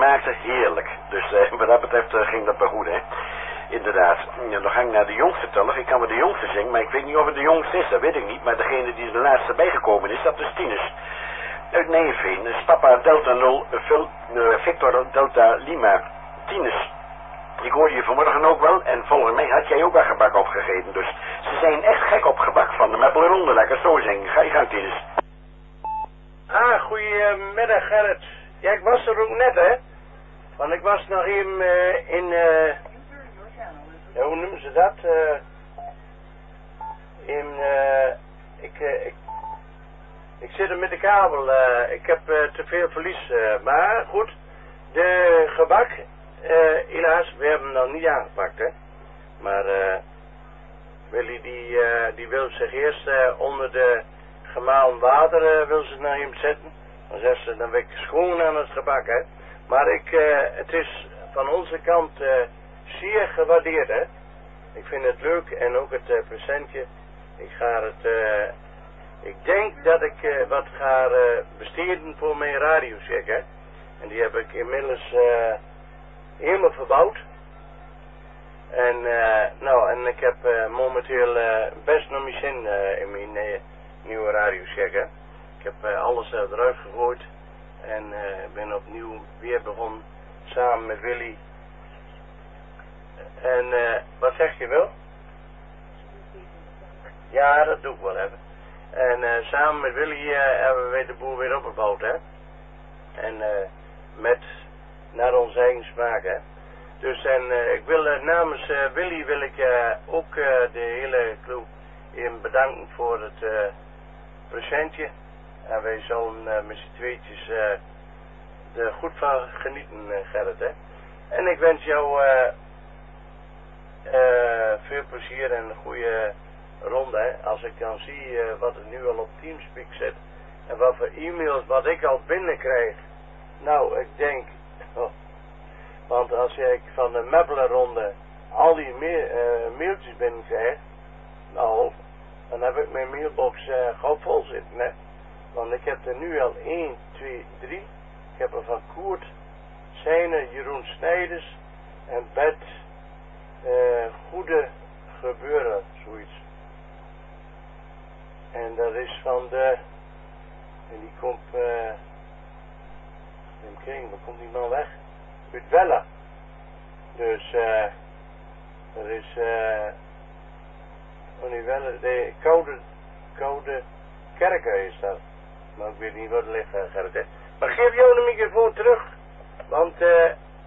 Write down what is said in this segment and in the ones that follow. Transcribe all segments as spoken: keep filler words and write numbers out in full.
smaakte heerlijk. Dus uh, wat dat betreft uh, ging dat wel goed, hè. Inderdaad. Ja, dan ga ik naar de jongste teller. Ik kan wel de jongste zingen, maar ik weet niet of het de jongste is. Dat weet ik niet. Maar degene die de laatste bijgekomen is, dat is Tinus. Uit Nijveen. Dus Papa Delta nul, uh, Victor Delta Lima. Tinus. Ik hoorde je vanmorgen ook wel. En volgens mij had jij ook al gebak opgegeten. Dus ze zijn echt gek op gebak van de Meppelronde. Lekker zo zingen. Ga je gang, Tinus. Ah, goedemiddag Gerrit. Ja, ik was er ook net, hè. Want ik was nog even uh, in... Uh, ja, hoe noemen ze dat? Uh, in... Uh, ik, uh, ik... Ik zit er met de kabel. Uh, ik heb uh, te veel verlies. Uh, maar goed, de gebak... Uh, helaas, we hebben hem nog niet aangepakt, hè. Maar... Uh, Willy, die, uh, die wil zich eerst uh, onder de... gemalen water uh, wil ze naar hem zetten. Dan zegt ze, dan ben ik schoon aan het gebak, hè. Maar ik, uh, het is van onze kant uh, zeer gewaardeerd, hè. Ik vind het leuk en ook het uh, presentje. Ik ga het, uh, ik denk dat ik uh, wat ga uh, besteden voor mijn radiocheck, hè. En die heb ik inmiddels uh, helemaal verbouwd. En, uh, nou, en ik heb uh, momenteel uh, best nog mijn zin uh, in mijn... Uh, nieuwe radiocheck, hè. Ik heb uh, alles uh, eruit gegooid en uh, ben opnieuw weer begonnen samen met Willy. En uh, wat zeg je wel? Ja, dat doe ik wel even. En uh, samen met Willy uh, hebben we de boel weer opgebouwd, hè. En uh, met naar ons eigen smaak, hè. Dus en uh, ik wil uh, namens uh, Willy wil ik uh, ook uh, de hele club in bedanken voor het uh, presentje. En wij zullen uh, met z'n tweetjes uh, er goed van genieten, uh, Gerrit, hè. En ik wens jou uh, uh, veel plezier en een goede ronde, hè. Als ik dan zie uh, wat er nu al op Teamspeak zit en wat voor e-mails wat ik al binnenkrijg. Nou, ik denk, oh, want als ik van de Meppelenronde al die mail, uh, mailtjes binnenkrijg, nou, dan heb ik mijn mailbox uh, gauw vol zitten, hè. Want ik heb er nu al één, twee, drie. Ik heb er van Koert, Seine, Jeroen Snijders en Bert uh, Goede Gebeuren, zoiets. En dat is van de... En die komt... Uh, in Kring, waar komt die man weg? Uit Welle. Dus uh, er is... Uh, van die Welle... De Koude... Koude Kerken is dat. Maar ik weet niet wat er ligt, uh, Gerrit, hè. Maar geef jou de microfoon terug. Want uh,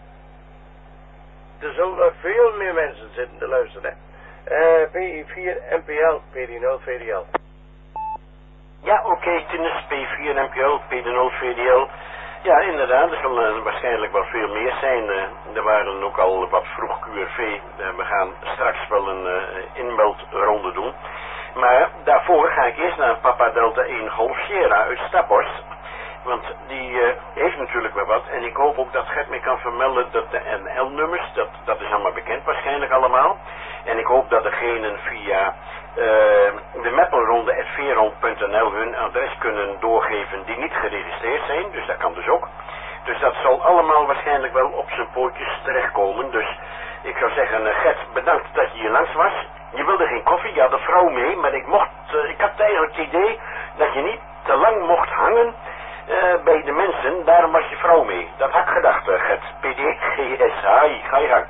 er zullen nog veel meer mensen zitten te luisteren, hè. Uh, P I vier N P L, P D nul V D L. Ja, oké, okay, Tinus, P vier N P L, P D nul V D L. Ja, inderdaad, er zullen uh, waarschijnlijk wel veel meer zijn. Uh, er waren ook al wat vroeg Q R V. Uh, we gaan straks wel een uh, inmeldronde doen. Maar daarvoor ga ik eerst naar Papa Delta één Golf Sierra uit Staphorst. Want die uh, heeft natuurlijk wel wat. En ik hoop ook dat Gert me kan vermelden dat de N L-nummers, dat, dat is allemaal bekend waarschijnlijk allemaal. En ik hoop dat degenen via uh, de Meppelronde at veerhond punt n l hun adres kunnen doorgeven die niet geregistreerd zijn. Dus dat kan dus ook. Dus dat zal allemaal waarschijnlijk wel op zijn pootjes terechtkomen. Dus ik zou zeggen, uh, Gert, bedankt dat je hier langs was. Je wilde geen koffie, je had een vrouw mee, maar ik mocht, uh, ik had eigenlijk het idee dat je niet te lang mocht hangen uh, bij de mensen, daarom was je vrouw mee. Dat had ik gedacht, uh, Gert. P D G S, hi, ga je gang.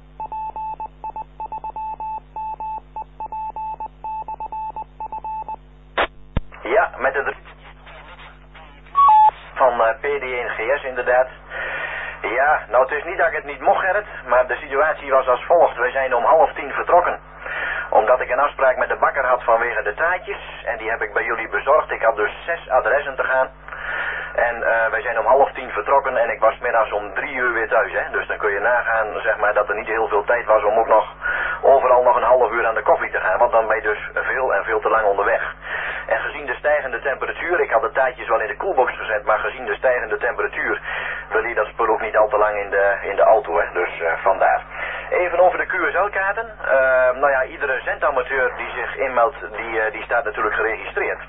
Ja, met de van uh, P D één G S inderdaad. Ja, nou het is niet dat ik het niet mocht, Gerrit, maar de situatie was als volgt. Wij zijn om half tien vertrokken. Omdat ik een afspraak met de bakker had vanwege de taartjes. En die heb ik bij jullie bezorgd. Ik had dus zes adressen te gaan. En uh, wij zijn om half tien vertrokken en ik was middags om drie uur weer thuis. Hè? Dus dan kun je nagaan, zeg maar, dat er niet heel veel tijd was om ook nog overal nog een half uur aan de koffie te gaan. Want dan ben je dus veel en veel te lang onderweg. En gezien de stijgende temperatuur, ik had de taartjes wel in de koelbox gezet, maar gezien de stijgende temperatuur wil je dat spul ook niet al te lang in de, in de auto. Hè? Dus uh, vandaar. Even over de Q S L-kaarten. Uh, nou ja, iedere zendamateur die zich inmeldt, die, uh, die staat natuurlijk geregistreerd.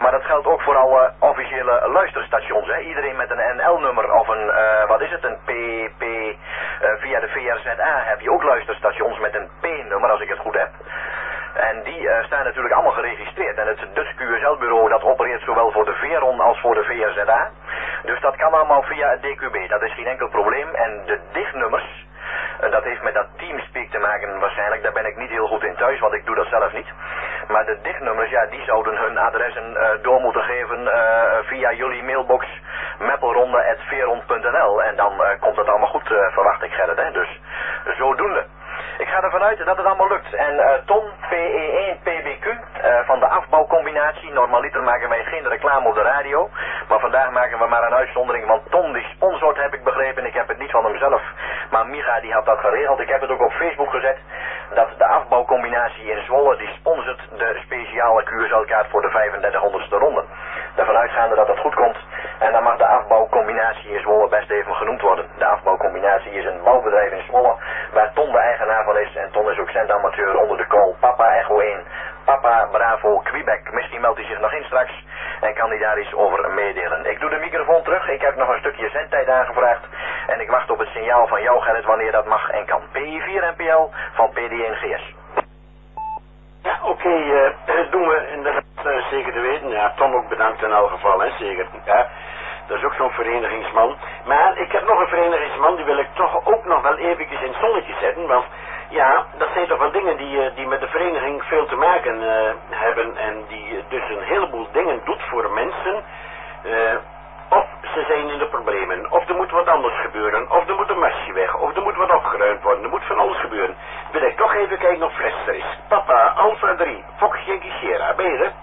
Maar dat geldt ook voor alle officiële luisterstations. Hè. Iedereen met een N L-nummer of een, uh, wat is het, een P P, uh, via de V R Z A heb je ook luisterstations met een P-nummer, als ik het goed heb. En die uh, staan natuurlijk allemaal geregistreerd. En het Dutch Q S L-bureau dat opereert zowel voor de Veron als voor de V R Z A. Dus dat kan allemaal via het D Q B. Dat is geen enkel probleem. En de dichtnummers, uh, dat heeft met dat Teamspeak te maken waarschijnlijk. Daar ben ik niet heel goed in thuis, want ik doe dat zelf niet. Maar de dichtnummers, ja, die zouden hun adressen uh, door moeten geven uh, via jullie mailbox meppelronde at veron punt n l. En dan uh, komt het allemaal goed, uh, verwacht ik, Gerrit. Hè? Dus zodoende. Ik ga ervan uit dat het allemaal lukt. En uh, Ton, P E één P B Q, uh, van de afbouwcombinatie. Normaliter maken wij geen reclame op de radio. Maar vandaag maken we maar een uitzondering. Want Ton die sponsort, heb ik begrepen. Ik heb het niet van hemzelf. Maar Micha die had dat geregeld. Ik heb het ook op Facebook gezet. Dat de afbouwcombinatie in Zwolle, die sponsort de speciale Q S L-kaart voor de vijfendertighonderdste ronde. Daarvan uitgaande dat dat goed komt. En dan mag de afbouwcombinatie in Zwolle best even genoemd worden. De afbouwcombinatie is een bouwbedrijf in Zwolle, waar Ton de eigenaar van is. En Ton is ook zendamateur onder de call Papa Echo één, Papa Bravo Quebec. Misschien meldt hij zich nog in straks en kan hij daar iets over meedelen. Ik doe de microfoon terug. Ik heb nog een stukje zendtijd aangevraagd. En ik wacht op het signaal van jou, Gerrit, wanneer dat mag en kan. P I vier N P L van P D één G S. Ja, oké, okay, uh, dat doen we inderdaad uh, zeker te weten. Ja, Ton ook bedankt in elk geval, hè, zeker. Ja, dat is ook zo'n verenigingsman. Maar ik heb nog een verenigingsman, die wil ik toch ook nog wel eventjes in het zonnetje zetten. Want ja, dat zijn toch wel dingen die, uh, die met de vereniging veel te maken uh, hebben. En die uh, dus een heleboel dingen doet voor mensen. Uh, Of ze zijn in de problemen, of er moet wat anders gebeuren, of er moet een mastje weg, of er moet wat opgeruimd worden, er moet van alles gebeuren. Wil ik toch even kijken of Fles er is. Papa, Alpha drie, Fox Yankee Sierra, ben je er?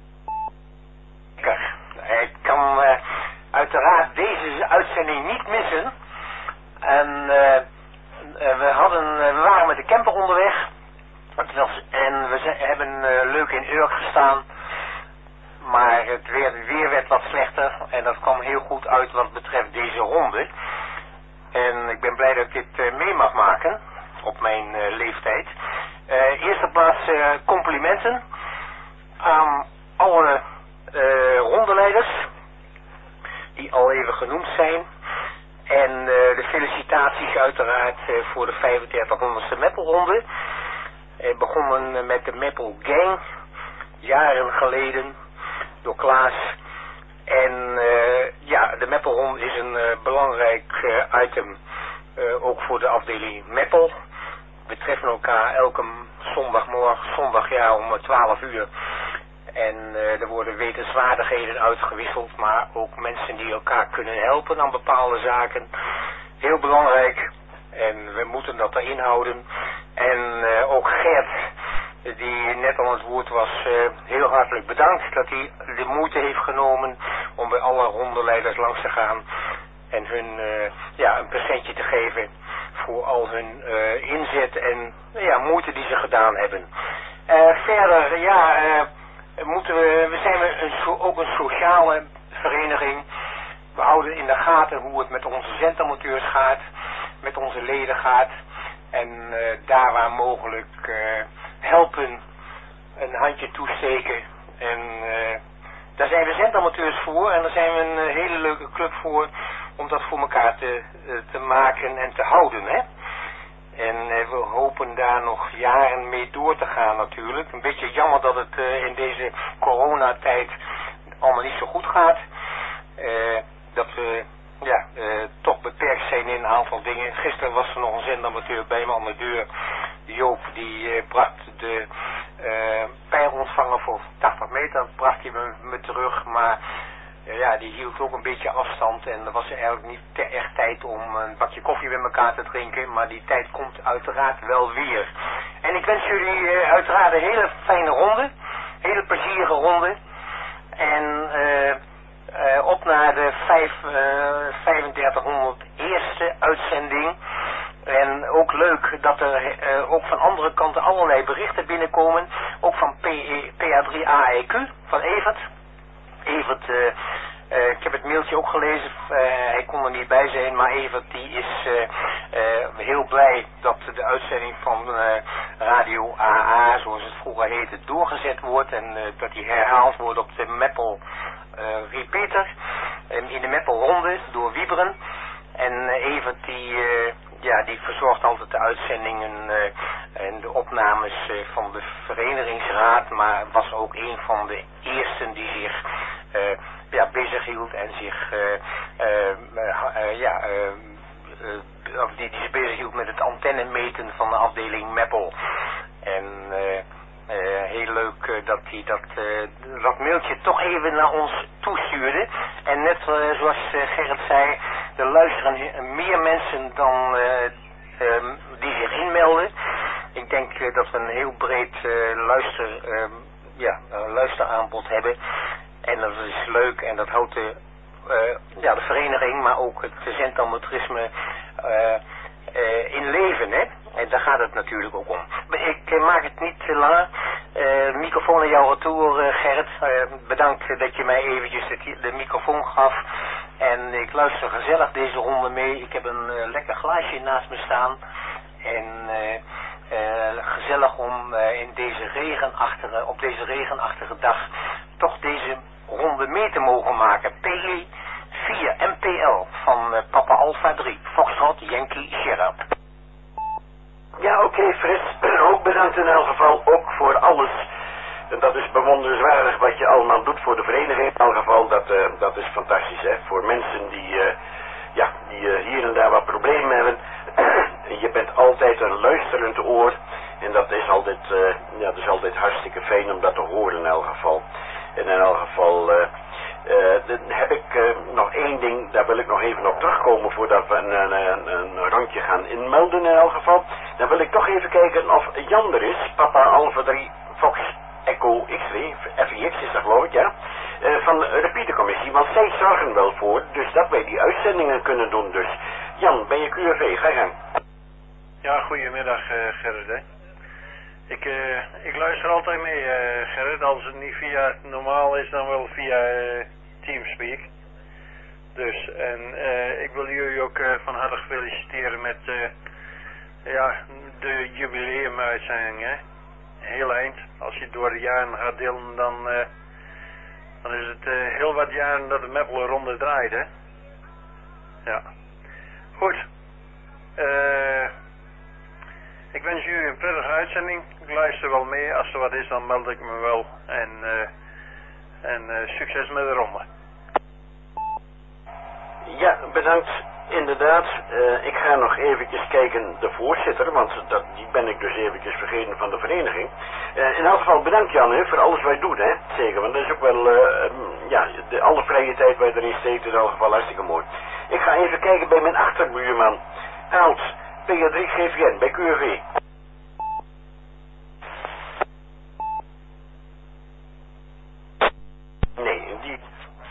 Ik kan uh, uiteraard deze uitzending niet missen. En uh, uh, we, hadden, uh, we waren met de camper onderweg. Het was, en we zijn, hebben uh, leuk in Urk gestaan. Maar het weer, weer werd wat slechter en dat kwam heel goed uit wat betreft deze ronde. En ik ben blij dat ik dit uh, mee mag maken op mijn uh, leeftijd. Uh, eerste plaats uh, complimenten aan alle uh, rondeleiders die al even genoemd zijn. En uh, de felicitaties uiteraard uh, voor de vijfendertighonderdste Meppelronde. Uh, begonnen met de Meppel Gang jaren geleden door Klaas. En uh, ja, de Meppelronde is een uh, belangrijk uh, item, uh, ook voor de afdeling Meppel. We treffen elkaar elke zondagmorgen, zondag ja, om twaalf uur. En uh, er worden wetenswaardigheden uitgewisseld, maar ook mensen die elkaar kunnen helpen aan bepaalde zaken. Heel belangrijk. En we moeten dat erin houden. En uh, ook Gert, die net aan het woord was, uh, heel hartelijk bedankt dat hij de moeite heeft genomen om bij alle rondeleiders langs te gaan en hun uh, ja, een presentje te geven voor al hun uh, inzet en ja, moeite die ze gedaan hebben. Uh, verder, ja, uh, moeten we, we zijn een, ook een sociale vereniging. We houden in de gaten hoe het met onze zendamateurs gaat, met onze leden gaat en uh, daar waar mogelijk uh, helpen, een handje toesteken. En uh, daar zijn we zendamateurs voor en daar zijn we een hele leuke club voor om dat voor elkaar te, te maken en te houden, hè. En uh, we hopen daar nog jaren mee door te gaan natuurlijk. Een beetje jammer dat het uh, in deze coronatijd allemaal niet zo goed gaat. Uh, dat we ja, uh, toch beperkt zijn in een aantal dingen. Gisteren was er nog een zendamateur bij me aan de deur. Joop die uh, bracht de uh, pijlontvanger voor tachtig meter, bracht hij me, me terug, maar uh, ja, die hield ook een beetje afstand en er was eigenlijk niet te echt tijd om een bakje koffie met elkaar te drinken, maar die tijd komt uiteraard wel weer. En ik wens jullie uh, uiteraard een hele fijne ronde, hele plezierige ronde en uh, uh, op naar de vijfendertighonderd eerste uitzending. En ook leuk dat er uh, ook van andere kanten allerlei berichten binnenkomen. Ook van P A drie A E Q, van Evert. Evert uh, Uh, ik heb het mailtje ook gelezen, uh, hij kon er niet bij zijn, maar Evert die is uh, uh, heel blij dat de uitzending van uh, Radio A A, zoals het vroeger heette, doorgezet wordt en uh, dat die herhaald wordt op de Meppel uh, Repeater, um, in de Meppel Ronde door Wieberen. En uh, Evert die, uh, ja, die verzorgt altijd de uitzendingen uh, en de opnames uh, van de verenigingsraad, maar was ook een van de eersten die zich uh, ja, bezig hield en zich uh, uh, uh, ja, uh, uh, of die, die zich bezig hield met het antennemeten van de afdeling Meppel. En uh, uh, heel leuk uh, dat hij dat, uh, dat mailtje toch even naar ons toestuurde. En net uh, zoals uh, Gerrit zei, er luisteren meer mensen dan uh, uh, die zich inmelden. Ik denk uh, dat we een heel breed uh, luister, uh, ja, uh, luisteraanbod hebben. En dat is leuk en dat houdt de, uh, ja, de vereniging, maar ook het zendamaterisme uh, uh, in leven, hè. En daar gaat het natuurlijk ook om. Ik uh, maak het niet te lang. Uh, microfoon aan jouw retour, uh, Gerrit. Uh, bedankt dat je mij eventjes de, de microfoon gaf. En ik luister gezellig deze ronde mee. Ik heb een uh, lekker glaasje naast me staan. En uh, uh, gezellig om uh, in deze regenachtige, op deze regenachtige dag toch deze ronde mee te mogen maken. P E vier M P L van uh, Papa Alpha drie, Foxtrot Yankee Sierra. Ja, oké, okay, Frits. Ook bedankt in elk geval, ook voor alles. En dat is bewonderenswaardig wat je allemaal doet voor de vereniging. In elk geval, dat, uh, dat is fantastisch, hè. Voor mensen die, uh, ja, die uh, hier en daar wat problemen hebben. Je bent altijd een luisterend oor. En dat is altijd, uh, ja, dat is altijd hartstikke fijn om dat te horen in elk geval. En in elk geval uh, uh, dan heb ik uh, nog één ding, daar wil ik nog even op terugkomen voordat we een, een, een rondje gaan inmelden in elk geval. Dan wil ik toch even kijken of Jan er is, Papa Alpha drie Fox Echo X-ray, F I X is dat geloof ik, ja, uh, van de repeatercommissie, want zij zorgen wel voor, dus dat wij die uitzendingen kunnen doen. Dus Jan, ben je Q R V, ga je gang. Ja, goedemiddag uh, Gerrit, hè. Ik, uh, ik luister altijd mee, uh, Gerrit, als het niet via normaal is, dan wel via uh, Teamspeak. Dus, en uh, ik wil jullie ook uh, van harte feliciteren met uh, ja, de jubileumuitzending, hè. Heel eind, als je door de jaren gaat delen, dan, uh, dan is het uh, heel wat jaren dat de Meppel ronde draait, hè. Ja. Goed. Eh... Uh, Ik wens jullie een prettige uitzending. Ik luister wel mee. Als er wat is, dan meld ik me wel. En, uh, en uh, succes met de ronde. Ja, bedankt. Inderdaad. Uh, ik ga nog eventjes kijken, de voorzitter, want dat, die ben ik dus eventjes vergeten van de vereniging. Uh, in elk geval bedankt Jan, hè, voor alles wat je doet, hè. Zeker, want dat is ook wel, uh, um, ja, de, alle vrije tijd waar je erin steekt, in elk geval hartstikke mooi. Ik ga even kijken bij mijn achterbuurman. Aalt. P G drie G V N bij Q R V. Nee, die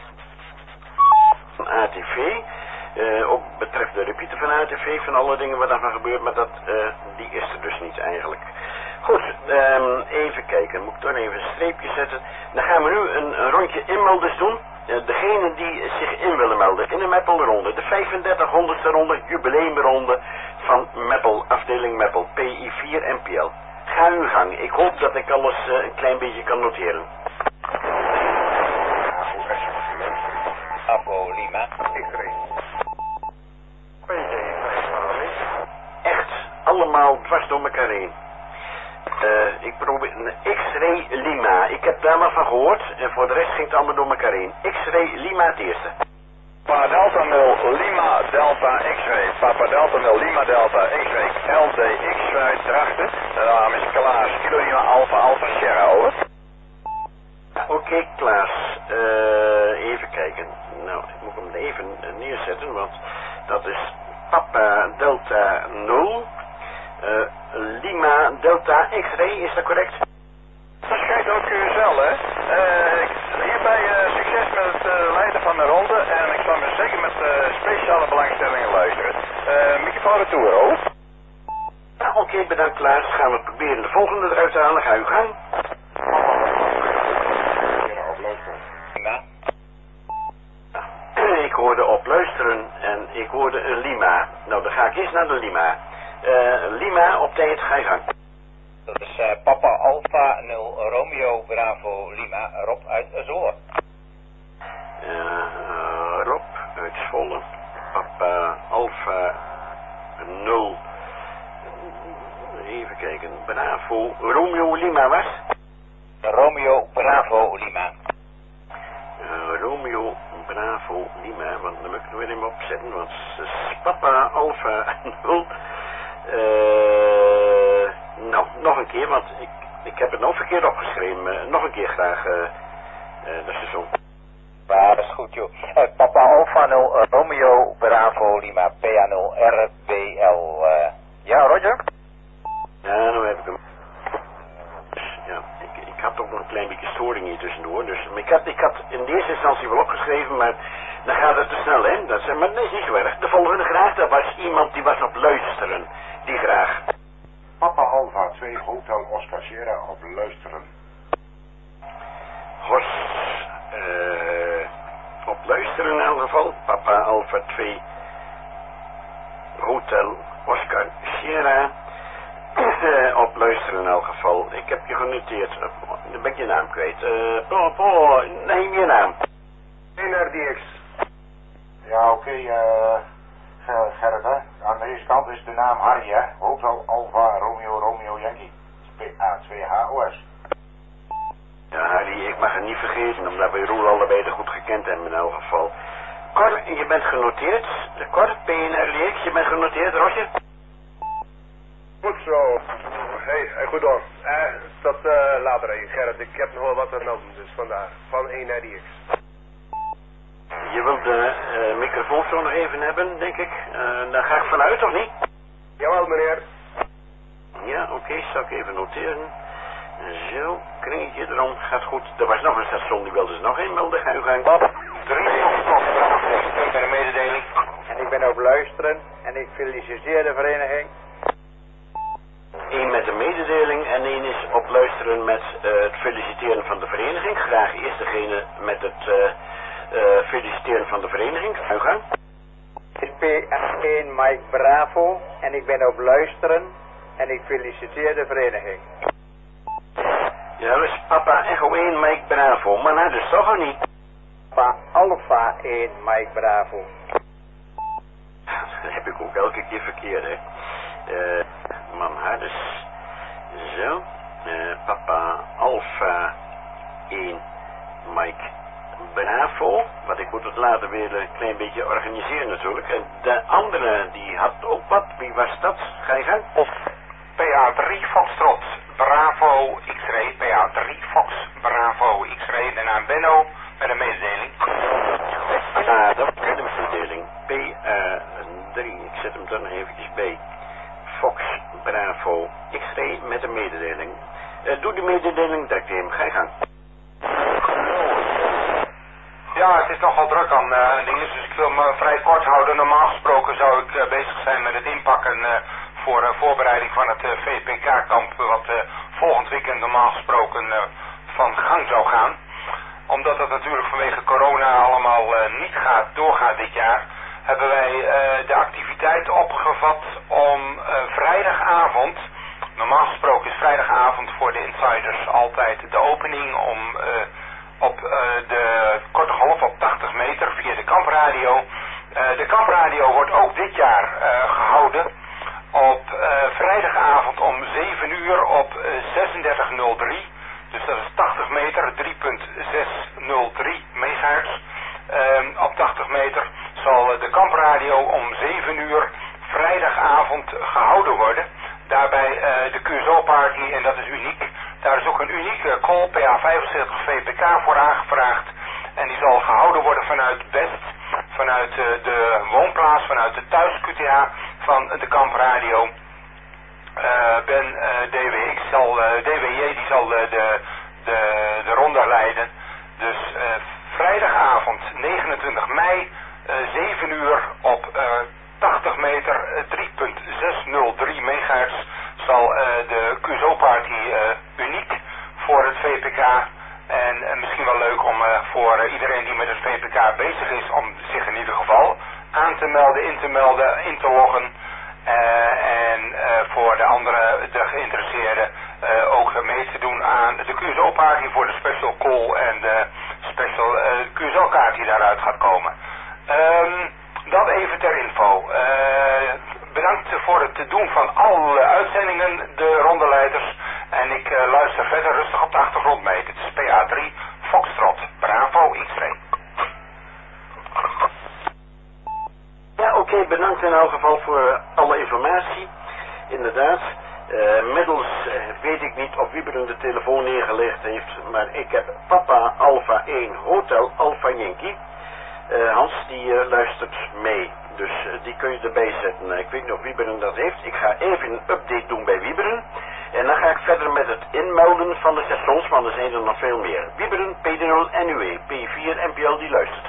van A T V, uh, ook betreft de repeater van A T V, van alle dingen wat daarvan gebeurt, maar dat, uh, die is er dus niet eigenlijk. Goed, um, even kijken, moet ik toch even een streepje zetten. Dan gaan we nu een, een rondje inmelders doen. Uh, degene die zich in willen melden in de Meppel ronde, de vijfendertighonderdste ronde, jubileumronde van Meppel, afdeling Meppel, P I vier M P L. Ga uw gang, ik hoop dat ik alles uh, een klein beetje kan noteren. Apo Lima, X-ray. Echt, allemaal dwars door elkaar heen. Uh, ik probeer een X-ray Lima. Ik heb daar maar van gehoord. En voor de rest ging het allemaal door elkaar heen. X-ray Lima het eerste. Papa Delta nul Lima Delta X-ray. Papa Delta nul Lima Delta X-ray. L D X uit Drachten. De naam is Klaas. Kilo Lima Alpha Alpha Sierra, over. Oké, okay, Klaas. Uh, even kijken. Nou, ik moet hem even neerzetten, want dat is Papa Delta nul. Uh, Lima Delta X-ray, is dat correct? Dat schijnt ook u zelf, hè? Uh, hierbij uh, succes met het uh, leiden van de ronde en ik zal me zeker met uh, speciale belangstellingen luisteren. Uh, microfoon retour, over. Nou, oké, okay, bedankt Klaas. Gaan we proberen de volgende eruit te halen. Ga u gang. op luisteren en ik hoorde een Lima. Nou, dan ga ik eerst naar de Lima. Uh, Lima, op tijd, ga je gang. Dat is uh, Papa Alpha nul Romeo Bravo Lima, Rob uit Zwolle. Uh, Rob uit Zwolle. Papa Alpha nul. Even kijken. Bravo Romeo Lima was? Romeo Bravo Lima. Uh, Romeo Bravo Lima, want dan moet ik er weer even opzetten, want het is Papa Alpha nul. Uh, nou, nog een keer, want ik, ik heb het nou verkeerd opgeschreven. Uh, nog een keer graag, uh, uh, dat is zo. Ja, dat is goed, joh. Uh, Papa Alpha nul uh, Romeo Bravo Lima P A nul R B L. Uh, ja, Roger? Ja, nou heb ik hem. Dus, ja, ik, ik had ook nog een klein beetje storing hier tussendoor. Dus ik had, ik had in deze instantie wel opgeschreven, maar dan gaat het te snel, hè. Dat is, maar dat is niet zo erg. De volgende graag, dat was iemand die was op luisteren. Die graag. Papa Alpha twee Hotel Oscar Sierra op luisteren. Hos, uh, op luisteren in elk geval. Papa Alpha twee Hotel Oscar Sierra. Uh, op luisteren in elk geval. Ik heb je genoteerd. Uh, dan ben ik je naam kwijt. Uh, oh, oh, neem je naam. één R D X. Ja, oké, okay, uh, Gerrit, hè. Aan deze kant is de naam Harry, hè. Hotel Alpha Romeo Romeo Yankee. P A twee H O S. Ja, Harry, ik mag het niet vergeten, omdat wij Roel allebei er goed gekend hebben in elk geval. Cor, je bent genoteerd. Cor, P N R D X, je bent genoteerd, Roger. Goed zo. Hey, hey goed hoor. Eh, tot uh, later, hey, Gerrit. Ik heb nog wel wat te melden, dus vandaar. Van één R D X. Je wilt de uh, microfoon zo nog even hebben, denk ik. Uh, daar ga ik vanuit, of niet? Jawel, meneer. Ja, oké, okay, zal ik even noteren. Zo, kringetje erom, gaat goed. Er was nog een station, die wilde ze nog inmelden, ga je gang. Bob, drie ik ben een mededeling. En ik ben op luisteren en ik feliciteer de vereniging. Eén met een mededeling en één is op luisteren met uh, het feliciteren van de vereniging. Graag eerst degene met het uh, uh, feliciteren van de vereniging. Ga je gang. Ik ben P A één Mike Bravo en ik ben op luisteren en ik feliciteer de vereniging. Ja, dat is Papa Echo één Mike Bravo, maar nou dus toch al niet. Papa Alpha één Mike Bravo. Dat heb ik ook elke keer verkeerd, hè. Uh, man Hardes. Zo. Uh, Papa Alpha één Mike Bravo. Want ik moet het later weer een klein beetje organiseren natuurlijk. En de andere die had ook wat. Wie was dat? Ga je gang? P A drie Foxtrot Bravo X-ray. P A drie Fox Bravo X-ray. De naam Benno met een mededeling. Ah, dat is een mededeling. P A drie. Ik zet hem er nog eventjes bij. Fox Bravo X-ray met een mededeling. Uh, doe de mededeling direct in. Ga je gang. Ja, het is nogal druk aan uh, dingen, dus ik wil me vrij kort houden. Normaal gesproken zou ik uh, bezig zijn met het inpakken uh, voor uh, voorbereiding van het uh, V P K-kamp, wat uh, volgend weekend normaal gesproken uh, van gang zou gaan. Omdat het natuurlijk vanwege corona allemaal uh, niet gaat, doorgaat dit jaar, hebben wij uh, de activiteit opgevat om uh, vrijdagavond, normaal gesproken is vrijdagavond voor de insiders altijd de opening om uh, op uh, de korte golf op tachtig meter via de kampradio. Uh, de kampradio wordt ook dit jaar uh, gehouden op uh, vrijdagavond om zeven uur op uh, zesendertig nul drie. Dus dat is tachtig meter, drie komma zeshonderddrie megahertz. Uh, op tachtig meter zal uh, de kampradio om zeven uur vrijdagavond gehouden worden. Daarbij uh, de Q S O-party, en dat is uniek. Daar is ook een unieke call P A vijfenzeventig V P K voor aangevraagd. En die zal gehouden worden vanuit West, vanuit uh, de woonplaats, vanuit de thuis Q T H van de kampradio. Uh, ben uh, D W X zal, uh, D W J die zal uh, de, de, de ronde leiden. Dus uh, vrijdagavond negenentwintig mei, uh, zeven uur op uh, tachtig meter, uh, drie komma zeshonderddrie megahertz zal uh, de Q S O-party uh, uniek voor het V P K. En uh, misschien wel leuk om uh, voor uh, iedereen die met het V P K bezig is, om zich in ieder geval aan te melden, in te melden, in te loggen. Uh, en uh, voor de andere, de geïnteresseerden, uh, ook mee te doen aan de Q S O-party voor de special call en de special uh, Q S O-kaart die daaruit gaat komen. Um, dat even ter info. Uh, bedankt voor het doen van alle uitzendingen, de rondeleiders. En ik uh, luister verder rustig op de achtergrond mee. Dit is P A drie, Foxtrot, Bravo X-ray. Ja, oké, okay, bedankt in elk geval voor alle informatie. Inderdaad, uh, middels uh, weet ik niet of Wieberen de telefoon neergelegd heeft, maar ik heb Papa Alpha één Hotel Alpha Yankee. Uh, Hans, die uh, luistert mee, dus uh, die kun je erbij zetten. Uh, ik weet niet of Wieberen dat heeft. Ik ga even een update doen bij Wieberen. En dan ga ik verder met het inmelden van de stations, want er zijn er nog veel meer. Wieberen, P D nul N U E, P vier N P L die luistert.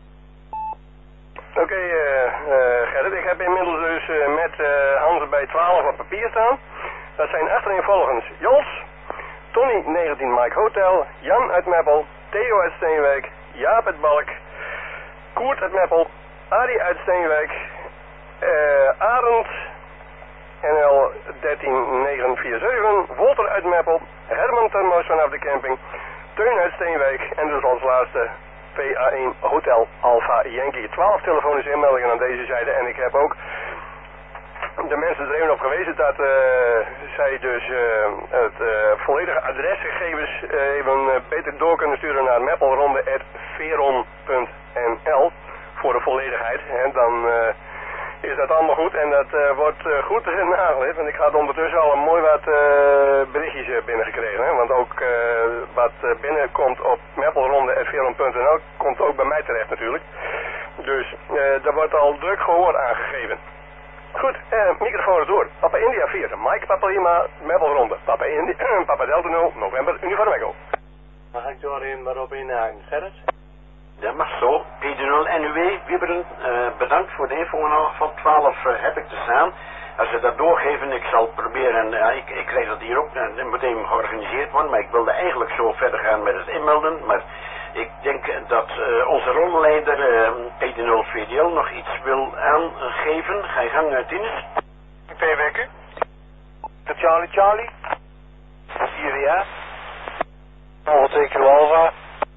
Oké, okay, uh, uh, Gerrit, ik heb inmiddels dus uh, met uh, Hans bij twaalf op papier staan. Dat zijn achtereenvolgens Jos, Tony negentien Mike Hotel, Jan uit Meppel, Theo uit Steenwijk, Jaap uit Balk, Koert uit Meppel, Arie uit Steenwijk, uh, Arend, N L dertien negen vier zeven, Wolter uit Meppel, Herman Termos vanaf de camping, Teun uit Steenwijk en dus als laatste P A één Hotel Alpha Yankee. twaalf telefonische inmeldingen aan deze zijde en ik heb ook de mensen er even op gewezen dat uh, zij dus uh, het uh, volledige adresgegevens uh, even uh, beter door kunnen sturen naar meppelronde at veron punt n l voor de volledigheid. En dan uh, is dat allemaal goed en dat uh, wordt uh, goed nageleefd. En ik had ondertussen al een mooi wat uh, berichtjes uh, binnengekregen. Hè? Want ook uh, wat uh, binnenkomt op meppelronde at veron punt n l komt ook bij mij terecht natuurlijk. Dus uh, daar wordt al druk gehoor aangegeven. Goed, uh, microfoon door. Papa India vier, Mike Papa Lima, Meppelronde. Papa India, Papa Delta nul, November, Uniform Echo. Mag ik doorheen waarop inhaken, Gerrit? Dat mag zo. P D nul N U E, Wieberen, uh, bedankt voor de info in elk geval. twaalf uh, heb ik te staan. Als ze dat doorgeven, ik zal proberen, uh, ik, ik krijg dat hier ook uh, meteen georganiseerd worden, maar ik wilde eigenlijk zo verder gaan met het inmelden, maar ik denk dat uh, onze rollenleider uh, P D nul V D L nog iets wil aangeven. Ga je gang, uh, Tinus. P W Q. De Charlie Charlie. Syria. Al twee kilo Alpha.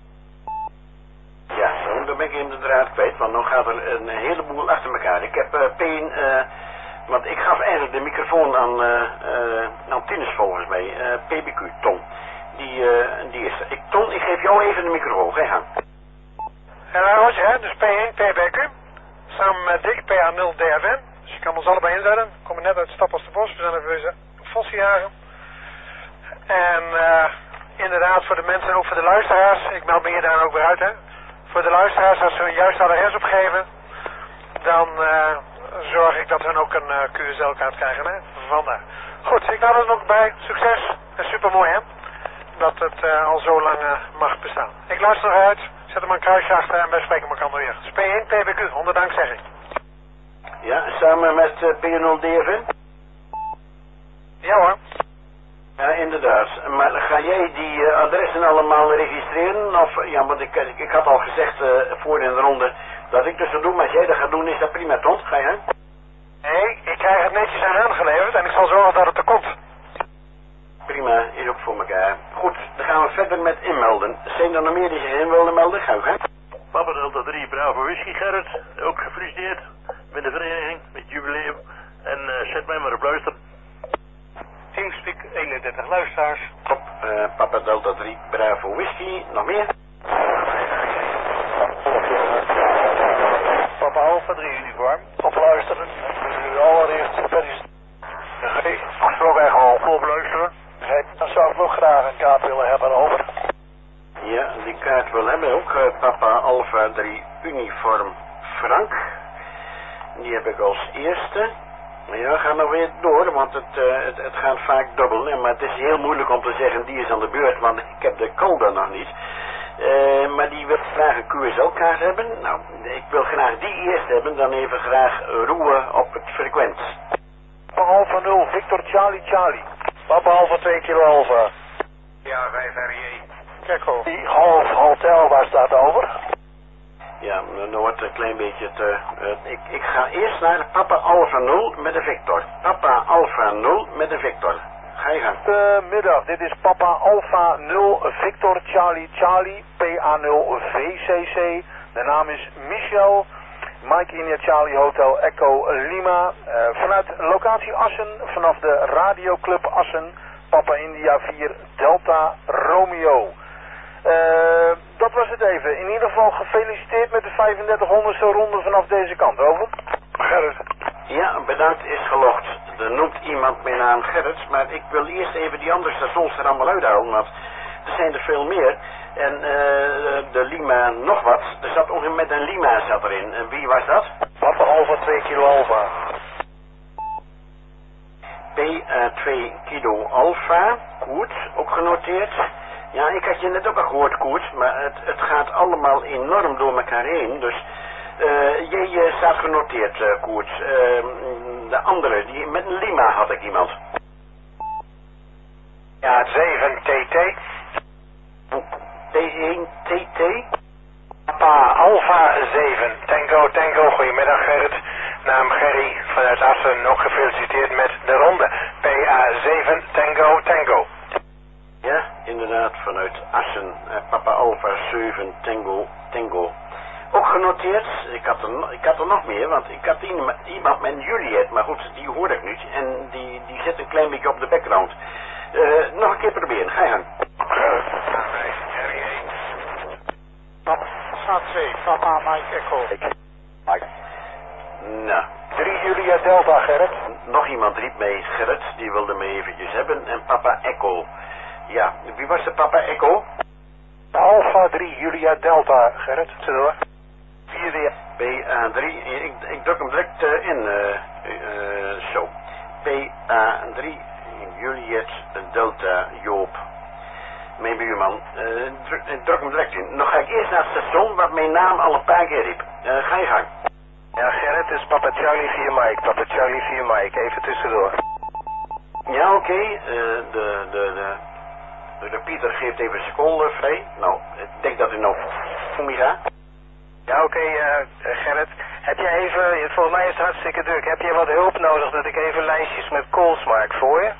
Ja, zo, dan ben ik even de draad kwijt, want dan gaat er een heleboel achter elkaar. Ik heb uh, P één, uh, want ik gaf eigenlijk de microfoon aan, uh, uh, aan Tinus volgens mij, uh, P B Q, Tom. Die, uh, die is er. Ik, Ton, ik geef jou even de microfoon. Ga je gang. Ja, Roger, hè? Dus P één, P B Q. Samen met Dick, P A nul D F N. Dus je kan ons allebei inzetten. We komen net uit Stap als de Bos. We zijn even vossenjagen. En uh, inderdaad, voor de mensen en ook voor de luisteraars. Ik meld me hier daar ook weer uit, hè. Voor de luisteraars, als ze hun juiste adres opgeven, dan uh, zorg ik dat hun ook een uh, Q S L-kaart krijgen, hè. Vandaar. Goed, ik hou er nog bij. Succes. En supermooi, hè. Dat het uh, al zo lang uh, mag bestaan. Ik luister nog uit, zet er maar een kruisje achter en wij spreken elkaar weer. Dus P één, P B Q, honderd dank zeg ik. Ja, samen met uh, P nul D F N? Ja hoor. Ja, inderdaad. Maar ga jij die uh, adressen allemaal registreren? Of, ja, want ik, ik, ik had al gezegd uh, voor in de ronde dat ik dus zou doen, maar als jij dat gaat doen, is dat prima, Ton. Ga je? Nee, ik krijg het netjes aan aangeleverd en ik zal zorgen dat het er komt. Prima, is ook voor elkaar. Goed, dan gaan we verder met inmelden. Zijn er nog meer die zich in wilden melden? Ga je? Papa Delta drie, Bravo Whisky, Gerrit. Ook gefeliciteerd met de vereniging, met het jubileum. En uh, zet mij maar op luister. Teamspeak eenendertig luisteraars. Top, uh, Papa Delta drie, Bravo Whisky. Nog meer? Papa Alpha drie uniform. Op luisteren. U allereerst gefeliciteerd. Nee, afgesproken echt al op luisteren. Nee, dan zou ik nog graag een kaart willen hebben over. Ja, die kaart wil hebben ook. Uh, Papa Alpha drie uniform Frank. Die heb ik als eerste. Ja, ga nog weer door, want het, uh, het, het gaat vaak dubbel. Hè, maar het is heel moeilijk om te zeggen die is aan de beurt, want ik heb de Calder nog niet. Uh, maar die wil graag een Q S L-kaart hebben. Nou, ik wil graag die eerst hebben, dan even graag Roe op het frequent. Papa Alpha nul, Victor Charlie Charlie. Papa Alpha twee kilo Alpha. Ja, vijf R J. Kijk hoor. Die half hotel, waar staat over? Ja, dan wordt het een klein beetje te... Uh, ik, ik ga eerst naar Papa Alpha nul met de Victor. Papa Alpha nul met de Victor. Ga je gang. Goedemiddag, dit is Papa Alpha nul Victor Charlie Charlie P A nul V C C. De naam is Michel. Mike India Charlie Hotel Echo Lima. Uh, vanuit locatie Assen, vanaf de radioclub Assen. Papa India vier Delta Romeo. Uh, dat was het even. In ieder geval gefeliciteerd met de vijfendertighonderdste ronde vanaf deze kant. Over. Gerrit. Ja, bedankt is gelogd. Er noemt iemand mijn naam Gerrit, maar ik wil eerst even die andere stations er allemaal uithalen, want er zijn er veel meer. En uh, de Lima nog wat. Er zat ook met een Lima zat erin. En wie was dat? Papa Alpha twee kilo Alpha. P twee kilo Alpha. Goed, ook genoteerd. Ja, ik had je net ook al gehoord, Koert, maar het, het gaat allemaal enorm door elkaar heen. Dus uh, jij uh, staat genoteerd, uh, Koert. Uh, de andere, die, met een Lima had ik iemand. Ja, zeven T T. T één T T. Papa Alpha zeven Tango Tango. Goedemiddag Gerrit. Naam Gerry vanuit Assen. Ook gefeliciteerd met de ronde. P A zeven Tango Tango. Ja, inderdaad, vanuit Assen. Uh, Papa Alpha zeven Tango Tango. Ook genoteerd. Ik had, er, ik had er nog meer, want ik had iemand, iemand met Juliet, maar goed, die hoorde ik niet. En die, die zit een klein beetje op de background. Uh, nog een keer proberen, ga je gang. Papa twee, Papa Mike Echo. Mike. Nou. drie Julia Delta, Gerrit. Nog iemand riep mee, Gerrit, die wilde me eventjes hebben. En Papa Echo. Ja, wie was de Papa Echo? Alpha drie Julia Delta, Gerrit. Zit door. vier P A drie, ik, ik druk hem direct uh, in, uh, uh, zo. P A drie Juliet Delta Joop. Mijn buurman, uh, druk, druk hem direct in. Nog ga ik eerst naar het station, wat mijn naam al een paar keer riep. Uh, ga je gang. Ja, Gerrit is Papa Charlie vier Mike. Papa Charlie vier Mike, even tussendoor. Ja, oké. Okay. Uh, de, de, de, de, de Pieter geeft even zijn kool uh, vrij. Nou, ik denk dat u nou voor mij gaat. Ja, oké, okay, uh, Gerrit. Heb jij even, volgens mij is het hartstikke druk. Heb jij wat hulp nodig dat ik even lijstjes met calls maak voor je?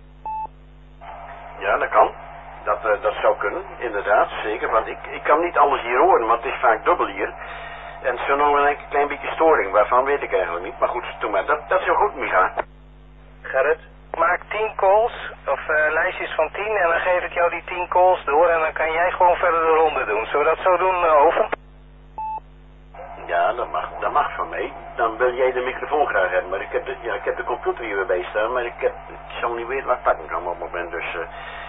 Ja, dat kan. Dat, uh, dat zou kunnen, inderdaad, zeker. Want ik, ik kan niet alles hier horen, want het is vaak dubbel hier. En zo nog een klein beetje storing, waarvan weet ik eigenlijk niet. Maar goed, doe maar. Dat, dat is heel goed, Micha. Gerrit? Maak tien calls, of uh, lijstjes van tien, en dan geef ik jou die tien calls door. En dan kan jij gewoon verder de ronde doen. Zullen we dat zo doen, uh, over? Ja, dat mag, dat mag van mij. Dan wil jij de microfoon graag hebben. Maar ik heb de, ja, ik heb de computer hier weer bij staan, maar ik, heb, ik zal niet weten wat ik pakken kan op het moment. Dus... Uh,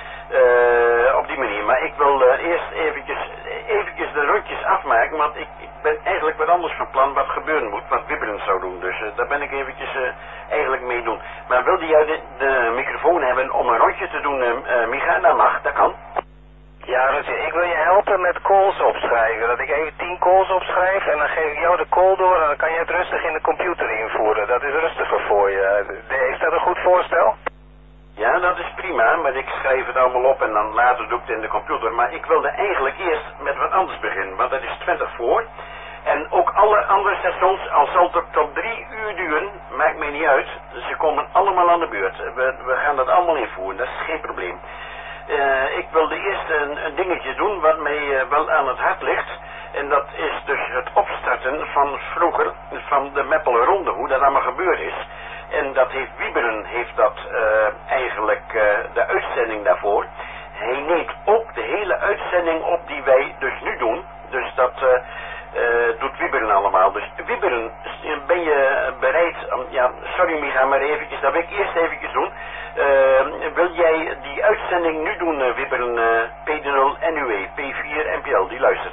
Uh, op die manier. Maar ik wil uh, eerst eventjes, eventjes de rondjes afmaken, want ik, ik ben eigenlijk wat anders van plan wat gebeuren moet, wat Wibberen zou doen. Dus uh, daar ben ik eventjes uh, eigenlijk mee doen. Maar wilde jij de, de microfoon hebben om een rondje te doen, uh, uh, Micha? Dat mag, dat kan. Ja, Roger, ik wil je helpen met calls opschrijven. Dat ik even tien calls opschrijf en dan geef ik jou de call door en dan kan je het rustig in de computer invoeren. Dat is rustiger voor je. Is dat een goed voorstel? Ja, dat is prima, maar ik schrijf het allemaal op en dan later doe ik het in de computer. Maar ik wilde eigenlijk eerst met wat anders beginnen, want dat is twintig voor. En ook alle andere stations, al zal het tot drie uur duren, maakt mij niet uit. Ze komen allemaal aan de beurt. We, we gaan dat allemaal invoeren, dat is geen probleem. Uh, ik wilde eerst een, een dingetje doen wat mij uh, wel aan het hart ligt. En dat is dus het opstarten van vroeger, van de Meppel Ronde, hoe dat allemaal gebeurd is. En dat heeft Wieberen, heeft dat uh, eigenlijk uh, de uitzending daarvoor. Hij neemt ook de hele uitzending op die wij dus nu doen. Dus dat uh, uh, doet Wieberen allemaal. Dus Wieberen, ben je bereid, um, ja, sorry Micha, maar eventjes, dat wil ik eerst eventjes doen. Uh, wil jij die uitzending nu doen, uh, Wieberen, uh, P D nul N U E, P vier N P L, die luistert.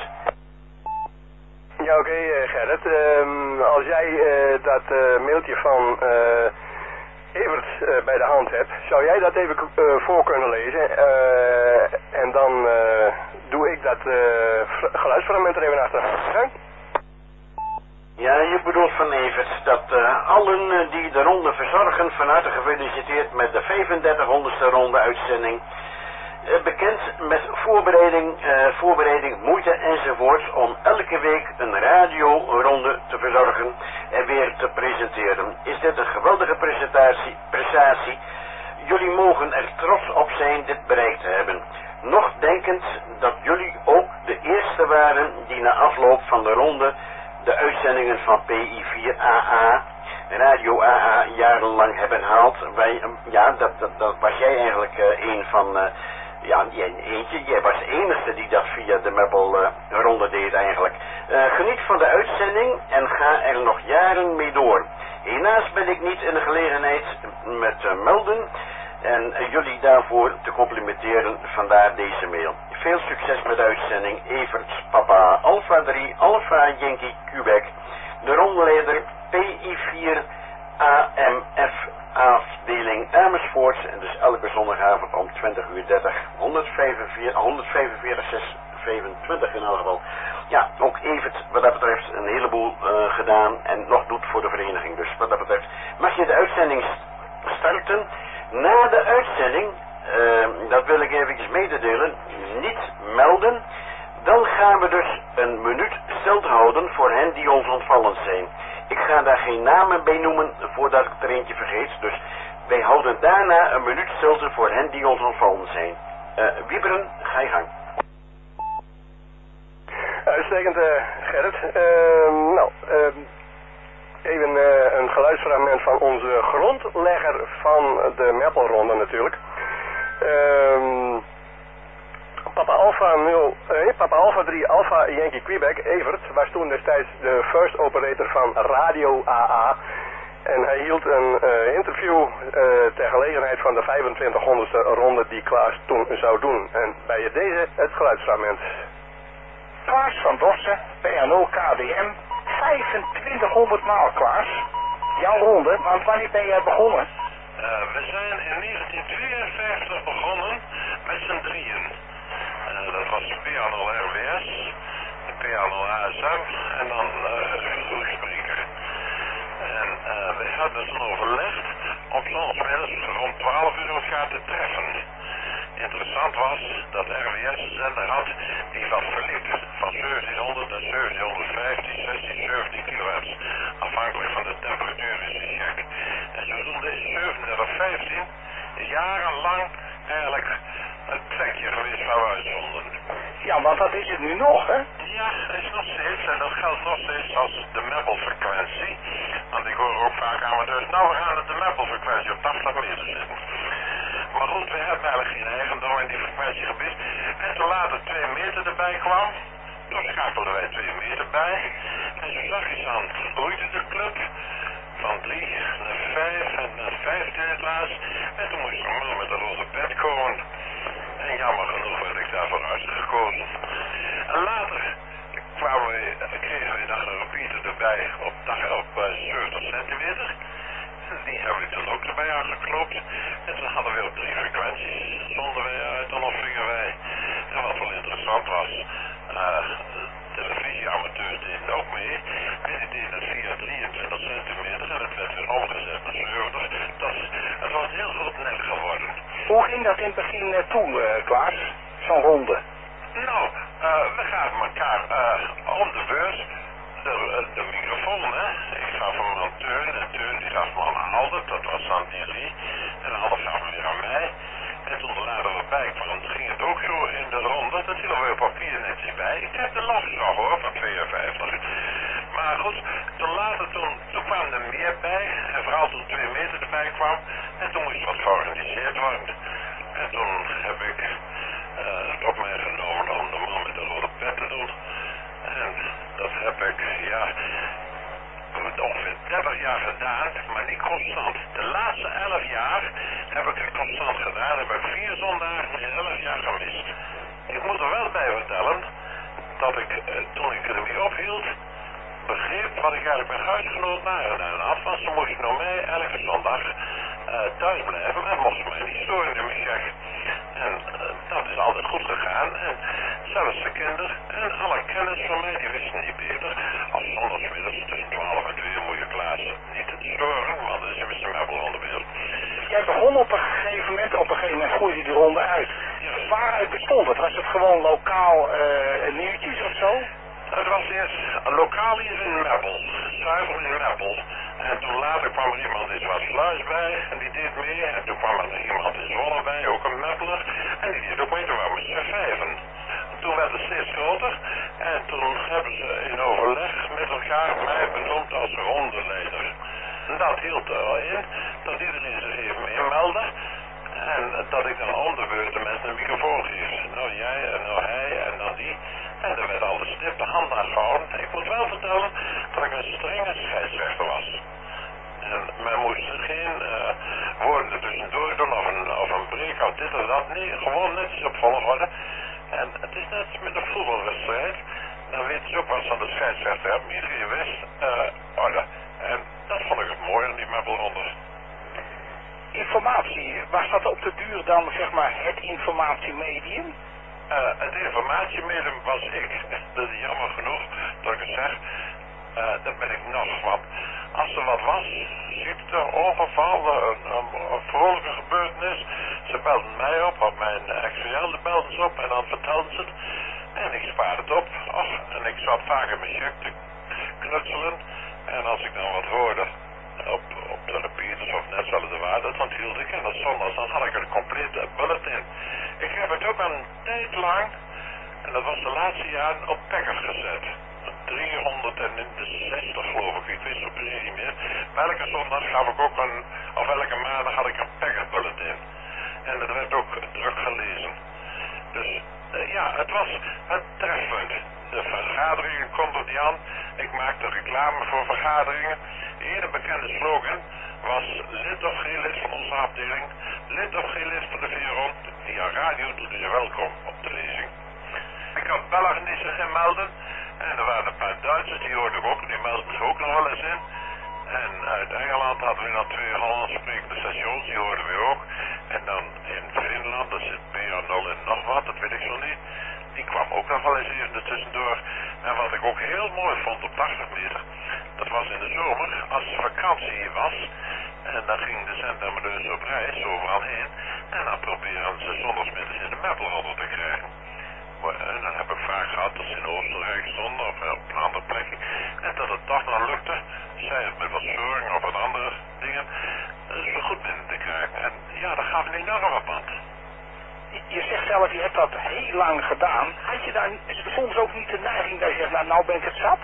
Ja, oké, okay, uh, Gerrit. Um, als jij uh, dat uh, mailtje van uh, Evert uh, bij de hand hebt, zou jij dat even uh, voor kunnen lezen? Uh, en dan uh, doe ik dat uh, geluidsfragment er even achter. Huh? Ja, je bedoelt van Evert dat uh, allen uh, die de ronde verzorgen van harte gefeliciteerd met de vijfendertighonderdste ronde uitzending. uh, bekend met voorbereiding, uh, voorbereiding, moeite enzovoort om elke week een radioronde te verzorgen en weer te presenteren. Is dit een geweldige presentatie, prestatie? Jullie mogen er trots op zijn dit bereikt te hebben. Nog denkend dat jullie ook de eerste waren die na afloop van de ronde de uitzendingen van P I vier A A, Radio A A, jarenlang hebben gehaald. Wij, ja, dat, dat, dat was jij eigenlijk uh, een van, uh, ja, eentje. Jij was de enige die dat via de Meppel uh, ronde deed eigenlijk. Uh, geniet van de uitzending en ga er nog jaren mee door. Helaas ben ik niet in de gelegenheid met uh, melden en uh, jullie daarvoor te complimenteren, vandaar deze mail. Veel succes met de uitzending. Evert, Papa Alpha drie, Alpha Yankee Quebec, de rondeleider P I vier A M F afdeling Amersfoort. En dus elke zondagavond om twintig uur dertig, honderdvijfenveertig, zes vijfentwintig in elk geval. Ja, ook Evert wat dat betreft een heleboel uh, gedaan en nog doet voor de vereniging. Dus wat dat betreft mag je de uitzending starten. Na de uitzending, uh, dat wil ik eventjes mededelen, niet melden. Dan gaan we dus een minuut stilte houden voor hen die ons ontvallen zijn. Ik ga daar geen namen bij noemen voordat ik er eentje vergeet. Dus wij houden daarna een minuut stilte voor hen die ons ontvallen zijn. Uh, Wieberen, ga je gang. Uitstekend, uh, Gerrit. Uh, nou, uh, even uh, een geluidsfragment van onze grondlegger van de Meppelronde natuurlijk. Uh, Papa Alpha nul, eh, Papa Alpha drie, Alpha Yankee Quebec, Evert, was toen destijds de first operator van Radio A A. En hij hield een uh, interview uh, ter gelegenheid van de vijfentwintighonderdste ronde die Klaas toen zou doen. En bij deze het geluidsfragment. Klaas van Dorsen, P A nul K D M, vijfentwintighonderd maal Klaas. Jouw ronde, want wanneer ben jij begonnen? Uh, we zijn in negentien tweeënvijftig begonnen met z'n drieën. Uh, dat was P A nul R W S, P A nul A S M en dan uh, Groespreker. En uh, we hebben toen overlegd om soms rond twaalf uur elkaar te treffen. Interessant was dat R W S een zender had die wat verliep van zeventienhonderd naar zeventienhonderdvijftien, zestien, zeventien kilohertz. Afhankelijk van de temperatuur is die gek. En zodoende is zevenendertig vijftien jarenlang eigenlijk het plekje geweest waar we uitzonden. Ja, want dat is het nu nog, hè? Ja, dat is nog steeds. En dat geldt nog steeds als de Meppel-frequentie. Want ik hoor ook vaak amateurs, nou we gaan het de Meppel-frequentie op tachtig meter zetten. Maar goed, we hebben eigenlijk geen eigendom in die frequentiegebied. En toen later twee meter erbij kwam, toen schakelden wij twee meter bij. En zo zag je aan, groeide de club van drie naar vijf en naar vijftien in het laatst. En toen moest er maar met een rode pet komen. En jammer genoeg werd ik daarvoor uitgekozen. En later kwamen we, kregen we nog een repeater erbij op, op uh, zeventig centimeter. Die hebben we toen ook erbij aangeklopt. En toen hadden we op drie frequenties, zonden wij uit, dan vingen wij. En wat wel interessant was, uh, televisieamateurs deden ook mee. En die deden het via drieëntwintig centimeter en het werd weer omgezet naar zeventig. Dat, het was heel goed net geworden. Hoe ging dat in het begin uh, toe, uh, Klaas? Zo'n ronde? Nou, uh, we gaven elkaar uh, om de beurt de, de microfoon, hè. Ik gaf hem aan Teun en Teun die gaf me aan Albert, dat was aan Thierry. En Albert gaf me weer aan mij. En toen er later erbij kwam, ging het ook zo in de ronde. Dat hielden we op papier netjes bij. Ik heb de last nog hoor, van tweeënvijftig. Maar goed, toen later, toen, toen kwam er meer bij. En vooral toen twee meter erbij kwam. En toen moest wat georganiseerd worden. En toen heb ik uh, het op mij genomen om de man met de rode pet te doen. En dat heb ik, ja, ongeveer dertig jaar gedaan, maar niet constant. De laatste elf jaar heb ik het constant gedaan. Heb ik vier zondagen in elf jaar gemist. Ik moet er wel bij vertellen dat ik, eh, toen ik ermee ophield, begreep wat ik eigenlijk bij huisgenoot nagedaan had. Want ze moesten door mij elke zondag uh, thuis blijven en mochten mij niet storen in mijn gek. En uh, dat is altijd goed gegaan. En zelfs de kinderen en alle kennis van mij, die wisten niet beter. Als zondagsmiddags tussen twaalf en twee moet je Klaas niet te storen, want dan is er een Meppel onderbeeld. Jij begon op een gegeven moment, op een gegeven moment groeide die ronde uit. Ja, waaruit bestond het? Was het gewoon lokaal uh, nieuwtjes of zo? Het was eerst lokaal hier in Meppel, zuiver in Meppel. En toen later kwam er iemand in Zwartsluis bij en die deed mee. En toen kwam er iemand in Zwolle bij, ook een Meppeler. En die deed ook mee, toen waren we met z'n vijven. Toen werd het steeds groter en toen hebben ze in overleg met elkaar mij benoemd als rondeleider. En dat hield erin dat iedereen zich even inmeldde en dat ik dan om de beurt de mensen een microfoon geef. Nou jij en nou hij en dan die. En er werd al de stip de hand aangehouden. Ik moet wel vertellen dat ik een strenge scheidsrechter was. En men moest geen uh, woorden er tussendoor doen of een, of een break-out dit of dat. Nee, gewoon netjes op volgorde. En het is net met een voetbalwedstrijd. Dan weten ze ook wat ze aan de scheidsrechter hebben. Iedereen wist uh, orde. En dat vond ik het mooi aan die Meppelronde. Informatie, was dat op de duur dan zeg maar het informatiemedium? Uh, het informatiemedium was ik. Dat is jammer genoeg dat ik het zeg. Uh, dat ben ik nog. Want als er wat was, ziekte, ongeval, een, een, een vrolijke gebeurtenis. Ze belden mij op, op mijn ex-vijanden belden ze op en dan vertelden ze het. En ik spaarde het op. Och, en ik zat vaak in mijn juk te knutselen. En als ik dan wat hoorde op, op de repeaters of net zoals de waarde, dan hield ik en dat zondags, dan had ik een complete bulletin. Ik heb het ook een tijd lang, en dat was de laatste jaren, op Packer gezet. driehonderdzestig geloof ik, ik wist het precies niet meer. Welke zondag gaf ik ook een, of elke maandag had ik een Packer bulletin. En dat werd ook druk gelezen. Dus uh, ja, het was het trefpunt. De vergaderingen konden er niet aan. Ik maakte reclame voor vergaderingen. De ene bekende slogan was lid of geen lid van onze afdeling, lid of geen lid van de Veron, via radio doet u welkom op de lezing. Ik had Belgen die zich in melden en er waren een paar Duitsers, die hoorden ik ook, die melden zich ook nog wel eens in. En uit Engeland hadden we dan twee Hollands sprekende stations, die hoorden we ook. En dan in Finland, dat zit P nul en nog wat, dat weet ik zo niet. Die kwam ook nog wel eens even ertussendoor. En wat ik ook heel mooi vond op tachtig meter, dat was in de zomer, als de vakantie was. En dan ging de zender maar dus op reis, overal heen. En dan proberen ze zondagsmiddags in de Meppelronde te krijgen. En dan heb ik vaak gehad dat ze in Oostenrijk stonden of op een andere plekje. En dat het toch nog lukte, zij het met wat zorgen of wat andere dingen, zo goed binnen te krijgen. En ja, dat gaf een enorme band. Je zegt zelf, je hebt dat heel lang gedaan. Had je daar soms ook niet de neiging dat je zegt, nou, nou ben ik het zat?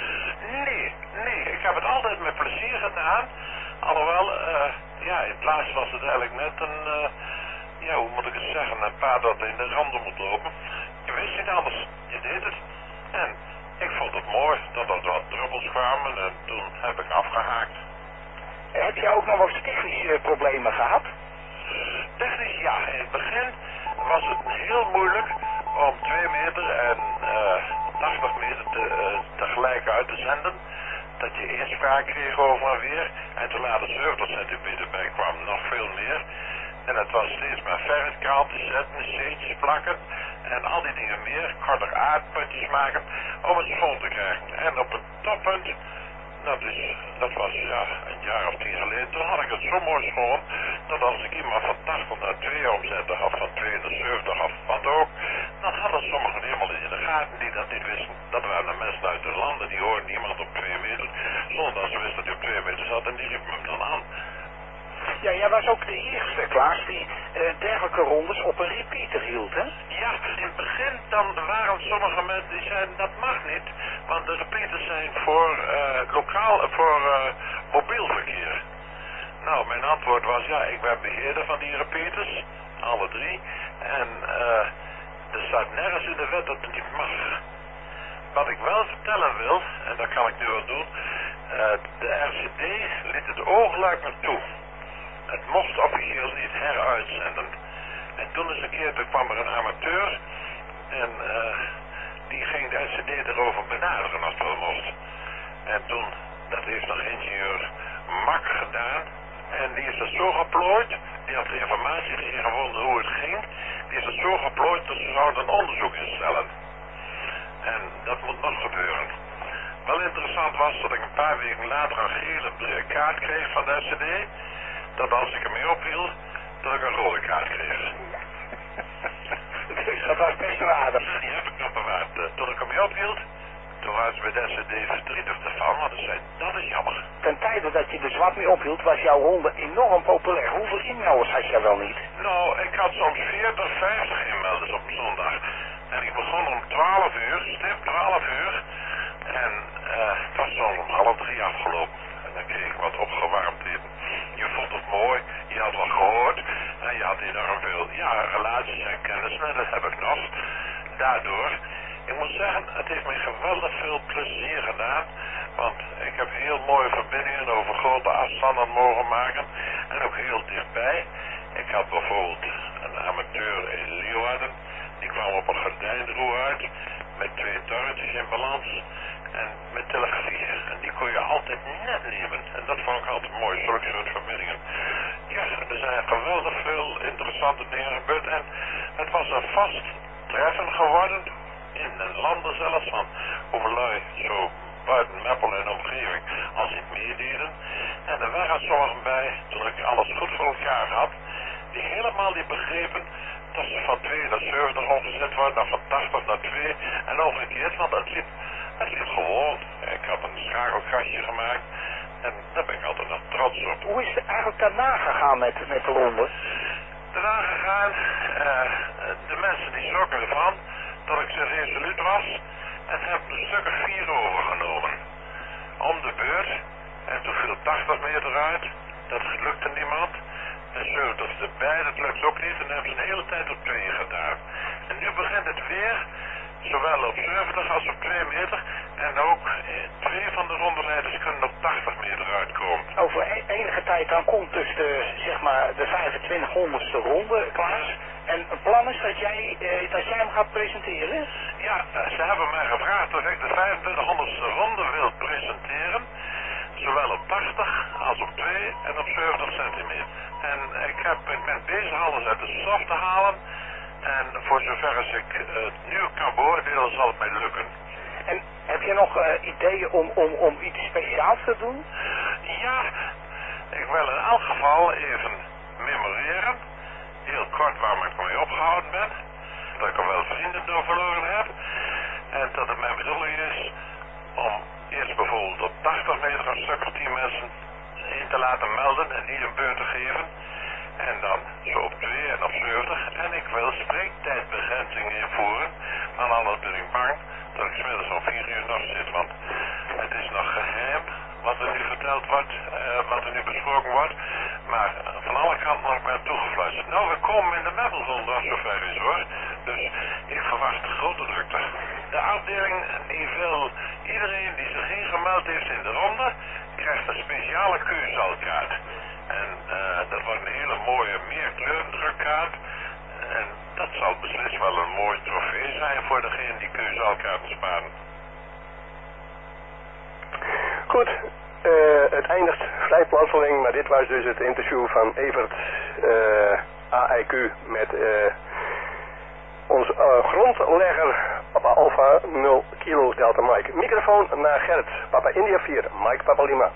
Nee, nee. Ik heb het altijd met plezier gedaan. Alhoewel, uh, ja, in plaats was het eigenlijk net een, uh, ja, hoe moet ik het zeggen, een paard dat in de randen moet lopen. Je wist niet anders. Je deed het. En ik vond het mooi dat er wat druppels kwamen en toen heb ik afgehaakt. Heb jij ook nog wel eens technische problemen gehad? Technisch ja, in het begin was het heel moeilijk om twee meter en uh, tachtig meter te, uh, tegelijk uit te zenden. Dat je eerst vraag kreeg over en weer en toen later zeventig centimeter bij kwam, nog veel meer. En het was steeds maar verrekkraaltjes zetten, zeetjes plakken en al die dingen meer, korter aardputjes maken om het schoon te krijgen. En op het toppunt, dat, is, dat was ja, een jaar of tien geleden, toen had ik het zo mooi schoon, dat als ik iemand van tachtig naar twee omzette, of van twee naar zeventig of wat ook, dan hadden sommigen helemaal in de gaten die dat niet wisten. Dat waren de mensen uit de landen, die hoorden iemand op twee meter, zonder dat ze wisten dat hij op twee meter zat en die riepen hem dan aan. Ja, jij was ook de eerste, Klaas, die uh, dergelijke rondes op een repeater hield, hè? Ja, in het begin dan waren sommige mensen die zeiden dat mag niet, want de repeaters zijn voor uh, lokaal, voor uh, mobiel verkeer. Nou, mijn antwoord was ja, ik ben beheerder van die repeaters, alle drie, en uh, er staat nergens in de wet dat het niet mag. Wat ik wel vertellen wil, en dat kan ik nu wel doen, uh, de R C D liet het oogluik maar toe. Het mocht officieel niet heruitzenden. En toen eens een keer, toen kwam er een amateur en uh, die ging de R C D erover benaderen als het wel mocht. En toen, dat heeft nog ingenieur Mak gedaan en die is het zo geplooid, die had de informatie gevonden hoe het ging, die is het zo geplooid dat ze zouden een onderzoek instellen. En dat moet nog gebeuren. Wel interessant was dat ik een paar weken later een gele kaart kreeg van de R C D. Dat als ik ermee ophield, dat ik een rode kaart kreeg. Dus dat was best raden. Die heb ik nog bewaard. Uh, toen ik hem ophield, toen was bij deze D verdrietig ervan, want hij zei, dat is jammer. Ten tijde dat je de zwart mee ophield, was jouw honden enorm populair. Hoeveel inmelders had je wel niet? Nou, ik had soms veertig, vijftig inmelders op zondag. En ik begon om twaalf uur, stip twaalf uur. En uh, het was soms om half drie afgelopen. En dan kreeg ik wat opgewarmd in. Je vond het mooi, je had wat gehoord. En je had enorm veel, ja, relaties en kennis. En dat heb ik nog. Daardoor, ik moet zeggen, het heeft mij geweldig veel plezier gedaan. Want ik heb heel mooie verbindingen over grote afstanden mogen maken. En ook heel dichtbij. Ik had bijvoorbeeld een amateur in Leeuwarden. Die kwam op een gordijnroer uit. Met twee touwtjes in balans. En met telegrafie. En die kon je altijd net nemen. En dat vond ik altijd mooi, zulke soort verbindingen. Ja, er zijn geweldig veel interessante dingen gebeurd. En het was een vast treffen geworden. In een landen zelfs. Van hoeveel lui zo buiten Meppel en omgeving als ik meededen. En er waren sommigen bij, toen ik alles goed voor elkaar had. Die helemaal niet begrepen dat ze van twee naar zeventig omgezet worden. Dan van tachtig naar twee. En omgekeerd, want het liep... Het liep gewoon. Ik had een schakelkastje gemaakt en daar ben ik altijd nog trots op. Hoe is het eigenlijk daarna gegaan met, met de Londen? Daarna gegaan, uh, de mensen die schrokken ervan dat ik zeer resoluut was en heb een stuk of vier overgenomen. Om de beurt. En toen viel tachtig meter uit. Dat lukte niemand. En zeventig erbij, dat lukt ook niet. En dan hebben ze een hele tijd op twee gedaan. En nu begint het weer. Zowel op zeventig als op twee meter. En ook eh, twee van de rondeleiders kunnen op tachtig meter uitkomen. Over e enige tijd dan komt dus de, zeg maar, de vijfentwintighonderdste ronde, Klaas. En het plan is dat jij, eh, dat jij hem gaat presenteren? Ja, ze hebben mij gevraagd of ik de vijfentwintighonderdste ronde wil presenteren. Zowel op tachtig als op twee en op zeventig centimeter. En ik, heb, ik ben bezig alles uit de soft te halen. En voor zover als ik het uh, nu kan beoordelen, zal het mij lukken. En heb je nog uh, ideeën om, om, om iets speciaals te doen? Ja, ik wil in elk geval even memoreren. Heel kort waarom ik mee opgehouden ben. Dat ik er wel vrienden door verloren heb. En dat het mijn bedoeling is om eerst bijvoorbeeld op tachtig meter een stuk of tien mensen in te laten melden en die een beurt te geven. En dan zo op twee en op zeventig. En ik wil spreektijdbegrenzing invoeren. Want anders ben ik bang dat ik 's middags om vier uur nog zit. Want het is nog geheim wat er nu verteld wordt, uh, wat er nu besproken wordt. Maar van alle kanten nog maar toegefluisterd. Nou, we komen in de Meppelronde als het zover is hoor. Dus ik verwacht grote drukte. De afdeling die wil iedereen die zich ingemeld heeft in de ronde, krijgt een speciale keuzalkaart. En uh, dat wordt een hele mooie meerkleurendrukkaart. En dat zal beslist wel een mooi trofee zijn voor degene die keuzalkaarten sparen. Goed, uh, het eindigt vrij plotseling, maar dit was dus het interview van Evert uh, A I Q met uh, ons uh, grondlegger Papa Alpha nul Kilo Delta Mike. Microfoon naar Gert, Papa India vier, Mike Papa Lima.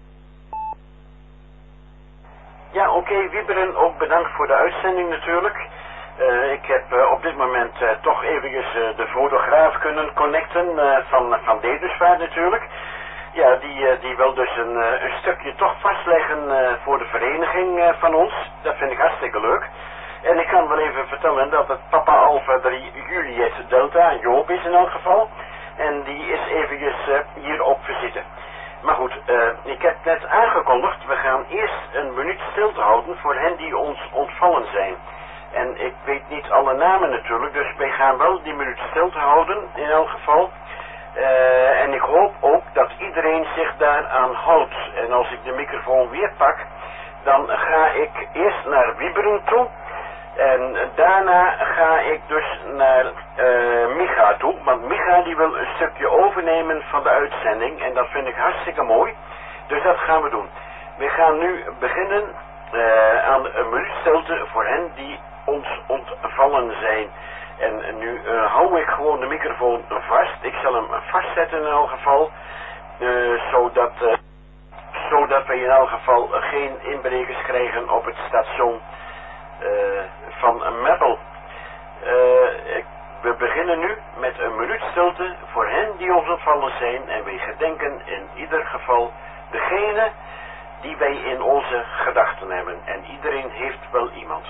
Ja, oké, okay, Wieberen, ook bedankt voor de uitzending natuurlijk. Uh, ik heb uh, op dit moment uh, toch eventjes uh, de fotograaf kunnen connecten uh, van, van Dedusvaart natuurlijk. Ja, die, uh, die wil dus een, uh, een stukje toch vastleggen uh, voor de vereniging uh, van ons. Dat vind ik hartstikke leuk. En ik kan wel even vertellen dat het Papa Alpha drie Juliet Delta, Joop is in elk geval. En die is eventjes uh, hier op visite. Maar goed, uh, ik heb net aangekondigd, we gaan eerst een minuut stilte houden voor hen die ons ontvallen zijn. En ik weet niet alle namen natuurlijk, dus wij gaan wel die minuut stilte houden in elk geval. Uh, en ik hoop ook dat iedereen zich daaraan houdt. En als ik de microfoon weer pak, dan ga ik eerst naar Wieberen toe. En daarna ga ik dus naar uh, Micha toe. Want Micha die wil een stukje overnemen van de uitzending. En dat vind ik hartstikke mooi. Dus dat gaan we doen. We gaan nu beginnen uh, aan een minuut stilte voor hen die ons ontvallen zijn. En nu uh, hou ik gewoon de microfoon vast. Ik zal hem vastzetten in elk geval. Uh, zodat, uh, zodat we in elk geval geen inbrekers krijgen op het station uh, van Meppel. Uh, ik, we beginnen nu met een minuut stilte voor hen die ons ontvallen zijn en wij gedenken in ieder geval degene die wij in onze gedachten hebben. En iedereen heeft wel iemand.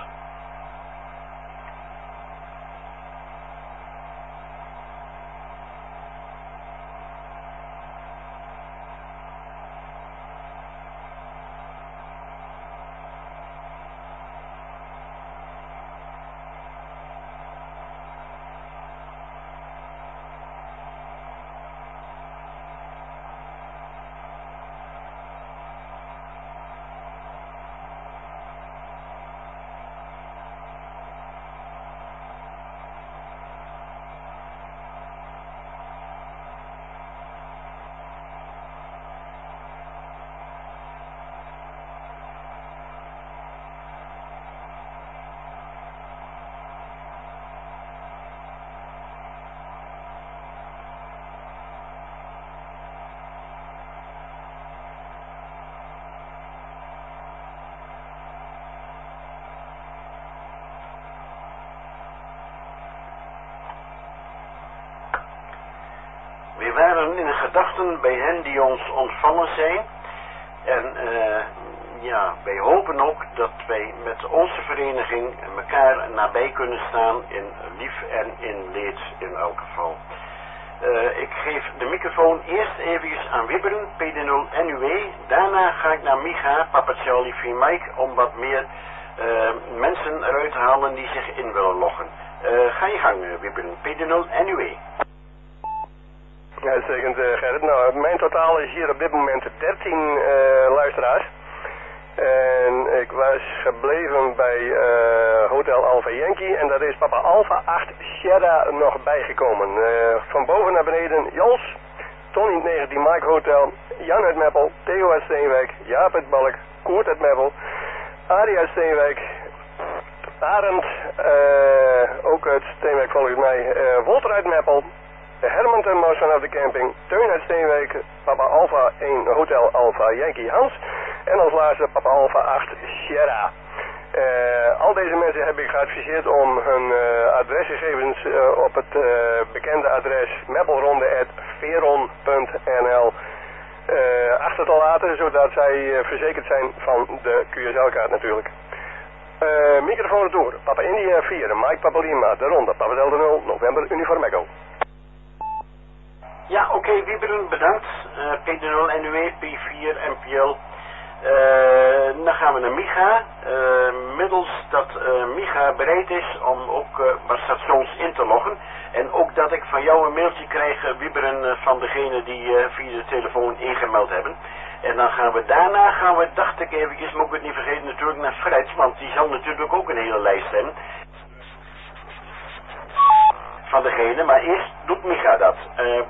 We waren in gedachten bij hen die ons ontvallen zijn. En uh, ja, wij hopen ook dat wij met onze vereniging elkaar nabij kunnen staan in lief en in leed in elk geval. Uh, ik geef de microfoon eerst even aan Wibberen, P D nul N U E. Daarna ga ik naar Micha, Papa Charlie V Mike, om wat meer uh, mensen eruit te halen die zich in willen loggen. Uh, ga je gang, Wibberen, P D nul N U E. Ja, uitstekend, uh, Gerrit. Nou, mijn totaal is hier op dit moment dertien uh, luisteraars. En ik was gebleven bij uh, Hotel Alpha Yankee en daar is Papa Alpha acht Sierra nog bijgekomen. Uh, van boven naar beneden Jos, Tony negentien Mike Hotel, Jan uit Meppel, Theo uit Steenwijk, Jaap uit Balk, Koert uit Meppel, Arie uit Steenwijk, Arend, uh, ook uit Steenwijk volgens mij, uh, Wolter uit Meppel, Herman ten Mos vanaf de camping, Teun uit Steenwijk, Papa Alpha één Hotel Alpha Yankee Hans en als laatste Papa Alpha acht Sierra. Uh, al deze mensen heb ik geadviseerd om hun uh, adresgegevens uh, op het uh, bekende adres meppelronde apenstaartje veron punt n l uh, achter te laten, zodat zij uh, verzekerd zijn van de Q S L-kaart natuurlijk. Uh, microfoon retour, Papa India vier, Mike Papa Lima, de ronde, Papa Delta nul, November Uniform Echo. Ja, oké, okay, Wieberen, bedankt. Uh, P D nul N U E, P vier, M P L. Uh, dan gaan we naar Micha. Uh, middels dat uh, Micha bereid is om ook uh, wat stations in te loggen. En ook dat ik van jou een mailtje krijg, uh, Wieberen, uh, van degene die uh, via de telefoon ingemeld hebben. En dan gaan we daarna, gaan we, dacht ik eventjes, moet ik het niet vergeten, natuurlijk naar Freds, want die zal natuurlijk ook een hele lijst hebben. Van degene, maar eerst doet Micha dat. Uh,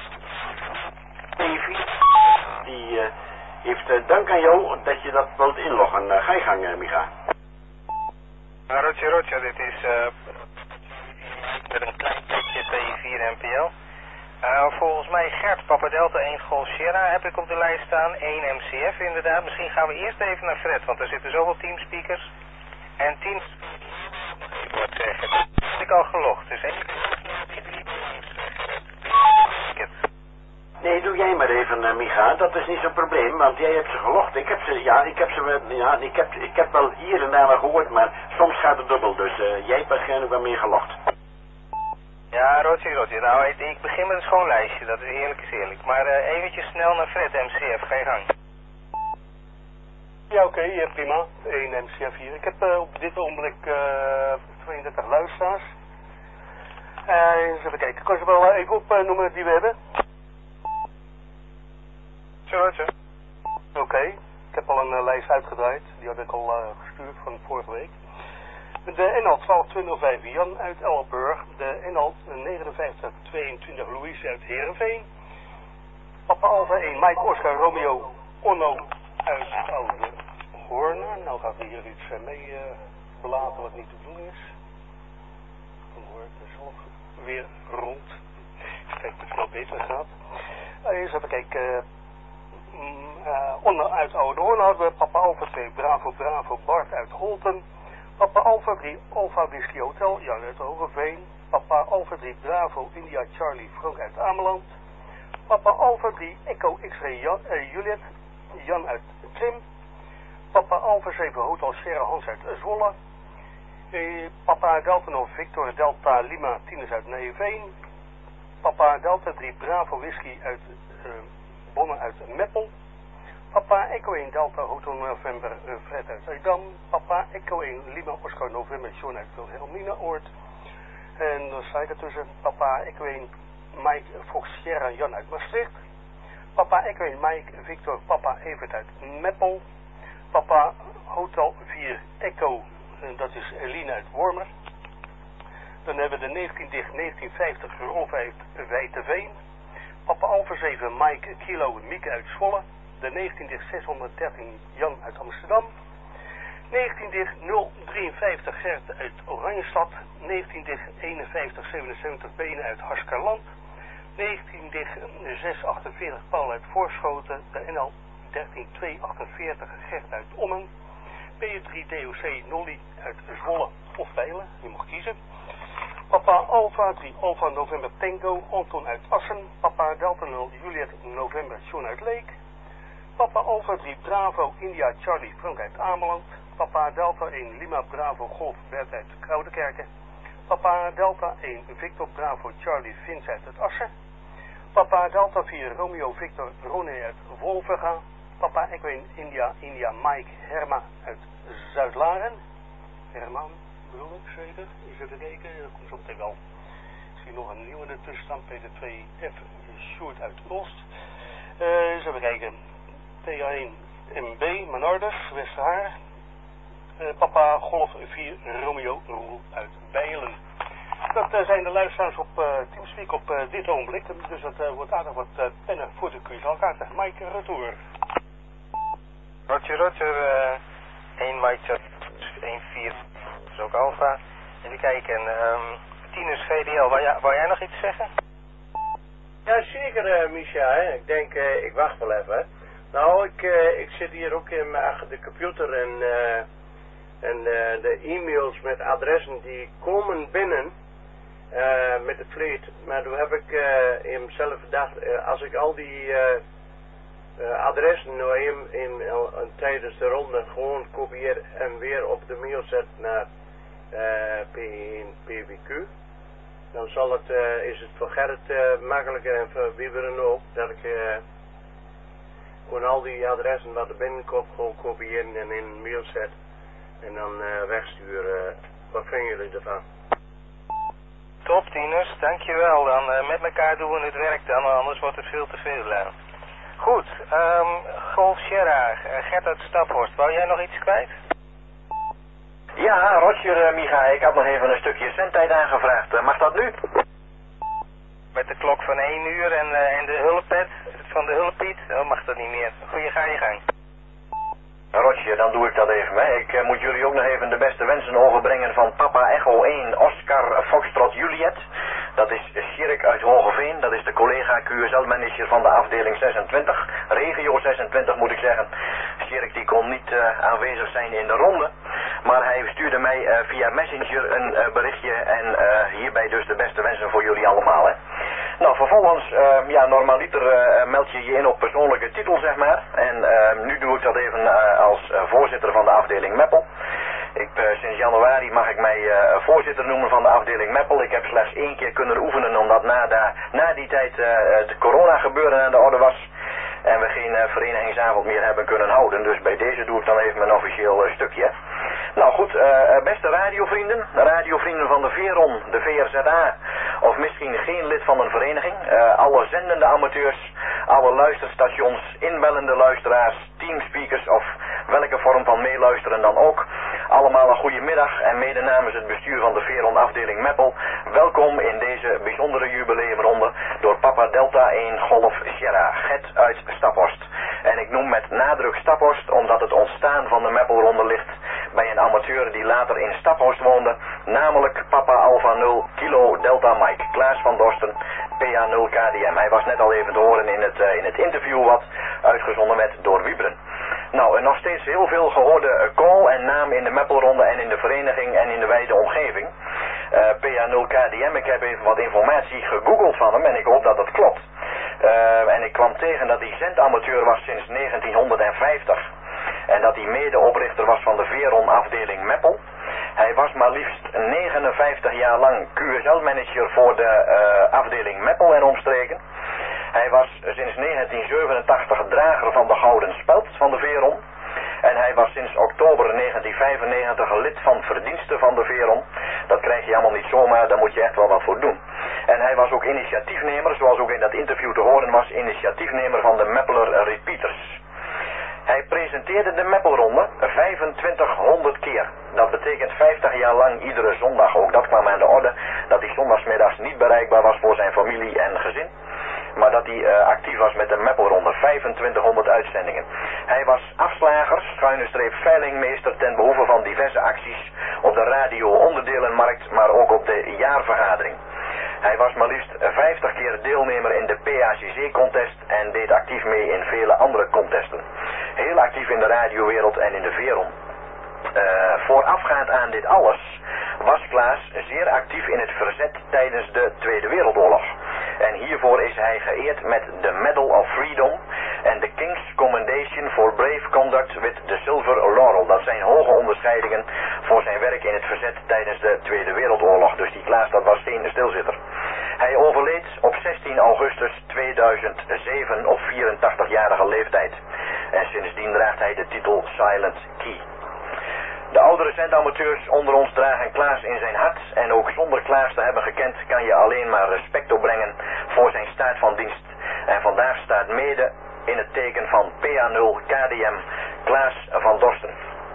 Die uh, heeft uh, dank aan jou dat je dat wilt inloggen. Uh, ga je gang, uh, Micha. Uh, Roger, Roger, dit is uh, met een klein tikje P vier M P L. Uh, volgens mij Gert, Papa Delta één Golf Sierra heb ik op de lijst staan. één M C F inderdaad. Misschien gaan we eerst even naar Fred, want er zitten zoveel teamspeakers. En tien... Ik moet zeggen, dat heb ik al gelogd. Dus één... Nee, doe jij maar even, uh, Micha. Dat is niet zo'n probleem, want jij hebt ze gelogd. Ik heb ze, ja, ik heb ze, ja, ik heb, ik heb wel hier en daar wel gehoord, maar soms gaat het dubbel. Dus uh, jij hebt waarschijnlijk wel meer gelogd. Ja, Roger, Roger. Nou, ik, ik begin met een schoon lijstje. Dat is eerlijk is eerlijk. Maar uh, eventjes snel naar Fred, M C F. Ga je gang. Ja, oké. Okay, ja, prima. één M C F hier. Ik heb uh, op dit ogenblik uh, tweeëndertig luisteraars. Uh, eens even kijken. Kan ze wel uh, even opnoemen uh, die we hebben? Oké. Okay. Ik heb al een uh, lijst uitgedraaid. Die had ik al uh, gestuurd van vorige week. De N L twaalf twintig vijf Jan uit Elburg. De N L negenenvijftig tweeëntwintig Louise uit Heerenveen. Papa Alpha één Mike Oscar Romeo Onno uit Oude Hoorn. Nou gaat er hier iets uh, mee uh, belaten wat niet te doen is. Dan hoor ik er zelf weer rond. Kijk, het snel beter gaat. Uh, eens even kijken. Uh, Uh, onder uit Oude Hoorn hadden we Papa Alpha twee Bravo Bravo Bart uit Holten, Papa Alpha drie Alpha Whisky Hotel, Jan uit Hogeveen. Papa Alpha drie Bravo India Charlie Frank uit Ameland. Papa Alpha drie Echo X-Ray Jan, uh, Juliet, Jan uit Trim. Papa Alpha zeven Hotel Sierra Hans uit Zwolle. Uh, Papa Delta Nov Victor Delta Lima Tinus uit Nijveen. Papa Delta drie Bravo Whisky uit uh, Bonnen uit Meppel. Papa Echo één Delta Hotel November uh, Fred uit Zuidam. Papa Echo één Lima Oscar November John uit Wilhelmina Oord. En dan sta ik ertussen. Papa Echo één Mike Fox Sierra Jan uit Maastricht. Papa Echo één Mike Victor Papa Evert uit Meppel. Papa Hotel vier Echo, uh, dat is Eline uit Wormer. Dan hebben we de negentien dicht negentien vijftig Rolf uit Wijteveen. Papa Alpha zeven Mike Kilo Mieke uit Zwolle. De negentien dicht zeshonderddertien Jan uit Amsterdam. negentien dicht nul drieënvijftig Gert uit Oranjestad. negentien dicht eenenvijftig zevenenzeventig Benen uit Harskerland. negentien dicht zes achtenveertig Paul uit Voorschoten. De N L dertien tweehonderdachtenveertig Gert uit Ommen. P drie D O C Nolly uit Zwolle of Bijlen, je mag kiezen. Papa Alpha drie Alpha November Tango Anton uit Assen. Papa Delta nul Juliet November John uit Leek. Papa Alpha drie Bravo India Charlie Frank uit Ameland. Papa Delta één Lima Bravo Golf Bert uit Koudekerken. Papa Delta één Victor Bravo Charlie Vins uit het Assen. Papa Delta vier Romeo Victor Ronne uit Wolvega. Papa Echo één India India Mike Herma uit Zuidlaren. Herman bedoel ik zeker? Eens even kijken, dat komt zo meteen wel. Ik zie nog een nieuwe ertussen staan. P D twee F Sjoerd uit Oost. Uh, eens even kijken. T A één M B Manardus Westerhaar. Uh, Papa Golf vier Romeo Roel uit Bijlen. Dat uh, zijn de luisteraars op uh, Teamspeak op uh, dit ogenblik. Dus dat uh, wordt aardig wat uh, pennen voor de kruiselkaarten. Mike Retour. Roger, Roger. Uh, één Mike één vier. Dat is ook Alpha. Even kijken. Um, Tinus G D L. Wou jij, wou jij nog iets zeggen? Ja, zeker, uh, Misha. Hè. Ik denk, uh, ik wacht wel even. Nou, ik, uh, ik zit hier ook in, achter de computer en, uh, en uh, de e-mails met adressen die komen binnen uh, met de fleet. Maar toen heb ik uh, in mezelf gedacht, uh, als ik al die uh, uh, adressen nou in, in, in, tijdens de ronde gewoon kopieer en weer op de mail zet naar uh, P één P W Q, dan zal het, uh, is het voor Gerrit uh, makkelijker en voor Wieberen ook, dat ik uh, gewoon al die adressen wat er binnenkomt gewoon kopiëren en in een mail zet en dan uh, wegsturen. Wat vinden jullie ervan? Top, Tinus, dankjewel. Dan uh, met elkaar doen we het werk dan, anders wordt het veel te veel. Uh. Goed, um, Golf Sierra, uh, Gert uit Staphorst, wou jij nog iets kwijt? Ja, Roger, uh, Micha, ik had nog even een stukje zendtijd aangevraagd. Uh, mag dat nu? Met de klok van één uur en, uh, en de hulppet van de hulppiet, oh, mag dat niet meer. Goeie, ga je gang. Roger, dan doe ik dat even. Hè. Ik uh, moet jullie ook nog even de beste wensen overbrengen van Papa Echo één Oscar Foxtrot Juliet. Dat is Sjerk uit Hogeveen, dat is de collega Q S L-manager van de afdeling zesentwintig, regio zesentwintig moet ik zeggen. Sjerk die kon niet uh, aanwezig zijn in de ronde, maar hij stuurde mij uh, via Messenger een uh, berichtje en uh, hierbij dus de beste wensen voor jullie allemaal. Hè. Nou, vervolgens, uh, ja, normaliter uh, meld je je in op persoonlijke titel, zeg maar. En uh, nu doe ik dat even uh, als uh, voorzitter van de afdeling Meppel. Ik, uh, sinds januari mag ik mij uh, voorzitter noemen van de afdeling Meppel. Ik heb slechts één keer kunnen oefenen omdat na, da, na die tijd uh, het corona gebeuren aan de orde was. En we geen uh, verenigingsavond meer hebben kunnen houden. Dus bij deze doe ik dan even mijn officieel uh, stukje. Nou goed, uh, beste radiovrienden, radiovrienden van de Veron, de V R Z A, of misschien geen lid van een vereniging, uh, alle zendende amateurs, alle luisterstations, inbellende luisteraars, teamspeakers of welke vorm van meeluisteren dan ook. Allemaal een goede middag en mede namens het bestuur van de Veron afdeling Meppel, welkom in deze bijzondere jubileumronde door Papa Delta één Golf Sierra, Gert uit Staphorst. En ik noem met nadruk Staphorst omdat het ontstaan van de Meppelronde ligt bij een amateur die later in Staphorst woonde, namelijk Papa Alpha nul Kilo Delta Mike, Klaas van Dorsten, P A nul K D M. Hij was net al even te horen in het, uh, in het interview wat uitgezonden werd door Wiebren. Nou, nog steeds heel veel gehoorde call en naam in de Meppelronde en in de vereniging en in de wijde omgeving. Uh, P A nul K D M, ik heb even wat informatie gegoogeld van hem en ik hoop dat dat klopt. Uh, en ik kwam tegen dat hij zendamateur was sinds negentienhonderdvijftig. En dat hij medeoprichter was van de Veron afdeling Meppel. Hij was maar liefst negenenvijftig jaar lang Q S L-manager voor de uh, afdeling Meppel en omstreken. Hij was sinds negentien zevenentachtig drager van de Gouden Speld van de Veron. En hij was sinds oktober negentien vijfennegentig lid van verdiensten van de Veron. Dat krijg je allemaal niet zomaar, daar moet je echt wel wat voor doen. En hij was ook initiatiefnemer, zoals ook in dat interview te horen was, initiatiefnemer van de Meppeler Repeaters. Hij presenteerde de Meppelronde vijfentwintighonderd keer. Dat betekent vijftig jaar lang iedere zondag. Ook dat kwam aan de orde, dat hij zondagsmiddags niet bereikbaar was voor zijn familie en gezin. Maar dat hij uh, actief was met de Meppelronde, vijfentwintighonderd uitzendingen. Hij was afslager, schuine streep veilingmeester ten behoeve van diverse acties op de radio-onderdelenmarkt, maar ook op de jaarvergadering. Hij was maar liefst vijftig keer deelnemer in de P A C C-contest en deed actief mee in vele andere contesten. Heel actief in de radiowereld en in de Veron. Uh, voorafgaand aan dit alles was Klaas zeer actief in het verzet tijdens de Tweede Wereldoorlog. En hiervoor is hij geëerd met de Medal of Freedom en de King's Commendation for Brave Conduct with the Silver Laurel. Dat zijn hoge onderscheidingen voor zijn werk in het verzet tijdens de Tweede Wereldoorlog. Dus die Klaas, dat was geen stilzitter. Hij overleed op zestien augustus tweeduizend zeven op vierentachtigjarige leeftijd. En sindsdien draagt hij de titel Silent Key. De oudere zendamateurs onder ons dragen Klaas in zijn hart en ook zonder Klaas te hebben gekend kan je alleen maar respect opbrengen voor zijn staat van dienst. En vandaag staat mede in het teken van P A nul K D M Klaas van Dorsten.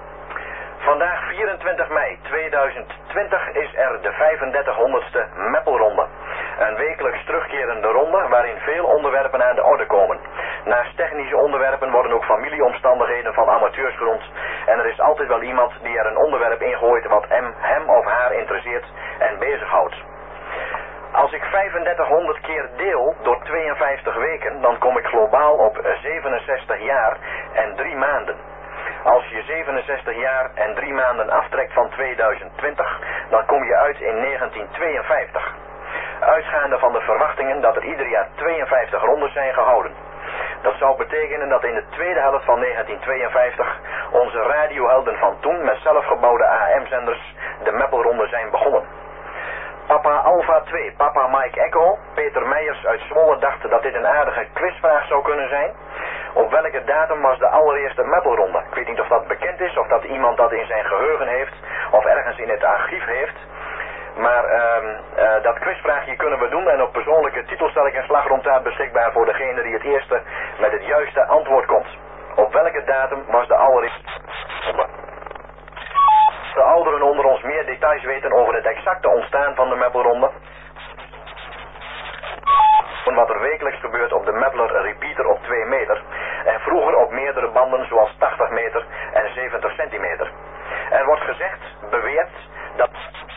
Vandaag vierentwintig mei tweeduizend twintig is er de vijfendertighonderdste Meppelronde. Een wekelijks terugkerende ronde waarin veel onderwerpen aan de orde komen. Naast technische onderwerpen worden ook familieomstandigheden van amateurs genoemd. En er is altijd wel iemand die er een onderwerp in gooit wat hem, hem of haar interesseert en bezighoudt. Als ik vijfendertighonderd keer deel door tweeënvijftig weken, dan kom ik globaal op zevenenzestig jaar en drie maanden. Als je zevenenzestig jaar en drie maanden aftrekt van tweeduizend twintig, dan kom je uit in negentien tweeënvijftig. Uitgaande van de verwachtingen dat er ieder jaar tweeënvijftig rondes zijn gehouden. Dat zou betekenen dat in de tweede helft van negentien tweeënvijftig onze radiohelden van toen met zelfgebouwde A M-zenders de Meppelronde zijn begonnen. Papa Alpha twee, Papa Mike Echo, Peter Meijers uit Zwolle dacht dat dit een aardige quizvraag zou kunnen zijn. Op welke datum was de allereerste Meppelronde? Ik weet niet of dat bekend is, of dat iemand dat in zijn geheugen heeft, of ergens in het archief heeft. Maar uh, uh, dat quizvraagje kunnen we doen en op persoonlijke titel stel ik een slagroomtaart beschikbaar voor degene die het eerste met het juiste antwoord komt. Op welke datum was de allereerste ronde? De ouderen onder ons meer details weten over het exacte ontstaan van de Meppelronde. Wat er wekelijks gebeurt op de Meppeler Repeater op twee meter. En vroeger op meerdere banden zoals tachtig meter en zeventig centimeter. Er wordt gezegd, beweerd, dat...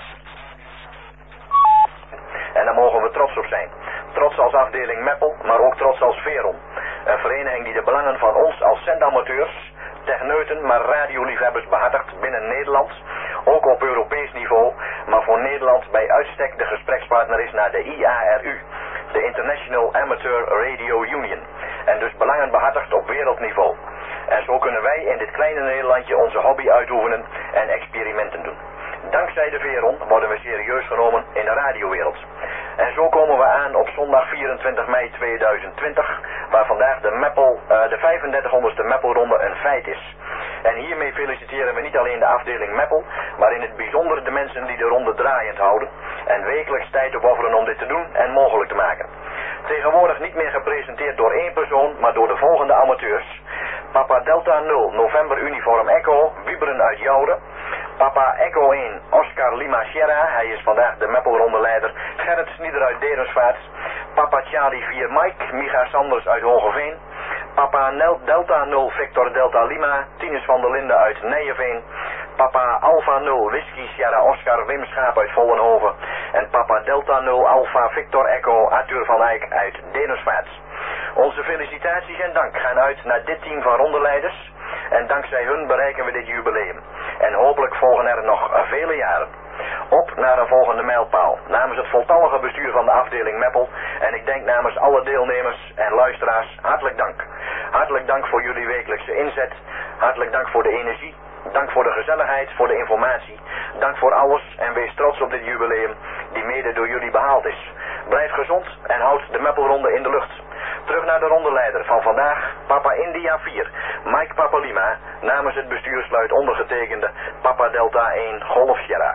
En daar mogen we trots op zijn. Trots als afdeling Meppel, maar ook trots als Veron. Een vereniging die de belangen van ons als zendamateurs, techneuten, maar radioliefhebbers behartigt binnen Nederland. Ook op Europees niveau, maar voor Nederland bij uitstek de gesprekspartner is naar de I A R U. De International Amateur Radio Union. En dus belangen behartigd op wereldniveau. En zo kunnen wij in dit kleine Nederlandje onze hobby uitoefenen en experimenten doen. Dankzij de Veron worden we serieus genomen in de radiowereld. En zo komen we aan op zondag vierentwintig mei tweeduizend twintig, waar vandaag de, Meppel, uh, de vijfendertighonderdste Meppelronde een feit is. En hiermee feliciteren we niet alleen de afdeling Meppel, maar in het bijzonder de mensen die de ronde draaiend houden en wekelijks tijd opofferen om dit te doen en mogelijk te maken. Tegenwoordig niet meer gepresenteerd door één persoon, maar door de volgende amateurs. Papa Delta nul, November Uniform Echo, Wieberen uit Jouden. Papa Echo één, Oscar Lima Sierra, hij is vandaag de Meppelrondeleider. Gerrit Snieder uit Dedemsvaart. Papa Charlie vier Mike, Micha Sanders uit Hogeveen. Papa Nel Delta nul, Victor Delta Lima, Tinus van der Linden uit Nijenveen. Papa Alpha nul, Whisky Sierra Oscar, Wim Schaap uit Vollenhoven. En Papa Delta nul, Alpha Victor Echo, Arthur van Eyck uit Dedemsvaart. Onze felicitaties en dank gaan uit naar dit team van rondeleiders. En en dankzij hun bereiken we dit jubileum. En hopelijk volgen er nog uh, vele jaren. Op naar een volgende mijlpaal. Namens het voltallige bestuur van de afdeling Meppel en ik denk namens alle deelnemers en luisteraars hartelijk dank. Hartelijk dank voor jullie wekelijkse inzet. Hartelijk dank voor de energie. Dank voor de gezelligheid, voor de informatie. Dank voor alles en wees trots op dit jubileum die mede door jullie behaald is. Blijf gezond en houd de Meppelronde in de lucht. Terug naar de rondeleider van vandaag, Papa India vier, Mike Papa Lima, namens het bestuur sluit ondergetekende Papa Delta één Golf Sierra.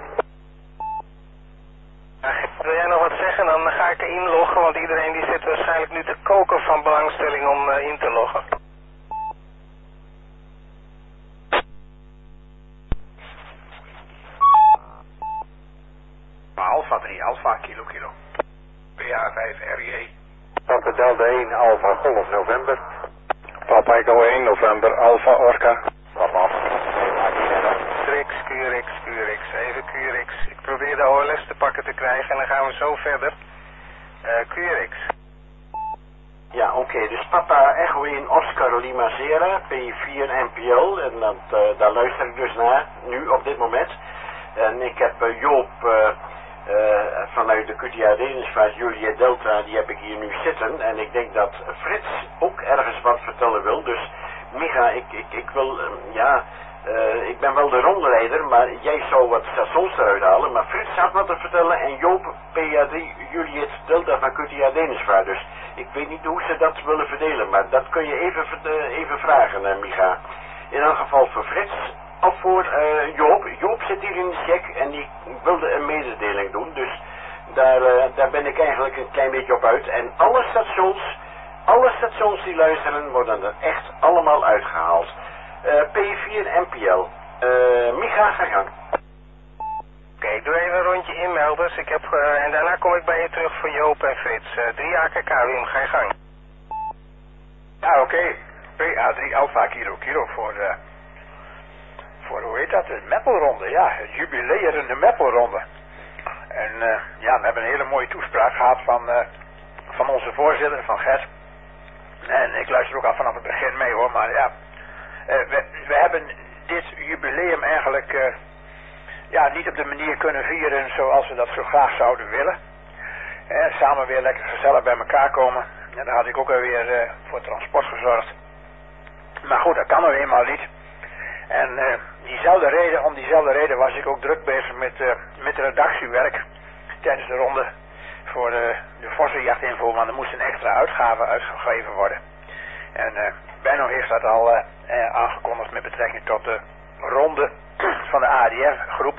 Wil jij nog wat zeggen? Dan ga ik inloggen, want iedereen die zit waarschijnlijk nu te koken van belangstelling om uh, in te loggen. Alpha drie, Alpha Kilo Kilo. P A vijf R J. Papa Delta één, Alpha Golf November. Papa Echo één, November, Alpha Orca. Papa. Q R X, Q R X, Q R X, even Q R X. Ik probeer de O L S te pakken te krijgen en dan gaan we zo verder. Uh, Q R X. Ja, oké, okay, dus Papa Echo één Oscar Lima Sierra, P vier N P L, en dat, uh, daar luister ik dus naar, nu op dit moment. En ik heb uh, Joop uh, uh, vanuit de Q T A Denisvaart, Juliet Delta, die heb ik hier nu zitten. En ik denk dat Frits ook ergens wat vertellen wil. Dus Micha, ik, ik, ik wil, uh, ja, uh, ik ben wel de rondeleider, maar jij zou wat stations eruit halen. Maar Frits had wat te vertellen en Joop P A drie Juliet Delta van Q T A Denisvaart. Dus ik weet niet hoe ze dat willen verdelen, maar dat kun je even, uh, even vragen, uh, Micha. In elk geval voor Frits. Of voor uh, Joop. Joop zit hier in de check en die wilde een mededeling doen. Dus daar, uh, daar ben ik eigenlijk een klein beetje op uit. En alle stations, alle stations die luisteren worden er echt allemaal uitgehaald. Uh, P vier N P L. Uh, Micha, ga gang. Oké, okay, ik doe even een rondje inmelders. Ik heb, uh, en daarna kom ik bij je terug voor Joop en Frits. Uh, drie A K K, Wim, ga je gang. Ja, oké. Okay. P A drie Alpha Kilo Kilo voor... Uh... Voor, hoe heet dat, de Meppelronde, ja, het jubileerende Meppelronde. En uh, ja, we hebben een hele mooie toespraak gehad van, uh, van onze voorzitter, van Gert. En ik luister ook al vanaf het begin mee hoor, maar ja, uh, we, we hebben dit jubileum eigenlijk uh, ja, niet op de manier kunnen vieren zoals we dat zo graag zouden willen. En samen weer lekker gezellig bij elkaar komen. En daar had ik ook alweer uh, voor transport gezorgd. Maar goed, dat kan nou eenmaal niet. En uh, diezelfde reden, om diezelfde reden was ik ook druk bezig met, uh, met redactiewerk tijdens de ronde voor uh, de Vossenjachtinfo, want er moest een extra uitgave uitgegeven worden. En uh, Benno heeft dat al uh, uh, aangekondigd met betrekking tot de ronde van de A D F groep,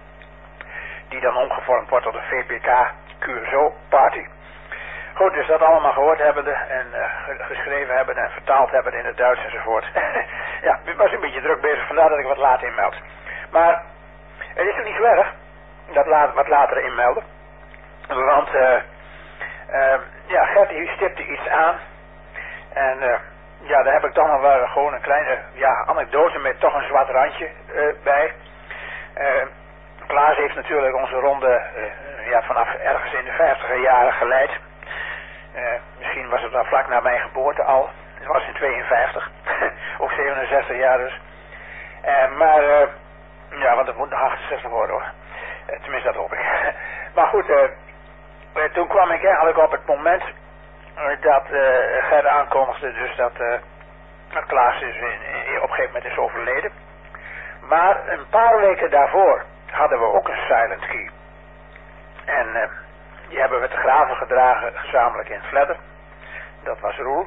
die dan omgevormd wordt tot de V P K Curaçao Party. Goed, dus dat allemaal gehoord hebben en uh, geschreven hebben en vertaald hebben in het Duits enzovoort. Ja, ik was een beetje druk bezig, vandaar dat ik wat later inmeld. Maar het is ook niet zo erg, dat laat, wat later inmelden. Want, uh, uh, ja, Gertie stipte iets aan. En uh, ja, daar heb ik dan nog wel gewoon een kleine ja, anekdote met toch een zwart randje uh, bij. Uh, Klaas heeft natuurlijk onze ronde uh, ja, vanaf ergens in de vijftiger jaren geleid. Uh, misschien was het dan vlak na mijn geboorte al. Het was in tweeënvijftig. Ook zevenenzestig jaar dus. Uh, maar, uh, ja, want het moet nog achtenzestig worden hoor. Uh, tenminste, dat hoop ik. Maar goed, uh, uh, toen kwam ik eigenlijk op het moment uh, dat uh, Gert aankondigde dus dat, uh, dat Klaas is in, in, op een gegeven moment is overleden. Maar een paar weken daarvoor hadden we ook een silent key. En uh, die hebben we te graven gedragen gezamenlijk in Vledder. Dat was Roel.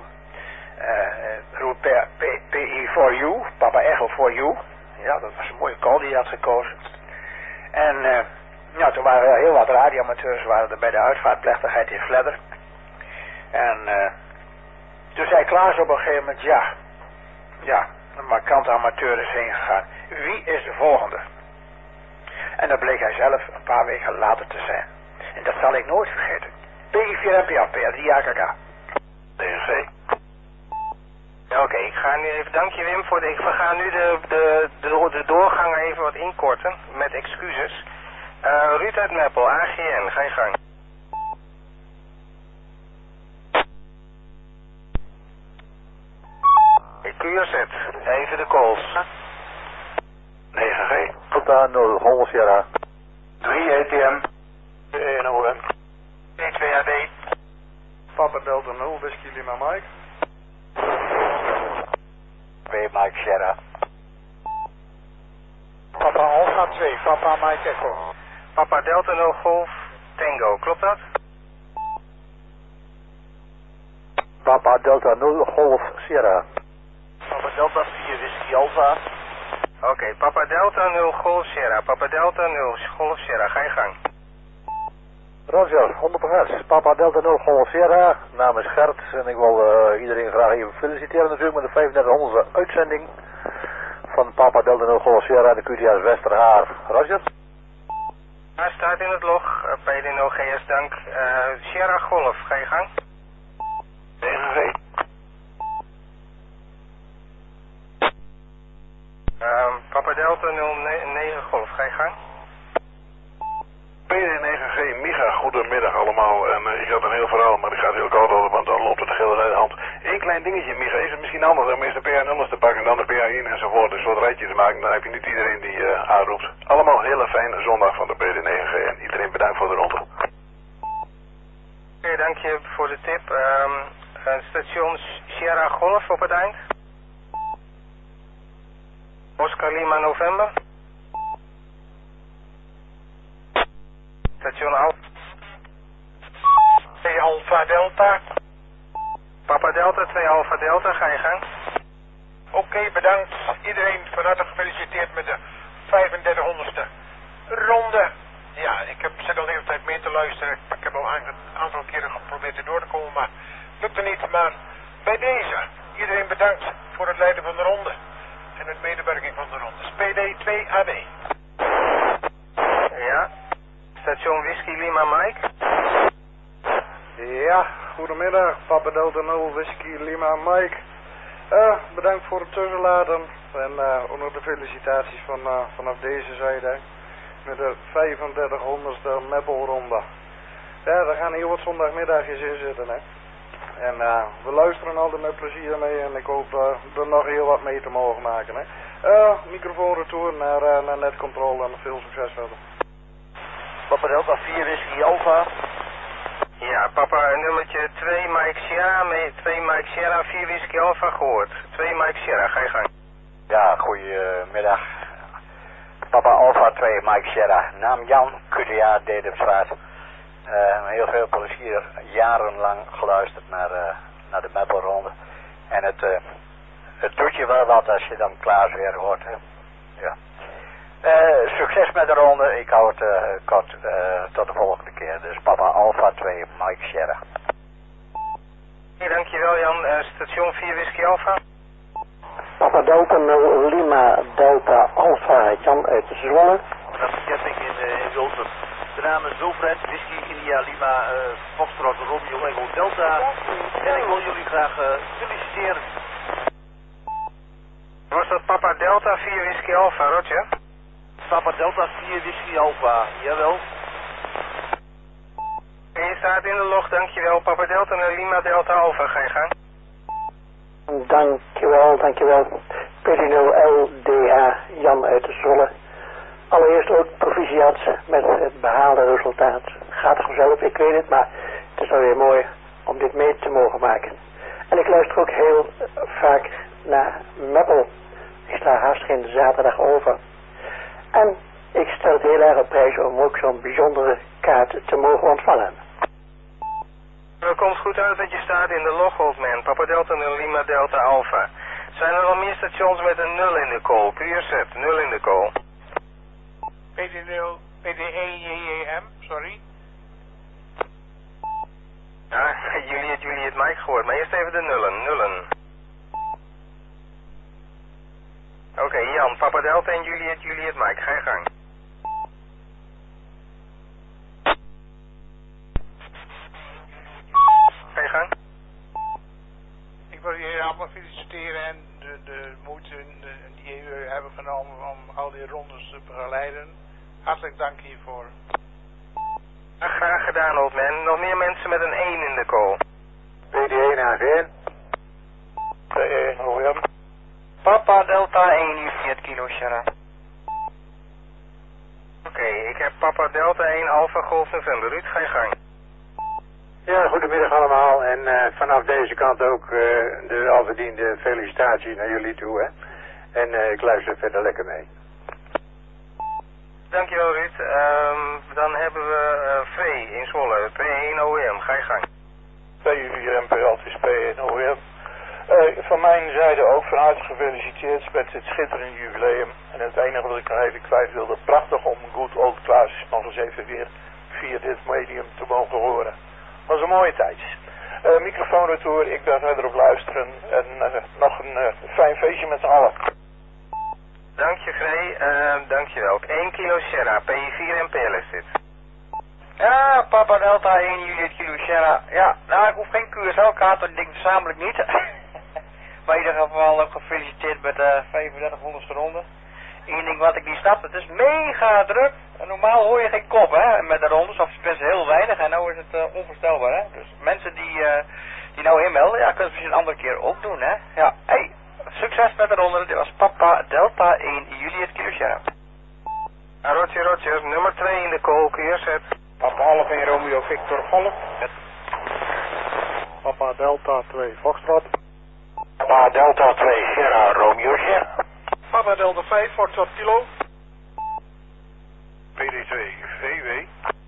Uh, Roel P I for you, Papa Echo for you. Ja, dat was een mooie call die hij had gekozen. En uh, nou, toen waren er heel wat radioamateurs waren er bij de uitvaartplechtigheid in Vledder. En uh, toen zei Klaas op een gegeven moment, ja, ja, een markante amateur is heen gegaan. Wie is de volgende? En dat bleek hij zelf een paar weken later te zijn. En dat zal ik nooit vergeten. P vier N P L, P A drie A K K. D N G. Oké, okay, ik ga nu even, dank je Wim voor de, ik ga nu de, de, de, de doorgang even wat inkorten, met excuses. Uh, Ruud uit Meppel, A G N, ga je gang. Q R Z, Even de calls. negen G. Delta nul Golf Sierra. drie E T M. één O M. twee A D. Papa Delta nul Whisky Lima Mike. twee Mike Sierra. Papa Alpha twee, Papa Mike Echo. Papa Delta nul Golf Tango, klopt dat? Papa Delta nul Golf Sierra. Papa Delta vier Whisky Alpha. Oké, okay, Papa Delta nul Golf Sierra. Papa Delta nul Golf Sierra, ga je gang. Roger, honderd procent. Papa Delta nul Golf Sierra. Naam is Gert en ik wil uh, iedereen graag even feliciteren natuurlijk met de vijfendertighonderdste uitzending van Papa Delta nul Golf Sierra en de Q T S Westerhaar. Roger. Hij staat in het log, uh, P D nul G S dank. Uh, Sierra Golf, ga je gang. negen G. Uh, Papa Delta nul negen Golf, ga je gang. P D negen G, Micha, goedemiddag allemaal. En uh, ik had een heel verhaal, maar ik ga het heel koud op, want dan loopt het geheel uit de hand. Eén klein dingetje, Micha, is het misschien handig om eerst de P A nul te pakken en dan de P A één enzovoort, een soort rijtje te maken. Dan heb je niet iedereen die uh, aanroept. Allemaal een hele fijne zondag van de P D negen G en iedereen bedankt voor de ronde. Oké, okay, dank je voor de tip. Um, uh, station Sierra Golf op het eind. Oscar Lima November. Station Alpha. twee Alpha Delta. Papa Delta, twee Alpha Delta, ga je gang. Oké, okay, bedankt. Iedereen van harte gefeliciteerd met de vijfendertighonderdste ronde. Ja, ik heb zit al de hele tijd mee te luisteren. Ik heb al een aantal keren geprobeerd er door te komen, maar lukte niet. Maar bij deze, iedereen bedankt voor het leiden van de ronde. En het medewerking van de ronde. P D twee A D. Ja. Station Whisky Lima Mike. Ja, goedemiddag. Papa Delta nul Whisky Lima Mike. Uh, bedankt voor het tussenladen. En uh, ook nog de felicitaties van, uh, vanaf deze zijde. Met de vijfendertighonderdste Maple-ronde. Ja, daar gaan heel wat zondagmiddagjes in zitten, hè. En uh, we luisteren altijd met plezier mee en ik hoop uh, er nog heel wat mee te mogen maken, hè. Uh, microfoonretour naar, uh, naar netcontrole en veel succes verder. Papa Delta vier Whisky Alpha. Ja, papa nummertje twee Mike Sierra, twee Mike Sierra, vier Whisky Alpha gehoord. twee Mike Sierra, ga je gang. Ja, goedemiddag. Papa Alpha twee Mike Sierra. Naam Jan, Q T A, Dedemstraat. Uh, heel veel plezier, jarenlang geluisterd naar, uh, naar de Maple-ronde. En het, uh, het doet je wel wat als je dan Klaas weer hoort. Hè? Ja. Uh, succes met de ronde. Ik hou het uh, kort uh, tot de volgende keer. Dus Papa Alpha twee Mike Sierra. Hey, dankjewel Jan. Uh, station vier Whisky Alpha. Papa Delta nul Lima Delta Alpha Jan uit Zwolle. Dat is Ketting in, uh, in Wilson. De naam is Wilfred, Whisky India Lima uh, Foxtrot Romeo Echo Delta. En ik wil jullie graag uh, feliciteren. Was dat Papa Delta vier Whisky Alpha, Roger? Papa Delta vier Whisky Alpha, jawel. Je staat in de log, dankjewel. Papa Delta naar Lima Delta Alpha, ga je gang. Dankjewel, dankjewel. P D nul L D H Jan uit Zwolle. Allereerst ook proficiat met het behaalde resultaat. Gaat vanzelf, ik weet het, maar het is dan weer mooi om dit mee te mogen maken. En ik luister ook heel vaak naar Maple. Ik sta haast geen zaterdag over. En ik stel het heel erg op prijs om ook zo'n bijzondere kaart te mogen ontvangen. Het komt goed uit dat je staat in de log, old man. Papa Delta nul Lima Delta Alpha. Zijn er al meer stations met een nul in de call? Puur set, nul in de call. P D nul, P D één J J M, sorry. Ja, Juliet, Juliet Mike gehoord, maar eerst even de nullen, nullen. Oké, okay, Jan, Papa Delta en Juliet, Juliet Mike, ga je gang. Ga je gang. Ik wil jullie allemaal feliciteren en de, de moeite die jullie hebben genomen om al die rondes te begeleiden. Hartelijk dank hiervoor. Graag gedaan, old man. Nog meer mensen met een één in de call. P D één A G N. P één O M. Papa Delta één, Juliet Kilo Sierra. Oké, okay, ik heb Papa Delta één, Alpha Golf November. Ruud, ga je gang. Ja, goedemiddag allemaal. En uh, vanaf deze kant ook uh, de alverdiende felicitatie naar jullie toe, hè. En uh, ik luister verder lekker mee. Dankjewel, Ruud. Um, dan hebben we uh, Free in Zwolle, P één O E M. Ga je gang. Bij jullie M P L, het is P één O E M. Uh, van mijn zijde ook van harte gefeliciteerd met dit schitterende jubileum. En het enige wat ik nog even kwijt wilde, prachtig om Good Old Klaas nog eens even weer via dit medium te mogen horen. Was een mooie tijd. Uh, microfoonretour, ik ben verder op luisteren. En uh, nog een uh, fijn feestje met z'n allen. Dank je, Free. Uh, dankjewel. één kilo Sierra, P vier M P L is dit. Ja, Papa Delta één, Juliet Kilo Sierra. Ja, nou, ik hoef geen Q S L-kaart, dat denk ik verzamelijk niet. Maar in ieder geval uh, gefeliciteerd met de vijfendertighonderdste ronde. Eén ding wat ik niet snap, het is mega druk. En normaal hoor je geen kop, hè, met de rondes, of tenminste heel weinig. En nou is het uh, onvoorstelbaar, hè. Dus mensen die, uh, die nou inmelden, ja, kunnen ze misschien een andere keer ook doen, hè. Ja, hey, succes met de ronde. Dit was Papa Delta één, Juliet Kilo Sierra. Roger, Roger, nummer twee in de call, keerzet. Papa Alpha één Romeo Victor Golf. Papa Delta twee Foxtrot. Papa Delta twee Sierra Romeo Sierra. Papa Delta vijf Foxtrot Kilo. P D twee V W.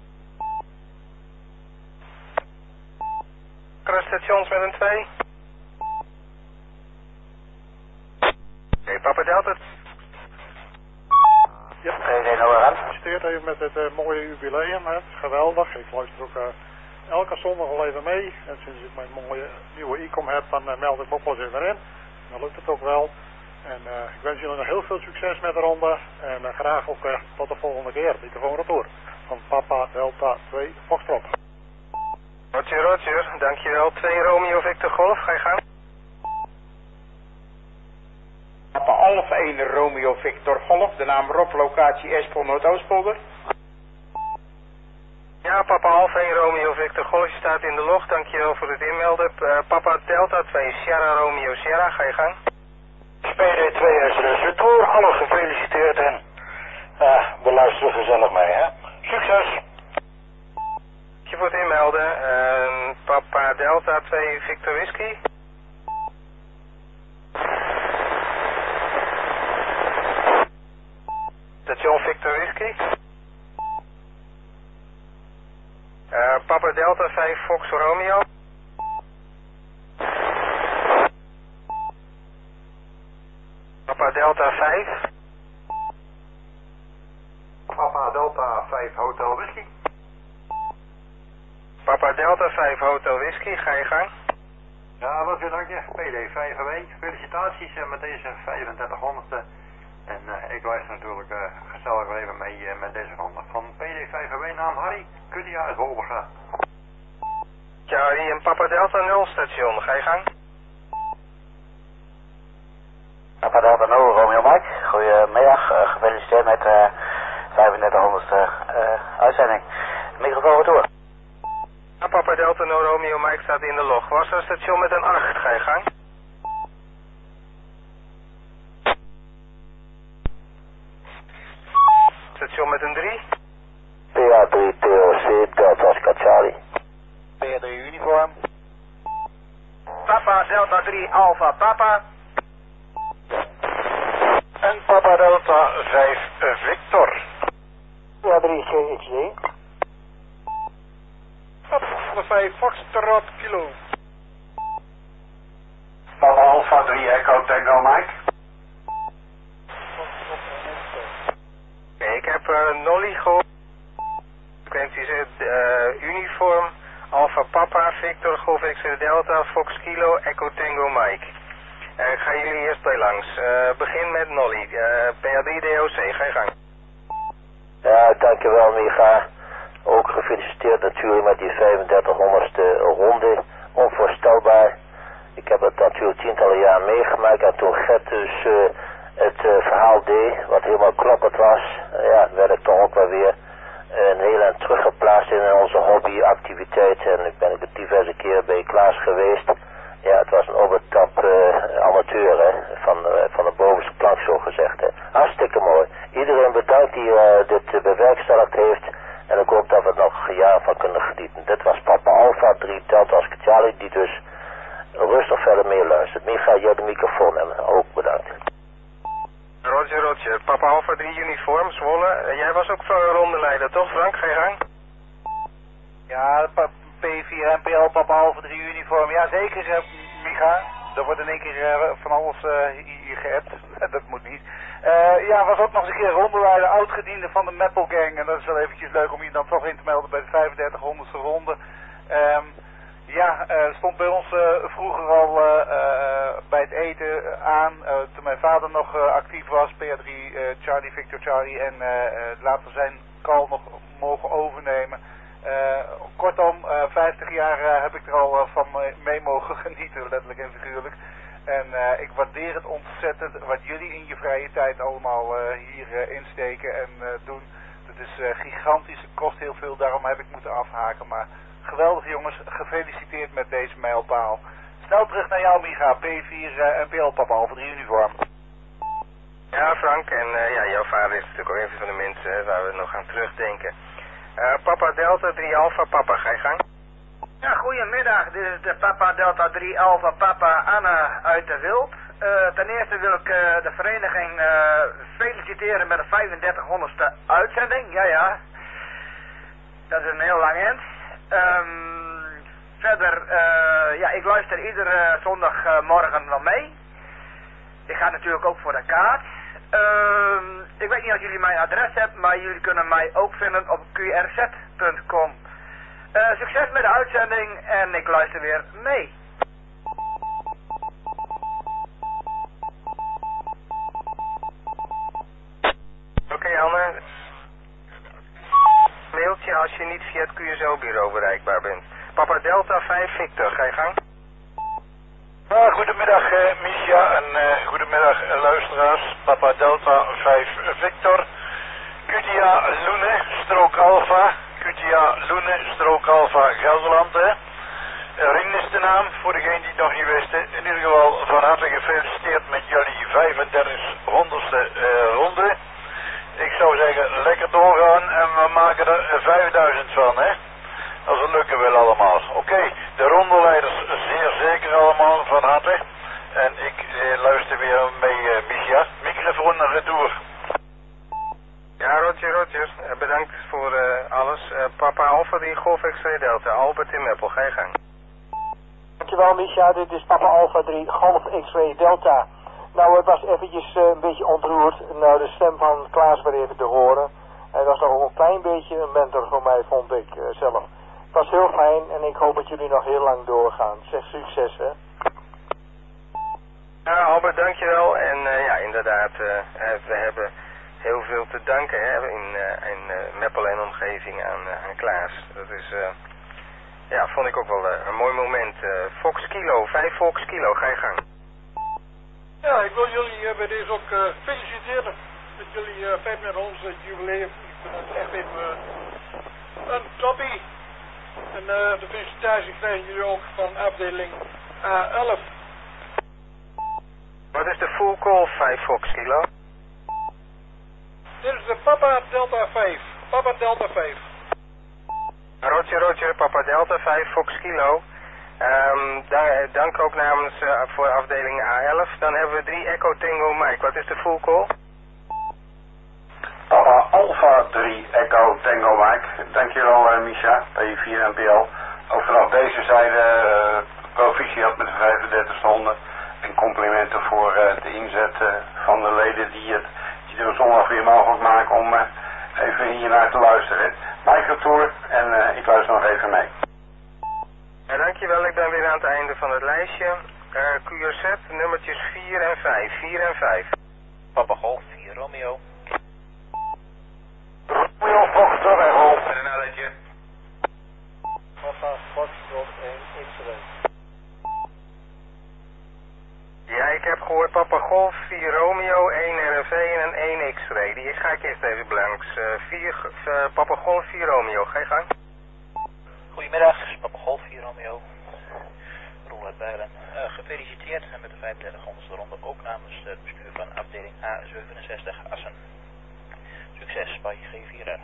Kruisstations met een twee. Oké, okay, Papa Delta. Ja, gefeliciteerd even met het uh, mooie jubileum, hè. Het is geweldig. Ik luister ook uh, elke zondag al even mee. En sinds ik mijn mooie nieuwe e-com heb, dan uh, meld ik me ook wel eens even in. Dan lukt het ook wel. En uh, ik wens jullie nog heel veel succes met de ronde. En uh, graag ook uh, tot de volgende keer. Microfoon retour. Van Papa Delta twee Foxtrot. Roger, Roger. Dankjewel. twee Romeo Victor Golf. Ga je gang. Papa Alpha één Romeo Victor Golf. De naam Rob, locatie Espel Noordoostpolder. Ja, Papa Alpha één Romeo Victor Golf. Je staat in de log. Dankjewel voor het inmelden. Uh, Papa Delta twee Sierra Romeo Sierra. Ga je gang. P D twee S R S Retour, alle gefeliciteerd en uh, we luisteren gezellig mee, hè. Succes! Je voor het inmelden. Uh, Papa Delta twee Victor Whisky. Station Victor Whisky. Uh, Papa Delta vijf Fox Romeo. Papa Delta vijf. Papa Delta vijf Hotel Whisky. Papa Delta vijf Hotel Whisky, ga je gang. Ja, wat wil dank je. P D vijf W. Felicitaties uh, met deze vijfendertighonderdste. En uh, ik luister natuurlijk uh, gezellig even mee uh, met deze ronde. Van P D vijf W naam Harry, kun je uit Holberga. Charlie en Papa Delta nul station, ga je gang. Papa Delta nul, Romeo Mike. Goedemiddag, uh, gefeliciteerd met de uh, vijfendertighonderdste uh, uitzending. Microfoon retour. Ja, Papa Delta nul, Romeo Mike staat in de log. Was er station met een acht, ga je gang. Station met een drie. P A drie T O C, Delta Oscar Charlie. P A drie uniform. Papa Delta drie Alpha Papa. En Papa Delta vijf Victor. P A drie G X D. Papa vijf Foxtrot Kilo. Papa Alpha drie Echo Tango Mike. Okay, ik heb uh, Nolly gehoord. Frequentie zet uh, uniform Alpha Papa Victor Golf X Delta Fox Kilo Echo Tango Mike. Uh, ik ga jullie eerst bij langs. Uh, begin met Nolly. Uh, P A drie D O C, ga je gang. Ja, dankjewel Micha. Ook gefeliciteerd natuurlijk met die vijfendertighonderdste ronde. Onvoorstelbaar. Ik heb het natuurlijk tientallen jaar meegemaakt en toen Gert dus uh, het uh, verhaal deed, wat helemaal kloppend was, uh, ja, werd ik toch ook wel weer een heel eind teruggeplaatst in onze hobbyactiviteit. En ik ben diverse keren bij Klaas geweest. Ja, het was een overtop uh, amateur, hè, van, uh, van de bovenste plank zo gezegd, hè. Hartstikke mooi. Iedereen bedankt die uh, dit uh, bewerkstelligd heeft. En ik hoop dat we er nog een jaar van kunnen genieten. Dit was Papa Alpha drie Delta Oscar Charlie, die dus rustig verder meeluistert. Micha, jij de microfoon hebben. Ook bedankt. Roger, Roger. Papa Alpha drie uniform, Zwolle. Uh, jij was ook van rondeleider, toch Frank? Ga je gang? Ja, P vier N P L, Papa Alpha drie uniform. Ja, zeker, uh, Micha. Er wordt in één keer uh, van alles uh, hier geappt. Dat moet niet. Uh, ja, was ook nog eens een keer rondeleider, oud-gediende van de Maple Gang. En dat is wel eventjes leuk om je dan toch in te melden bij de vijfendertighonderdste ronde. Um, ja, uh, stond bij ons uh, vroeger al uh, uh, bij het eten aan, uh, toen mijn vader nog uh, actief was, P A drie, uh, Charlie, Victor Charlie, en uh, uh, later zijn call nog mogen overnemen. Uh, kortom, uh, vijftig jaar uh, heb ik er al uh, van mee mogen genieten, letterlijk en figuurlijk. En uh, ik waardeer het ontzettend wat jullie in je vrije tijd allemaal uh, hier uh, insteken en uh, doen. Het is uh, gigantisch, het kost heel veel, daarom heb ik moeten afhaken. Maar geweldig jongens, gefeliciteerd met deze mijlpaal. Snel terug naar jou Micha, P vier uh, N P L, Papa Alpha drie uniform. Ja Frank, en uh, ja, jouw vader is natuurlijk ook een van de mensen hè, waar we nog aan terugdenken. Uh, Papa Delta drie Alpha, Papa, ga je gang? Ja, goedemiddag. Dit is de Papa Delta drie Alpha Papa Anna uit de Wild. Uh, ten eerste wil ik uh, de vereniging uh, feliciteren met de vijfendertighonderdste uitzending. Ja, ja. Dat is een heel lang eind. Um, verder, uh, ja, ik luister iedere zondagmorgen wel mee. Ik ga natuurlijk ook voor de kaart. Uh, ik weet niet of jullie mijn adres hebben, maar jullie kunnen mij ook vinden op q r z punt com. Uh, succes met de uitzending en ik luister weer mee. Oké okay, Anne. Mailtje als je niet via het Q S O-bureau bereikbaar bent. Papa Delta vijf Victor, ga je gang? Uh, goedemiddag uh, Misha en uh, goedemiddag uh, luisteraars. Papa Delta vijf Victor. Cutia Lune, strook Alpha. Cutia Lune, strook Alpha Gelderland. Hè. Rin is de naam, voor degenen die het nog niet wisten. In ieder geval van harte gefeliciteerd met jullie vijfendertighonderdste uh, ronde. Ik zou zeggen, lekker doorgaan en we maken er vijfduizend van, hè. Als het lukken wil allemaal. Oké, okay, de rondeleiders zeer zeker allemaal van harte. En ik eh, luister weer mee, uh, Micha. Microfoon naar retour. Ja, Roger, Roger. Uh, bedankt voor uh, alles. Uh, Papa Alpha drie Golf X-ray Delta. Albert in Meppel, ga je gang. Dankjewel, Micha. Dit is Papa Alpha drie Golf X-ray Delta. Nou, het was eventjes uh, een beetje ontroerd. Nou, de stem van Klaas weer even te horen. Hij was nog een klein beetje een mentor voor mij, vond ik uh, zelf. Het was heel fijn en ik hoop dat jullie nog heel lang doorgaan. Zeg succes, hè. Ja, Albert, dankjewel. En uh, ja, inderdaad, uh, we hebben heel veel te danken hè, in, uh, in uh, Meppel en omgeving aan, uh, aan Klaas. Dat is, uh, ja, vond ik ook wel uh, een mooi moment. Uh, Fox Kilo, vijf Fox Kilo, ga je gang. Ja, ik wil jullie uh, bij deze ook uh, feliciteren met jullie uh, vijfendertighonderdste jubileum. Ik vind het echt even uh, een toppie. En uh, de felicitaties krijgen jullie ook van afdeling A elf. Wat is de full call vijf Fox Kilo? Dit is de Papa Delta vijf. Papa Delta vijf. Roger, Roger, Papa Delta vijf Fox Kilo. Um, da dank ook namens uh, voor afdeling A elf. Dan hebben we drie Echo Tango Mike. Wat is de full call? Papa Alpha drie Echo Tango Mike. Dankjewel uh, Misha, P vier N P L. Ook vanaf deze zijde uh, proficiat met de vijfendertigste ronde. En complimenten voor uh, de inzet uh, van de leden die het die er zondag weer mogelijk maken om uh, even hier naar te luisteren. Microtour en uh, ik luister nog even mee. Ja, dankjewel, ik ben weer aan het einde van het lijstje. Uh, Q R Z, nummertjes vier en vijf. vier en vijf. Papa Golf vier Romeo. Romeo Foxtrot en Golf. En een nelletje. Papa Foxtrot en X-ray. Ja, ik heb gehoord Papa Golf, vier Romeo, één R V en een één X-ray. Die ga ik eerst even blanks. Uh, vier, uh, Papa Golf, vier Romeo. Ga je gang. Goedemiddag, Papa Golf vier Romeo. uit Bijlen. Uh, gefeliciteerd met de vijfendertighonderdste ronde, ook namens het bestuur van afdeling A zevenenzestig Assen. Succes bij G vier R.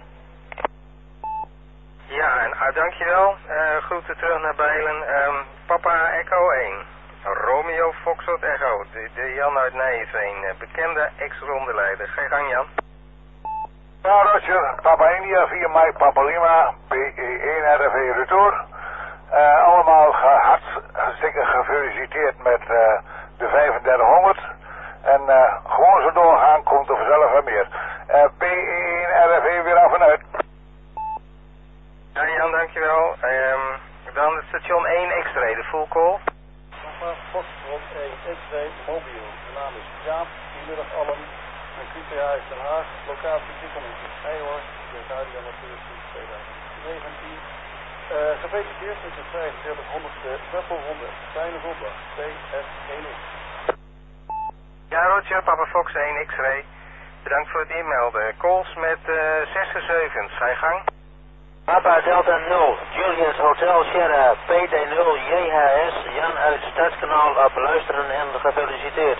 Ja, en uh, dankjewel. Uh, groeten terug naar Bijlen. Um, Papa Echo één. Romeo Foxtrot Echo. De, de Jan uit Nijveen. Uh, bekende ex-rondeleider. Ga je gang, Jan. Ja, Roger. Papa India via mij, Papa Lima. P E één R F E Retour. Uh, allemaal ge hartstikke gefeliciteerd met uh, de vijfendertighonderd. En uh, gewoon zo doorgaan, komt er vanzelf weer meer. Uh, P E één R F E weer af en uit. Ja, Jan, dankjewel. Um, dan het station één X-ray, de full call. Papa Foxtrot één X-ray mobiel. De naam is Jaap. Goedemiddag allen. Mijn Q T H is Den Haag. Locatie ziekenhuis Eijhorst. De radio natuurlijk twintig negentien. Uh, gefeliciteerd met de vijfendertighonderdste Weppelronde. Fijne zondag. P F één X. Ja, Roger, Papa Fox één X-ray. Bedankt voor het inmelden. Calls met uh, zes gegevens. Ga je gang. Papa Delta nul, Julius Hotel Sierra, P D nul J H S, Jan uit Stadskanaal op luisteren en gefeliciteerd.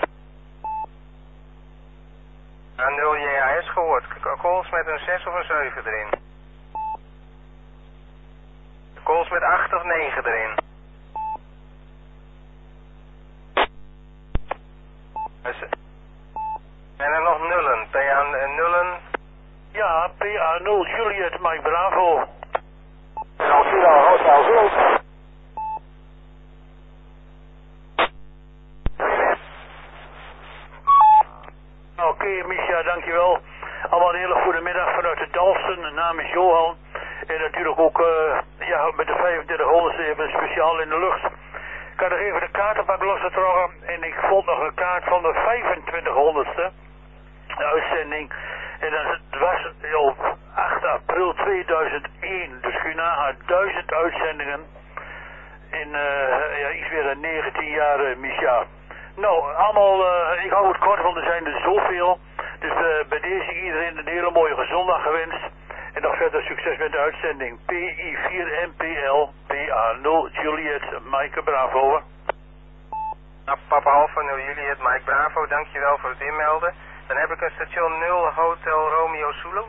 Ja, nul J H S gehoord. Calls met een zes of een zeven erin. Calls met acht of negen erin. En er nog nullen. P A nullen. Ja, P A nul Juliet Mike Bravo. En al Kilo Hotel Wild. Oké, okay, Misha, dankjewel. Allemaal een hele goede middag vanuit de Dalsen. De naam is Johan. En natuurlijk ook uh, ja, met de vijfendertighonderdste even speciaal in de lucht. Ik had nog even de kaartenbak losgetrokken. En ik vond nog een kaart van de vijfentwintighonderdste uitzending. En dat was op acht april tweeduizend één. Dus kun je nagaan, duizend uitzendingen in uh, ja, iets meer dan negentien jaar, uh, Misha. Nou, allemaal, uh, ik hou het kort, want er zijn er zoveel. Dus uh, bij deze iedereen een hele mooie gezondag gewenst. En nog verder succes met de uitzending. P I vier M P L, P A nul Juliet, Mike Bravo. Nou, Papa Alpha nul Juliet, Mike Bravo, dankjewel voor het inmelden. Dan heb ik een station nul Hotel Romeo Zulu.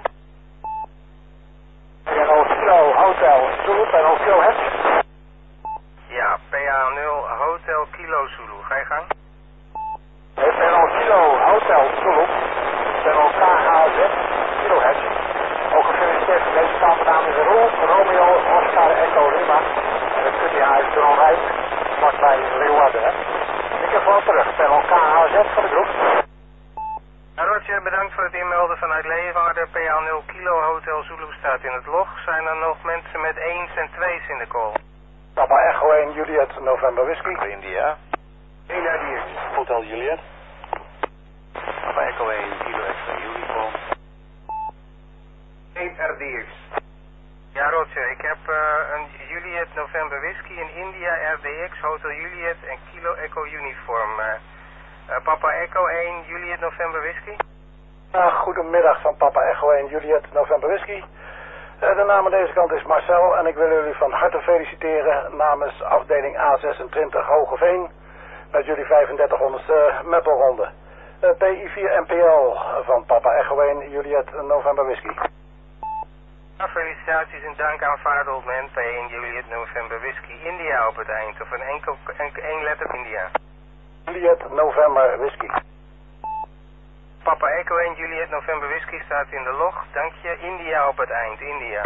nul Kilo Hotel Zulu, nul Kilo het. Ja, P A nul Hotel Kilo Zulu. Ga je gang. nul Kilo Hotel Zulu, nul K H Z Kilo het. Ook gefeliciteerd met deze stand. De naam is Roel, Romeo, Oscar, Echo, Lima. En het Q T H is Dronrijk, vlakbij Leeuwarden. Hè. Ik heb gewoon terug, nul K H Z voor de groep. Roger, bedankt voor het inmelden vanuit Leeuwarden. P A nul Kilo Hotel Zulu staat in het log. Zijn er nog mensen met eens en twees in de call? Papa Echo één Juliet November Whisky. India. één R D X. Hotel Juliet. Papa Echo één Kilo Extra Uniform. één R D X. Ja, Roger, ik heb uh, een Juliet November Whisky in India R D X, Hotel Juliet en Kilo Echo Uniform. Uh, Uh, Papa Echo één, Juliet November Whisky. Uh, goedemiddag van Papa Echo één, Juliet November Whisky. Uh, de naam aan deze kant is Marcel en ik wil jullie van harte feliciteren namens afdeling A zesentwintig Hogeveen met jullie vijfendertighonderdste meppelronde. Uh, P I vier M P L van Papa Echo één, Juliet November Whisky. Nou, felicitaties en dank aanvaard Old Man, P één Juliet November Whisky. India op het eind, of een enkel, enkel één letter India. Juliet November Whisky. Papa Echo één Juliet November Whisky staat in de log. Dank je. India op het eind. India.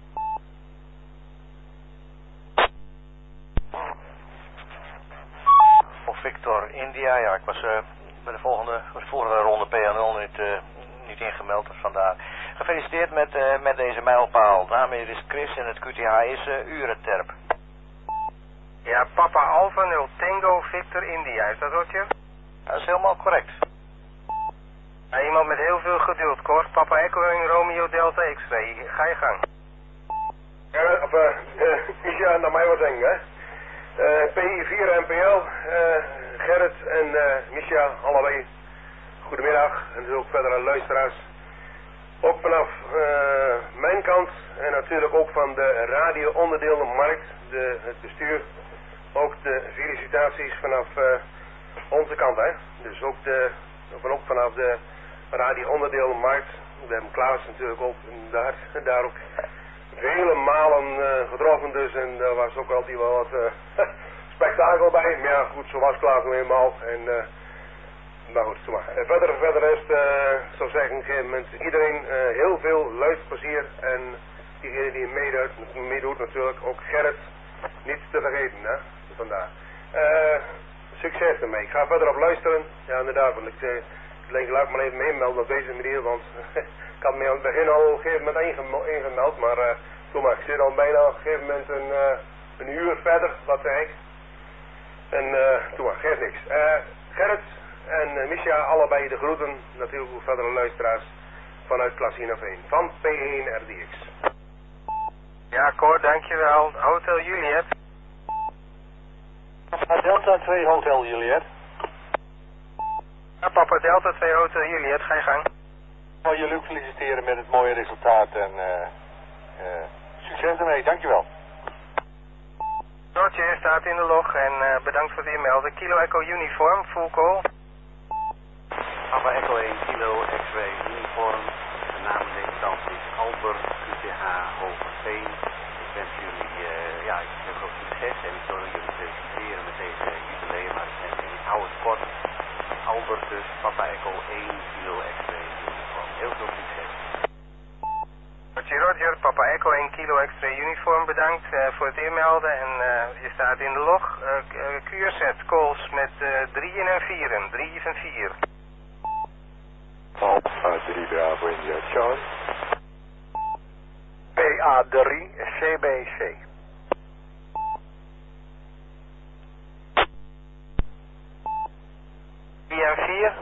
Of Victor India, ja, ik was uh, bij de volgende, de vorige ronde P A nul niet, uh, niet ingemeld, dus vandaar. Gefeliciteerd met, uh, met deze mijlpaal. Daarmee is Chris en het Q T H is uh, Urenterp. Ja, Papa Alpha nul Tango Victor India, is dat Roger? Dat is helemaal correct. Ja, iemand met heel veel geduld, kort. Papa Echo één Romeo Delta X-ray. Ga je gang. Ja, of, uh, uh, Misha, naar mij wat eng, hè? Uh, P I vier M P L, uh, Gerrit en uh, Misha, allebei. Goedemiddag, en dus ook verder aan luisteraars. Ook vanaf uh, mijn kant en natuurlijk ook van de radio-onderdeelmarkt, de, het bestuur, ook de felicitaties vanaf uh, onze kant, hè. Dus ook, de, ook vanaf de radio-onderdeelmarkt. We hebben Klaas natuurlijk ook en daar, daar ook vele malen uh, getroffen dus. En daar was ook altijd wel wat uh, spektakel bij. Maar ja, goed, zo was Klaas nu eenmaal. En, uh, maar goed, zo maar. Uh, verder, verder is het, uh, zou zeggen, op een gegeven moment iedereen uh, heel veel luisterplezier. En diegene die meedoet, meedoet natuurlijk, ook Gerrit, niet te vergeten, hè. Vandaar. Uh, succes ermee. Ik ga verder op luisteren. Ja, inderdaad, want ik, uh, ik denk, laat ik maar even meemelden op deze manier, want ik had me aan het begin al op een gegeven moment ingemeld, ingemeld maar uh, toen maar, ik zit al bijna op een gegeven moment een, uh, een uur verder, wat zeg ik. En uh, toen maar, geeft niks. Uh, Gerrit en uh, Misha, allebei de groeten, natuurlijk ook verdere luisteraars vanuit Klasinaveen, van P één R D X. Ja, Cor, dankjewel. Hotel Juliet. Papa Delta twee Hotel Juliet. Ja, Papa Delta twee Hotel Juliet, ga je gang. Ik wil jullie ook feliciteren met het mooie resultaat en uh, uh, succes ermee, dankjewel. Roger staat in de log en uh, bedankt voor het inmelden. Kilo Echo Uniform, full call. Papa Echo één Kilo X-Ray Uniform. De naam in deze stand is Albert Q T H Hoogveen. Ik wens jullie, uh, ja, ik heb veel succes en ik wil jullie feliciteren met deze jubileumuitzending. Ik hou het kort. Albert dus, Papa Echo één Kilo X-Ray Uniform. Heel veel succes. Roger, Roger, Papa Echo één Kilo X-Ray Uniform, bedankt uh, voor het inmelden en uh, je staat in de log. Uh, Q R Z calls met uh, drieën en vieren, drie en vier. Alpha drie Bravo India Charlie. P A drie C B C. drie en vier.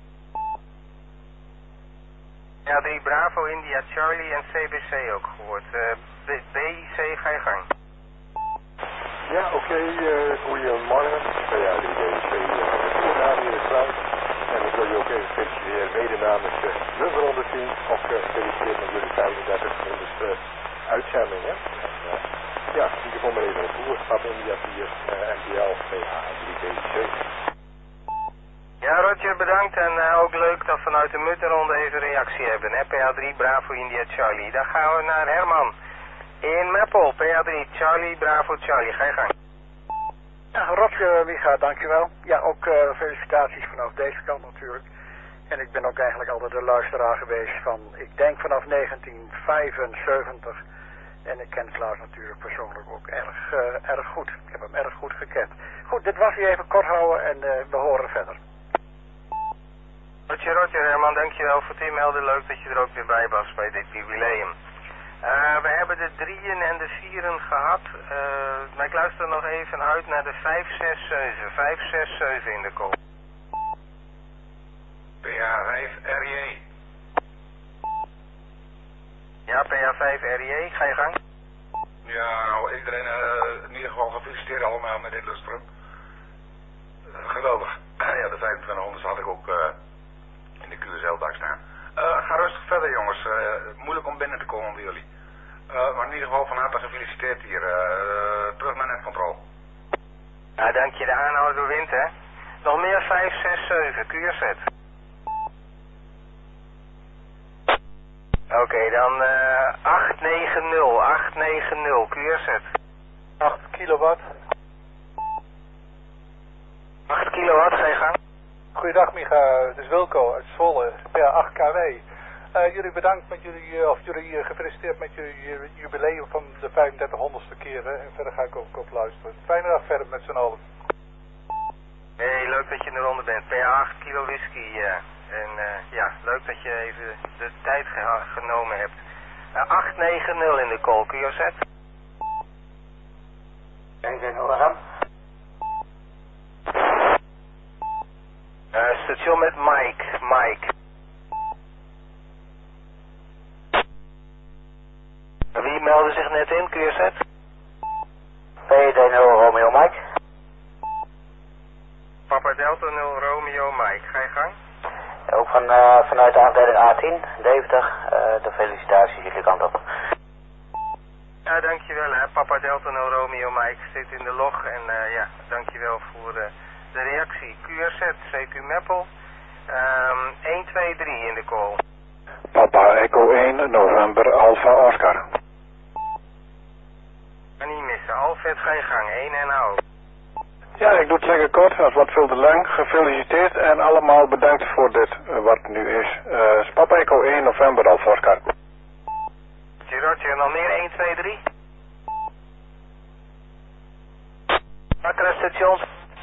Ja, drie Bravo India Charlie en C B C ook gehoord. Uh, B, B, C, ga je gang. Ja, oké, okay, uh, goedemorgen. Ja, die D C, uh, naam hier is Klaus. En ik wil je ook even feliciteren, mede namens uh, nummer honderdtien. Ook uh, gefeliciteerd met jullie vijfendertighonderdste uh, uitzending, hè. En, uh, ja, die gewoon maar even op voer. Papa India vier, uh, M D L, P H drie D C. Ja, Roger, bedankt en uh, ook leuk dat vanuit de Muttenronde even reactie hebben, hè. P H drie Bravo India Charlie. Dan gaan we naar Herman. In Meppel, P H drie Charlie Bravo Charlie, ga je gang. Ja, Roger, Micha, dankjewel. Ja, ook uh, felicitaties vanaf deze kant natuurlijk. En ik ben ook eigenlijk altijd de luisteraar geweest van, ik denk vanaf negentien vijfenzeventig. En ik ken Klaus natuurlijk persoonlijk ook erg, uh, erg goed. Ik heb hem erg goed gekend. Goed, dit was hier even kort houden en uh, we horen verder. Roger, Roger, Herman, dankjewel voor het inmelden. Leuk dat je er ook weer bij was bij dit jubileum. Uh, we hebben de drieën en de vieren gehad. Uh, maar ik luister nog even uit naar de vijf zes zeven. vijf zes zeven in de call. P H vijf R J. Ja, P H vijf R J, ga je gang. Ja, nou, iedereen uh, in ieder geval gefeliciteerd allemaal met dit lustrum. Uh, geweldig. Ja, de vijfentwintighonderd had ik ook uh, in de Q S L-dak staan. Uh, ga rustig verder, jongens. Uh, moeilijk om binnen te komen bij jullie. Uh, maar in ieder geval van harte gefeliciteerd hier. Uh, uh, terug naar netcontrol. Ja, dank je. De aanhouder wint, hè. Nog meer vijf zes zeven, Q R Z. Oké, okay, dan uh, acht negen nul, acht negen nul, Q R Z. acht kilowatt. acht kilowatt, ga je gang. Goeiedag Micha, het is Wilco uit Zwolle, P H acht K W. Uh, jullie bedankt met jullie, uh, of jullie uh, gefeliciteerd met jullie jubileum van de vijfendertighonderdste keer. Hè? En verder ga ik ook op luisteren. Fijne dag verder met z'n allen. Hey, leuk dat je eronder bent. P H acht kilo whisky. Uh, en uh, ja, leuk dat je even de tijd ge genomen hebt. Uh, acht negen nul in de call, Q R Z. Kijk, zijn nodig aan. Uh, station met Mike, Mike. Wie meldde zich net in, Q R Z? P D nul Romeo Mike. Papa Delta nul Romeo Mike, ga je gang? Ook van, uh, vanuit de afdeling A tien, Deventer, uh, de felicitaties jullie kant op. Ja, dankjewel hè. Papa Delta No Romeo Mike zit in de log en uh, ja, dankjewel voor uh, de reactie. Q R Z, C Q Meppel, um, een, twee, drie in de call. Papa Echo één, November, Alpha Oscar. Kan niet missen. Alfred, ga je gang. één en O. Ja, ik doe het lekker kort, als wat veel te lang. Gefeliciteerd en allemaal bedankt voor dit, uh, wat nu is. Uh, Papa Echo één, November, Alpha Oscar. Roger, nog meer één, twee, drie. Wakkere stations.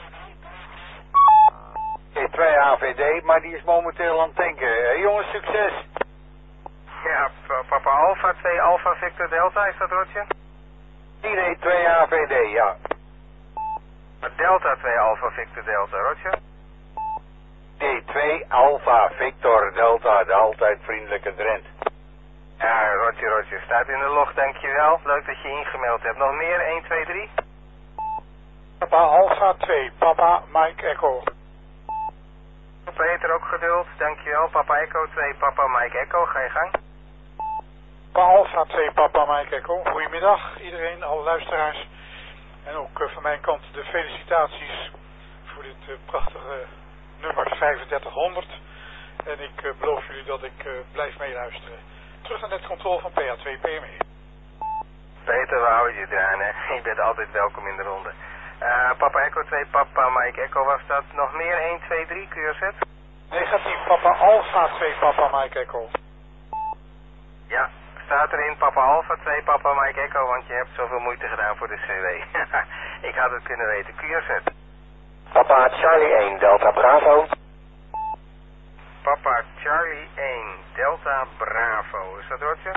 twee A V D, maar die is momenteel aan het tanken. Hey, jongens, succes! Ja, papa Alpha, twee Alpha Victor Delta, is dat Roger? Nee, twee A V D, ja. Delta, twee Alpha Victor Delta, Roger? Nee, twee Alpha Victor Delta, de altijd vriendelijke Drent. Ja, Roger, Roger, staat in de log, dankjewel. Leuk dat je ingemeld hebt. Nog meer, één, twee, drie. Papa Alpha twee, Papa Mike Echo. Peter, ook geduld, dankjewel. Papa Echo twee, Papa Mike Echo, ga je gang. Papa Alpha twee, Papa Mike Echo. Goedemiddag iedereen, alle luisteraars. En ook uh, van mijn kant de felicitaties voor dit uh, prachtige nummer vijfendertighonderd. En ik uh, beloof jullie dat ik uh, blijf meeluisteren. Terug naar het controle van P A twee P M E. Peter, we houden je eraan, hè. Je bent altijd welkom in de ronde. Uh, Papa Echo twee, Papa Mike Echo, was dat nog meer? één, twee, drie, Q R Z? Negatief, Papa Alpha twee, Papa Mike Echo. Ja, staat erin Papa Alpha twee, Papa Mike Echo, want je hebt zoveel moeite gedaan voor de C W. Ik had het kunnen weten. Q R Z. Papa Charlie één, Delta Bravo. Papa Charlie één, Delta Bravo. Is dat Roger?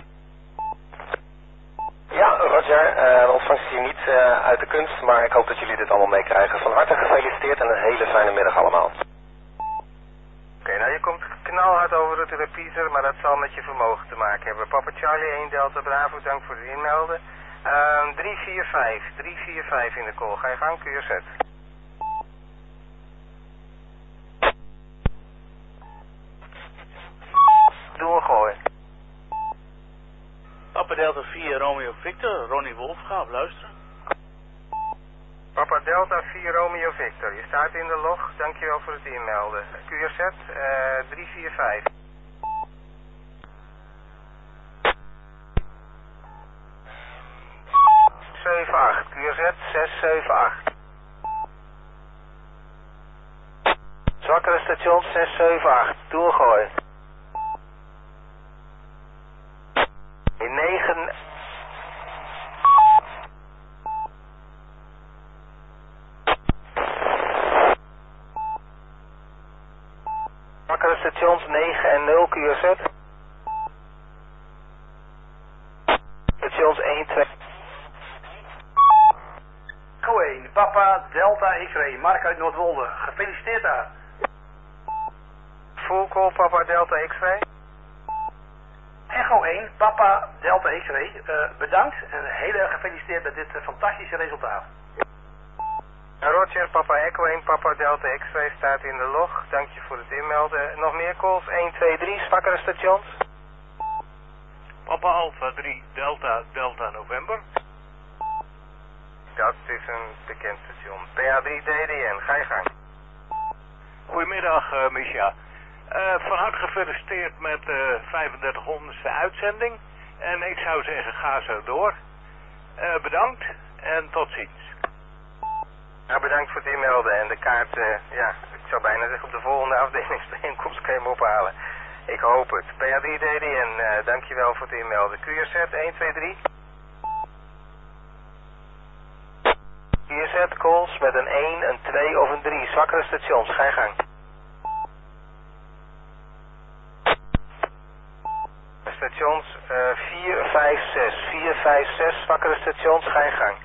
Ja, Roger, uh, de ontvangst is hier niet uh, uit de kunst, maar ik hoop dat jullie dit allemaal meekrijgen. Van harte gefeliciteerd en een hele fijne middag allemaal. Oké, okay, nou je komt knalhard over het repeater, maar dat zal met je vermogen te maken hebben. Papa Charlie één, Delta Bravo, dank voor het inmelden. Uh, drie vier vijf, drie vier vijf in de call. Ga je gang, Q R Z. Doorgooien. Papa Delta vier, Romeo Victor, Ronnie Wolf, ga op luisteren. Papa Delta vier, Romeo Victor, je staat in de log, dankjewel voor het inmelden. Q R Z, uh, drie vier vijf. zeven acht, Q R Z, zes zeven acht. Zwakkere station zes zeven acht, doorgooien. In negen... Zwakkere stations negen en nul, Q R Z. Stations één, twee... Echo één, Papa Delta X-ray, Mark uit Noordwolde. Gefeliciteerd daar. Full call, Papa Delta X-ray. Echo één, Papa Delta X-ray, uh, bedankt en heel erg gefeliciteerd met dit uh, fantastische resultaat. Roger, Papa Echo één, Papa Delta X-ray staat in de log. Dank je voor het inmelden. Nog meer calls? één, twee, drie, zwakkere stations. Papa Alpha drie, Delta, Delta November. Dat is een bekend station. P A drie D D N, ga je gang. Goedemiddag, uh, Misha. Uh, van harte gefeliciteerd met de uh, vijfendertighonderdste uitzending. En ik zou zeggen, ga zo door. Uh, bedankt en tot ziens. Ja, bedankt voor het inmelden en de kaart, uh, ja, ik zou bijna zeggen op de volgende afdelingsbijeenkomst kan je hem ophalen. Ik hoop het. P A drie D D N, uh, dankjewel voor het inmelden. Q R Z, één, twee, drie. Q R Z calls met een één, een twee of een drie. Zwakkere stations, ga je gang. Stations uh, vier, vijf, zes. vier, vijf, zes, zwakkere stations, ga je gang.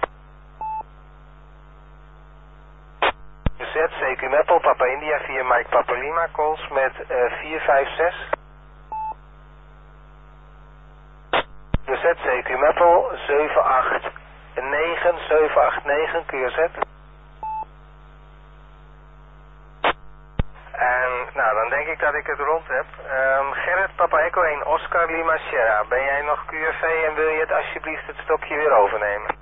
Z, C Q Meppel, Papa India, vier Mike Papa Lima, calls met uh, vier, vijf, zes. Z, C Q Meppel, zeven, acht, negen, zeven, acht, negen, Q R Z. En nou, dan denk ik dat dat ik het rond heb. Um, Gerrit, Papa Echo één, Oscar Lima Sierra. Ben jij nog Q R V en wil je het alsjeblieft het stokje weer overnemen?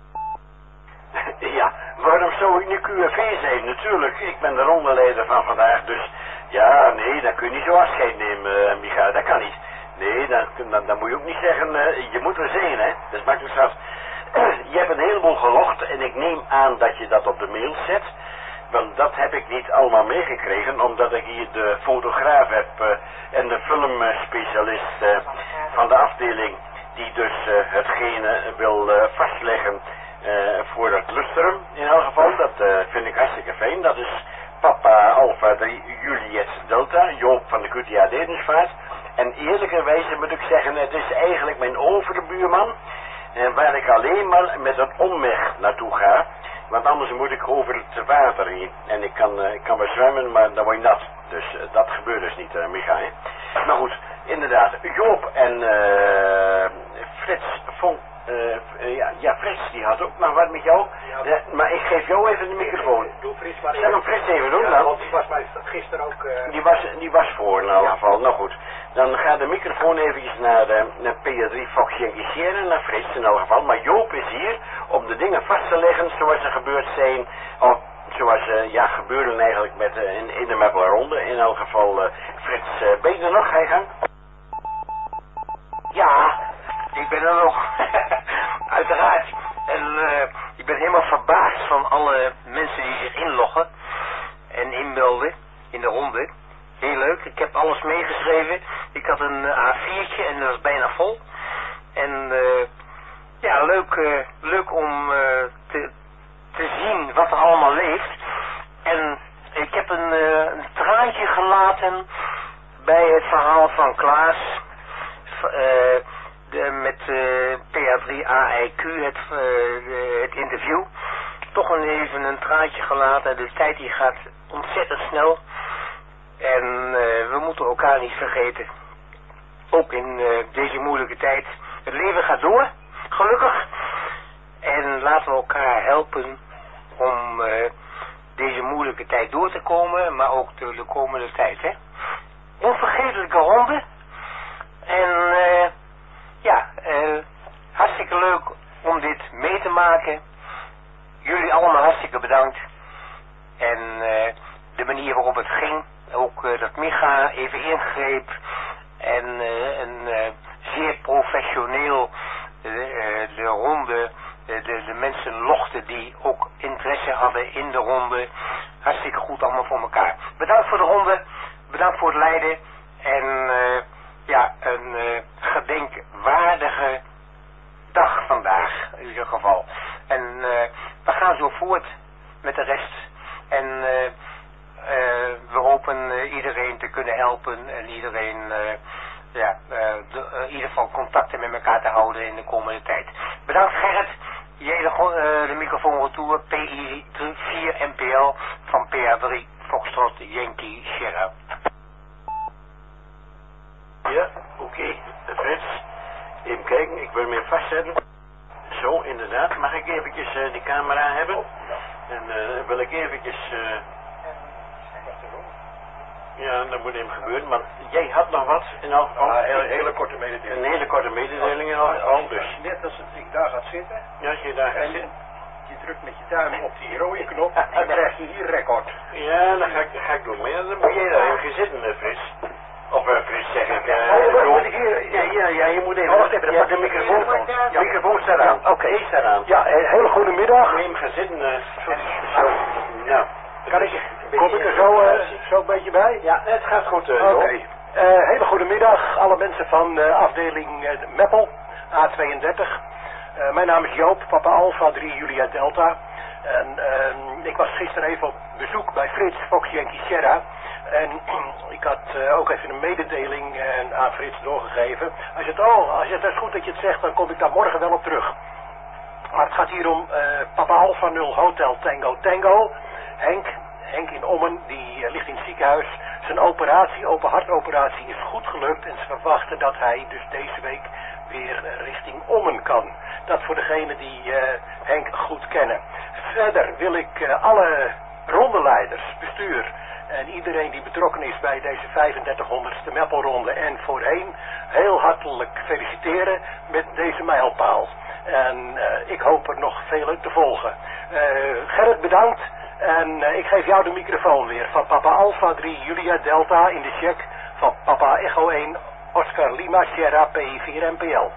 Ja, waarom zou ik nu Q R V zijn? Natuurlijk, ik ben de rondeleider van vandaag, dus ja, nee, dan kun je niet zo afscheid nemen, uh, Micha, dat kan niet. Nee, dan, dan, dan moet je ook niet zeggen, uh, je moet er zijn, hè. Dat is makkelijk straks. Je hebt een heleboel gelogd en ik neem aan dat je dat op de mail zet. Want dat heb ik niet allemaal meegekregen, omdat ik hier de fotograaf heb uh, en de filmspecialist uh, van de afdeling, die dus uh, hetgene wil uh, vastleggen uh, voor het lustrum. In elk geval, dat uh, vind ik hartstikke fijn. Dat is Papa Alpha drie Juliet Delta, Joop van de Q T A Dedensvaart. En eerlijkerwijze moet ik zeggen, het is eigenlijk mijn overbuurman, uh, waar ik alleen maar met een omweg naartoe ga. Want anders moet ik over het water heen. En ik kan, uh, ik kan wel zwemmen, maar dan word je nat. Dus uh, dat gebeurt dus niet, uh, Micha. Hè? Maar goed, inderdaad. Joop en uh, Frits vond... Uh, uh, ja, ja, Frits, die had ook nog wat met jou. Ja, uh, maar ik geef jou even de microfoon. Doe Frits maar Zeg hem Frits even doen dan. Want die was mij gisteren ook... Uh... Die, was, die was voor in elk ja. geval. Nou goed. Dan gaat de microfoon eventjes naar, uh, naar P R drie Fox Yankee Sierra, naar Frits in elk geval. Maar Joop is hier om de dingen vast te leggen zoals ze gebeurd zijn. Of zoals uh, ja, gebeurden eigenlijk met, uh, in, in de Mapelronde. In elk geval, uh, Frits, uh, ben je er nog? Ga je gang? Ja, ik ben er nog. Uiteraard. En uh, ik ben helemaal verbaasd van alle mensen die zich inloggen en inmelden in de ronde. Heel leuk. Ik heb alles meegeschreven. Ik had een A viertje en dat was bijna vol. En uh, ja, leuk, uh, leuk om uh, te, te zien wat er allemaal leeft. En ik heb een, uh, een traantje gelaten bij het verhaal van Klaas. Uh, de, met uh, P A drie A I Q, het, uh, de, het interview. Toch een, even een traantje gelaten. De tijd die gaat ontzettend snel. En uh, we moeten elkaar niet vergeten. Ook in uh, deze moeilijke tijd. Het leven gaat door, gelukkig. En laten we elkaar helpen om uh, deze moeilijke tijd door te komen. Maar ook de, de komende tijd, hè. Onvergetelijke ronde. En uh, ja, uh, hartstikke leuk om dit mee te maken. Jullie allemaal hartstikke bedankt. En uh, de manier waarop het ging. Ook uh, dat Micha even ingreep. En uh, een uh, zeer professioneel uh, uh, de ronde. Uh, de, de mensen lochten die ook interesse hadden in de ronde. Hartstikke goed allemaal voor elkaar. Bedankt voor de ronde. Bedankt voor het leiden. En uh, ja, een uh, gedenkwaardige dag vandaag in ieder geval. En uh, we gaan zo voort met de rest. En uh, uh, we hopen uh, iedereen te kunnen helpen en iedereen uh, ja, uh, de, uh, in ieder geval contacten met elkaar te houden in de komende tijd. Bedankt Gerrit. Jij de, uh, de microfoon retour P I vier M P L van P R drie Foxtrot Yankee Sierra. Ja, oké, okay. Frits. Even kijken, ik wil hem even vastzetten. Zo, inderdaad. Mag ik eventjes uh, die camera hebben? En uh, wil ik eventjes... Uh... Ja, dat moet even gebeuren, maar jij had nog wat in elk geval. Ah, een hele korte mededeling. Een hele korte mededeling in elk geval, dus. Net als ik daar gaat zitten. Ja, als je daar gaat zitten. Je drukt met je duim op die rode knop, dan krijg je hier record. Ja, dat ga ik, ga ik doen. Maar ja, dan moet jij daar even zitten, Frits. Of uh, Frits zeg ik. Uh, oh, ja, ja, ja, je moet even... Oh, wacht even, ja, de microfoon. De microfoon staat aan. Oké. Okay. staat aan. Ja, een hele goede middag. Moet je hem gaan zitten. Uh, zo. Nou. Kan ik, kom ik er zo, uh, zo een beetje bij? Ja, het gaat goed. Uh, Oké. Okay. Uh, hele goede middag, alle mensen van uh, afdeling uh, Meppel, A tweeëndertig. Uh, mijn naam is Joop, Papa Alpha drie Juliet Delta. En uh, ik was gisteren even op bezoek bij Frits, Fox Yankee Sierra. En ik had uh, ook even een mededeling uh, aan Frits doorgegeven. Hij zegt, oh, als het is goed dat je het zegt, dan kom ik daar morgen wel op terug. Maar het gaat hier om uh, Papa Alpha nul Hotel Tango Tango. Henk, Henk in Ommen, die uh, ligt in het ziekenhuis. Zijn operatie, open hartoperatie, is goed gelukt. En ze verwachten dat hij dus deze week weer uh, richting Ommen kan. Dat voor degenen die uh, Henk goed kennen. Verder wil ik uh, alle rondeleiders, bestuur en iedereen die betrokken is bij deze vijfendertighonderdste Meppelronde en voorheen heel hartelijk feliciteren met deze mijlpaal. En uh, ik hoop er nog vele te volgen. Uh, Gerrit, bedankt. En uh, ik geef jou de microfoon weer van Papa Alpha drie Julia Delta in de check van Papa Echo één Oscar Lima Sierra P I vier M P L.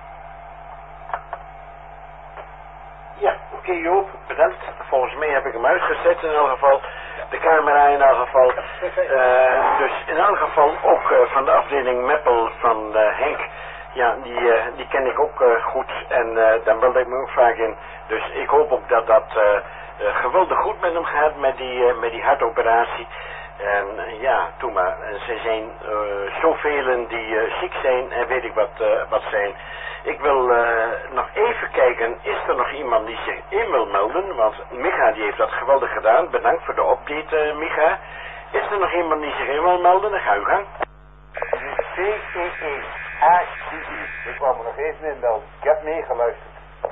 Ja, oké okay, Joop, bedankt. Volgens mij heb ik hem uitgezet in elk geval. De camera in elk geval. Uh, dus in elk geval ook uh, van de afdeling Meppel van uh, Henk. Ja, die, uh, die ken ik ook uh, goed en uh, daar belde ik me ook vaak in. Dus ik hoop ook dat dat uh, uh, geweldig goed met hem gaat met die, uh, met die hartoperatie. En uh, ja, toen maar. Ze zijn uh, zoveel die uh, ziek zijn en weet ik wat, uh, wat zijn. Ik wil uh, nog even kijken, is er nog iemand die zich in wil melden? Want Micha die heeft dat geweldig gedaan. Bedankt voor de update, uh, Micha. Is er nog iemand die zich in wil melden? Dan ga u gaan. C E E A D I. Ik kwam er nog even in melden. Ik heb meegeluisterd.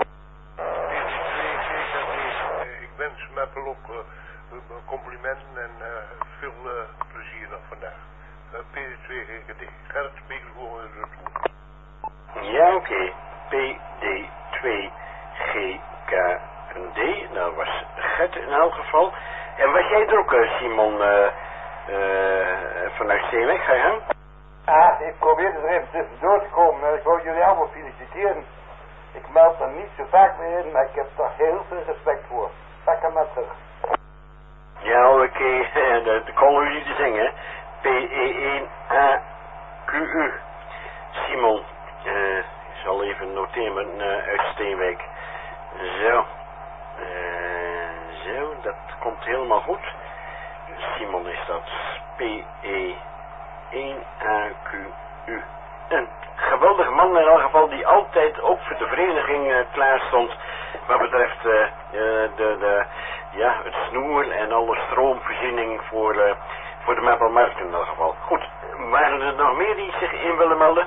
Ik wens Meppel ook uh, complimenten en uh, veel uh, plezier nog vandaag. Uh, P D twee G K D. Gerrit, microfoon in de retour. Ja, oké. Okay. P D twee G K D. Nou was Gert in elk geval. En was jij er ook, Simon, uh, uh, vanuit Steenwijk? Ga je gaan? Ah, ik probeerde er even tussendoor te komen. Ik wil jullie allemaal feliciteren. Ik meld er niet zo vaak meer in, maar ik heb er heel veel respect voor. Pak hem maar terug. Ja, oké. Okay. Dat kon u niet te zingen. P E één A Q U. Simon. Uh, ik zal even noteren uh, uit Steenwijk. Zo. Uh, zo, dat komt helemaal goed. Simon is dat. P E één A Q U. Een geweldige man in elk geval die altijd ook voor de vereniging uh, klaar stond. Wat betreft uh, uh, de, de, ja, het snoer en alle stroomvoorziening voor, uh, voor de Meppelmarkt in elk geval. Goed, waren er nog meer die zich in willen melden?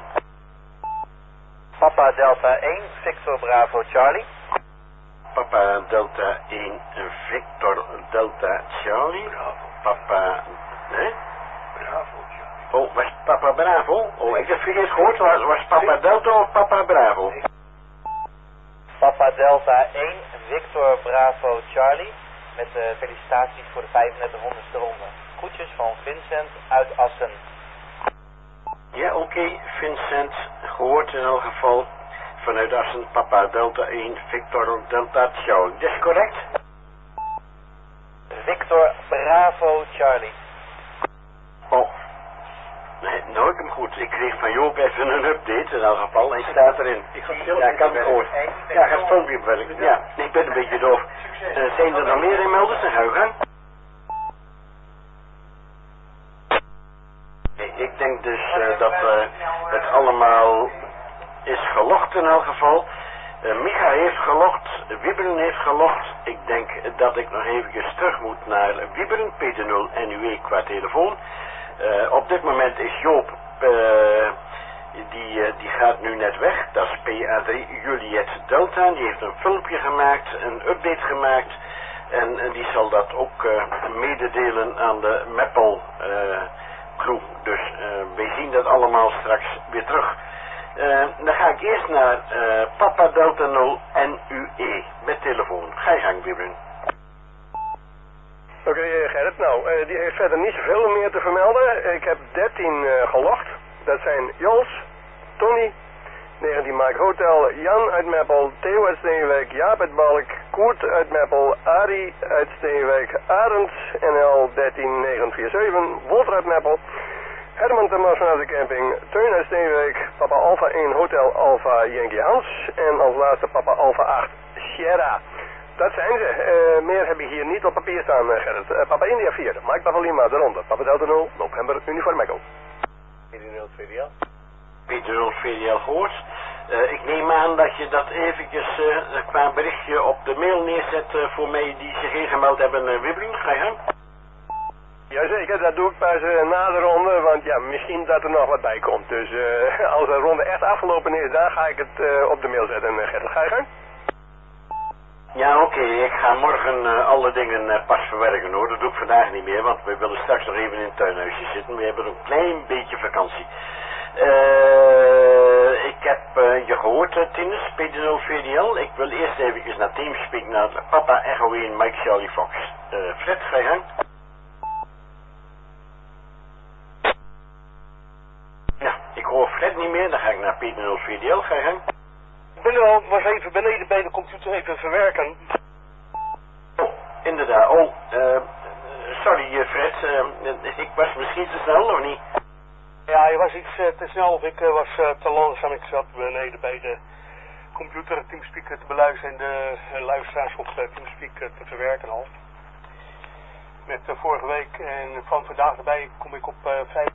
Papa Delta één, Victor Bravo Charlie. Papa Delta één, Victor Delta Charlie. Papa, hè? Bravo. Oh, was Papa Bravo? Oh, ik heb verkeerd gehoord. Was, was Papa Delta of Papa Bravo? Papa Delta één, Victor Bravo Charlie. Met uh, felicitaties voor de vijfendertighonderdste ronde. Groetjes van Vincent uit Assen. Ja, oké. Okay. Vincent, gehoord in elk geval. Vanuit Assen, Papa Delta één, Victor Delta Charlie. Dat is correct? Victor Bravo Charlie. Oh. Nee, nou ik hem goed. Ik kreeg van Joop even een update in elk geval. Hij staat erin. Ja, ik kan het gehoord. Ja, ga filmpje werken. Ja, ik ben een beetje doof. Uh, zijn er nog meer inmelders? Dan ga u gaan. Nee, ik denk dus uh, dat uh, het allemaal is gelogd in elk geval. Uh, Micha heeft gelogd, Wieberen heeft gelogd. Ik denk dat ik nog eventjes terug moet naar Wieberen, P D nul N U E qua telefoon. Uh, op dit moment is Joop, uh, die, uh, die gaat nu net weg. Dat is P A drie Juliet Delta. Die heeft een filmpje gemaakt, een update gemaakt. En uh, die zal dat ook uh, mededelen aan de Meppel uh, crew. Dus uh, wij zien dat allemaal straks weer terug. Uh, dan ga ik eerst naar uh, Papa Delta nul N U E met telefoon. Ga je gang, Wieberen. Oké, okay, Gerrit. Nou, uh, die heeft verder niet zoveel meer te vermelden. Ik heb dertien uh, gelogd. Dat zijn Jos, Tony, negentien Mike Hotel, Jan uit Meppel, Theo uit Steenwijk, Jaap uit Balk, Koert uit Meppel, Arie uit Steenwijk, Arend, N L dertien negen vier zeven, Wolter uit Meppel, Herman Thomas vanuit de camping, Teun uit Steenwijk, Papa Alpha één Hotel Alpha Yankee Hans en als laatste Papa Alpha acht Sierra. Dat zijn ze. Uh, meer heb ik hier niet op papier staan, uh, Gerrit. Uh, Papa India vier, Mike Papa Lima, de ronde. Papa Delta nul, November, Uniform Echo. P D nul V D L. P D nul V D L gehoord. Uh, ik neem aan dat je dat eventjes uh, qua berichtje op de mail neerzet uh, voor mij die zich ingemeld hebben, uh, Wibbelen. Ga je gang? Jazeker, dat doe ik pas uh, na de ronde, want ja, misschien dat er nog wat bij komt. Dus uh, als de ronde echt afgelopen is, dan ga ik het uh, op de mail zetten, uh, Gerrit. Ga je gang? Ja, oké, okay. Ik ga morgen uh, alle dingen uh, pas verwerken hoor. Dat doe ik vandaag niet meer, want we willen straks nog even in het tuinhuisje zitten. We hebben een klein beetje vakantie. Uh, ik heb uh, je gehoord, uh, Tinus, P D nul V D L. Ik wil eerst even naar Teamspeak, naar Papa Echo één, Mike Charlie Fox. Uh, Fred, ga je gang. Ja, ik hoor Fred niet meer, dan ga ik naar P D nul V D L, ga je gang. Ik ben er al, was even beneden bij de computer even verwerken. Oh, inderdaad. Oh, uh, sorry uh, Fred, uh, ik was misschien te snel of niet? Ja, je was iets uh, te snel of ik uh, was uh, te langzaam. Ik zat beneden bij de computer Teamspeak te beluisteren en de uh, luisteraars op uh, Teamspeak uh, te verwerken al. Met uh, vorige week en van vandaag erbij kom ik op uh, vijf.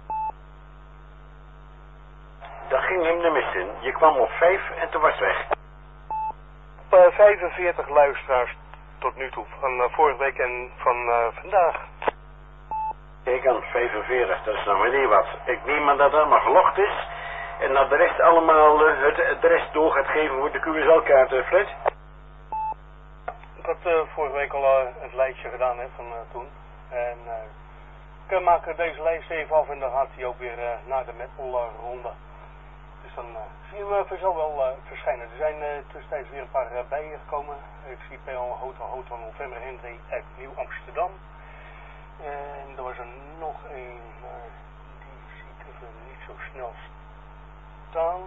Dat ging hem de mist in. Je kwam op vijf en toen was het weg. Op uh, vijfenveertig luisteraars tot nu toe. Van uh, vorige week en van uh, vandaag. Kijk aan, vijfenveertig, dat is nou weer niet wat. Ik neem aan dat dat allemaal gelogd is. En dat de rest allemaal uh, het, de rest door gaat geven voor de Q S L-kaart, uh, Fred. Ik had uh, vorige week al uh, het lijstje gedaan hè, van uh, toen. En uh, ik maak deze lijst even af en dan gaat hij ook weer uh, naar de metal uh, ronde. Dus dan uh, zie je hem vanzelf wel uh, verschijnen. Er zijn uh, tussentijds weer een paar uh, bijgekomen. Ik zie P L Hotel Hotel November Henry uit Nieuw Amsterdam. En er was er nog een, maar die zie ik even niet zo snel staan.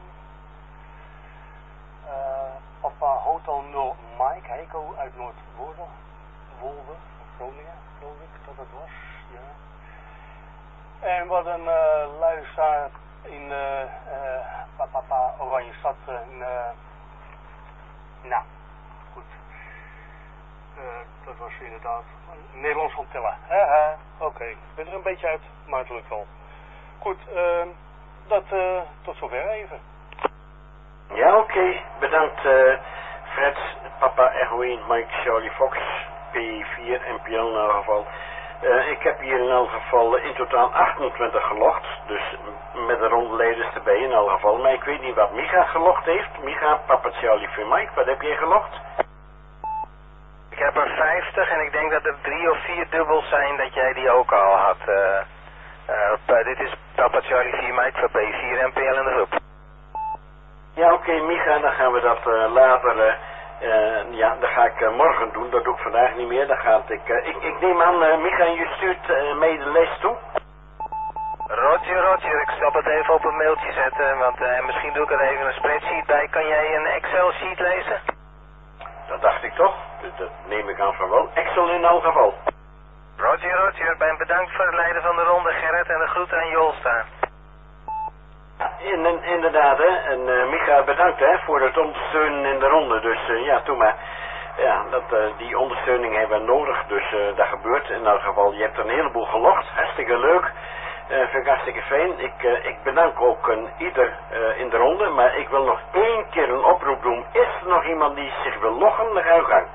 Uh, Papa Hotel nul Mike Heiko uit Noordwoorden, Wolde, Groningen, geloof ik dat het was. Ja. En wat een uh, luisteraar in uh, uh, Papa Oranje Stad. Uh, in, uh, nou, goed. Uh, dat was inderdaad Nederlands van tellen. Oké, okay. Ik ben er een beetje uit, maar het lukt wel. Goed, uh, dat uh, tot zover even. Ja, oké. Okay. Bedankt uh, Fred, Papa Echo één, Mike Charlie Fox, P vier, N P L in elk geval. Uh, ik heb hier in elk geval in totaal achtentwintig gelogd, dus met de rondleiders erbij in elk geval. Maar ik weet niet wat Micha gelogd heeft. Micha, Papa Charlie voor Mike, wat heb jij gelogd? Ik heb er vijftig en ik denk dat er drie of vier dubbels zijn dat jij die ook al had. Uh, uh, dit is Papa Charlie vier Mike voor P vier N P L in de groep. Ja, oké, okay, Micha, dan gaan we dat uh, later, uh, uh, ja, dat ga ik uh, morgen doen, dat doe ik vandaag niet meer, dan gaat ik, uh, ik, ik neem aan, uh, Micha, je stuurt uh, mee de les toe? Roger, Roger, ik zal het even op een mailtje zetten, want uh, misschien doe ik er even een spreadsheet bij. Kan jij een Excel sheet lezen? Dat dacht ik toch, dat, dat neem ik aan van wel. Excel in elk geval. Roger, Roger, ben bedankt voor het leiden van de ronde, Gerrit, en de groeten aan Jolsta. In, in, inderdaad, hè. En uh, Micha, bedankt hè, voor het ondersteunen in de ronde. Dus uh, ja, doe maar. Ja, dat, uh, die ondersteuning hebben we nodig. Dus uh, dat gebeurt in elk geval. Je hebt een heleboel gelogd. Hartstikke leuk. Uh, vind ik hartstikke fijn. Ik, uh, ik bedank ook een ieder uh, in de ronde. Maar ik wil nog één keer een oproep doen. Is er nog iemand die zich wil loggen? Dan ga je gang.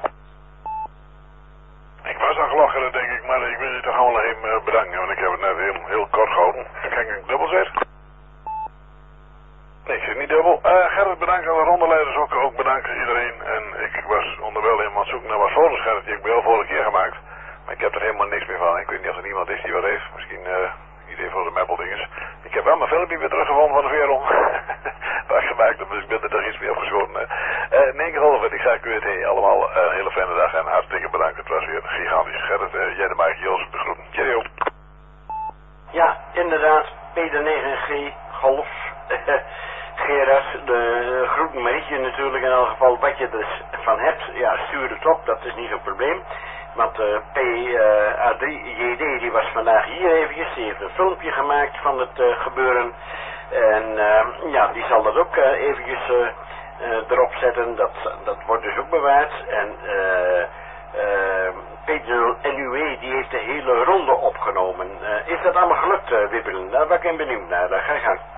Ik was al geloggen, denk ik. Maar ik wil je toch gewoon even uh, bedanken. Want ik heb het net heel, heel kort gehouden. Kan ik dubbel zeggen? Nee, ik zeg niet dubbel. Uh, Gerrit, bedankt aan de rondeleiders ook, ook bedankt aan iedereen. En ik, ik was onderwijl helemaal aan het zoeken naar wat foto's, Gerrit, die heb ik wel vorige keer gemaakt. Maar ik heb er helemaal niks meer van. Ik weet niet of er iemand is die wat heeft. Misschien uh, idee voor de Maple-dinges. Ik heb wel mijn filmpje weer teruggevonden van de Veron. Waar gemaakt, dus ik ben er toch iets meer opgeschoten. Uh, in één geval, wat ik zei, ik weet het, hey, allemaal uh, een hele fijne dag en hartstikke bedankt. Het was weer gigantisch. Gerrit, uh, jij de Mike, Jos, de groeten. Cheerio. Ja, inderdaad, P D negen G, Golf. Gerard, de groeten mee je natuurlijk in elk geval wat je dus van hebt. Ja, stuur het op, dat is niet zo'n probleem. Want uh, P A drie J D die was vandaag hier eventjes, die heeft een filmpje gemaakt van het uh, gebeuren. En uh, ja, die zal dat ook uh, eventjes uh, uh, erop zetten, dat, dat wordt dus ook bewaard. En uh, uh, P nul N U E die heeft de hele ronde opgenomen. Uh, is dat allemaal gelukt, uh, Wibbelen? Daar ben ik benieuwd naar, daar ga je gang.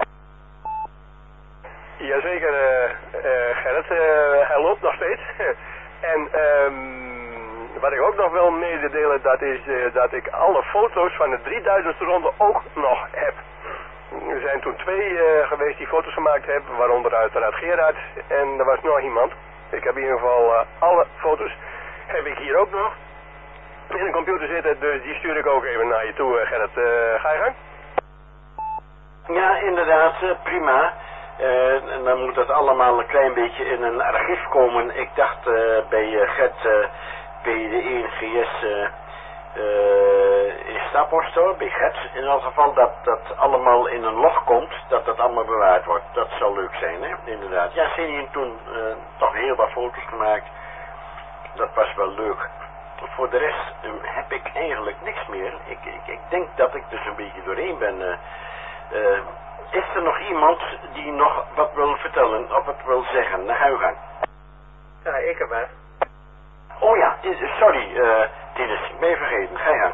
Jazeker, uh, uh, Gerrit. Uh, hij loopt nog steeds. En um, wat ik ook nog wil mededelen, dat is uh, dat ik alle foto's van de drieduizendste ronde ook nog heb. Er zijn toen twee uh, geweest die foto's gemaakt hebben, waaronder uiteraard Gerard en er was nog iemand. Ik heb in ieder geval uh, alle foto's, heb ik hier ook nog in een computer zitten, dus die stuur ik ook even naar je toe, uh, Gerrit. Uh, ga je gang? Ja, inderdaad, uh, prima. Uh, en dan moet dat allemaal een klein beetje in een archief komen. Ik dacht uh, bij uh, Gert, uh, bij de E N G S uh, uh, in Staphorst hoor, bij Gert in elk geval, dat dat allemaal in een log komt, dat dat allemaal bewaard wordt. Dat zou leuk zijn, hè, inderdaad. Ja, ze hebben toen uh, toch heel wat foto's gemaakt. Dat was wel leuk. Voor de rest um, heb ik eigenlijk niks meer. Ik, ik, ik denk dat ik dus een beetje doorheen ben. Uh, uh, is er nog iemand die nog wat wil vertellen of wat wil zeggen? Naar huis gaan. Ja, ik heb het. Oh ja, is, sorry, uh, Tinus, ik ben je vergeten. Ga je gang.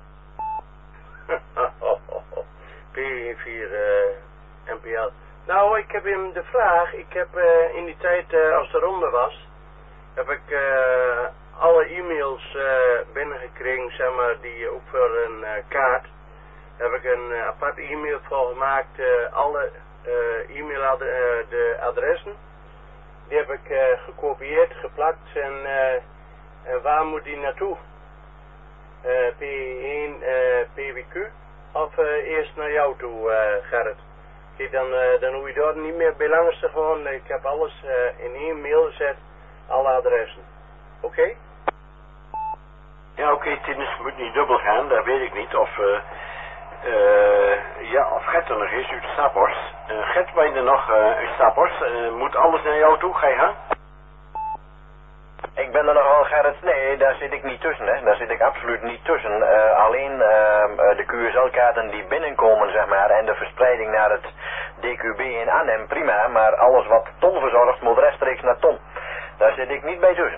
P vier uh, M P L. Nou, ik heb hem de vraag. Ik heb uh, in die tijd, uh, als de ronde was, heb ik uh, alle e-mails uh, binnengekregen, zeg maar, die ook voor een uh, kaart. Heb ik een uh, apart e-mail voor gemaakt, uh, alle uh, e-mail uh, de adressen. Die heb ik uh, gekopieerd, geplakt en, uh, en waar moet die naartoe? Uh, P één uh, P W Q of uh, eerst naar jou toe, uh, Gerrit? Kijk, dan, uh, dan hoef je daar niet meer bij langs te gaan. Ik heb alles uh, in één mail gezet, alle adressen. Oké? Okay? Ja, oké, okay, Tinus moet niet dubbel gaan, dat weet ik niet. Of, uh, uh, ja, of Gert er nog is uit Staphorst. Uh, Gert, ben je er nog uh, uit Staphorst? Uh, moet alles naar jou toe? Ga je gaan? Ik ben er nog wel, Gerrit. Nee, daar zit ik niet tussen, hè. Daar zit ik absoluut niet tussen. Uh, alleen uh, de Q S L-kaarten die binnenkomen, zeg maar, en de verspreiding naar het D Q B in Arnhem, prima. Maar alles wat Ton verzorgt, moet rechtstreeks naar Ton. Daar zit ik niet bij tussen.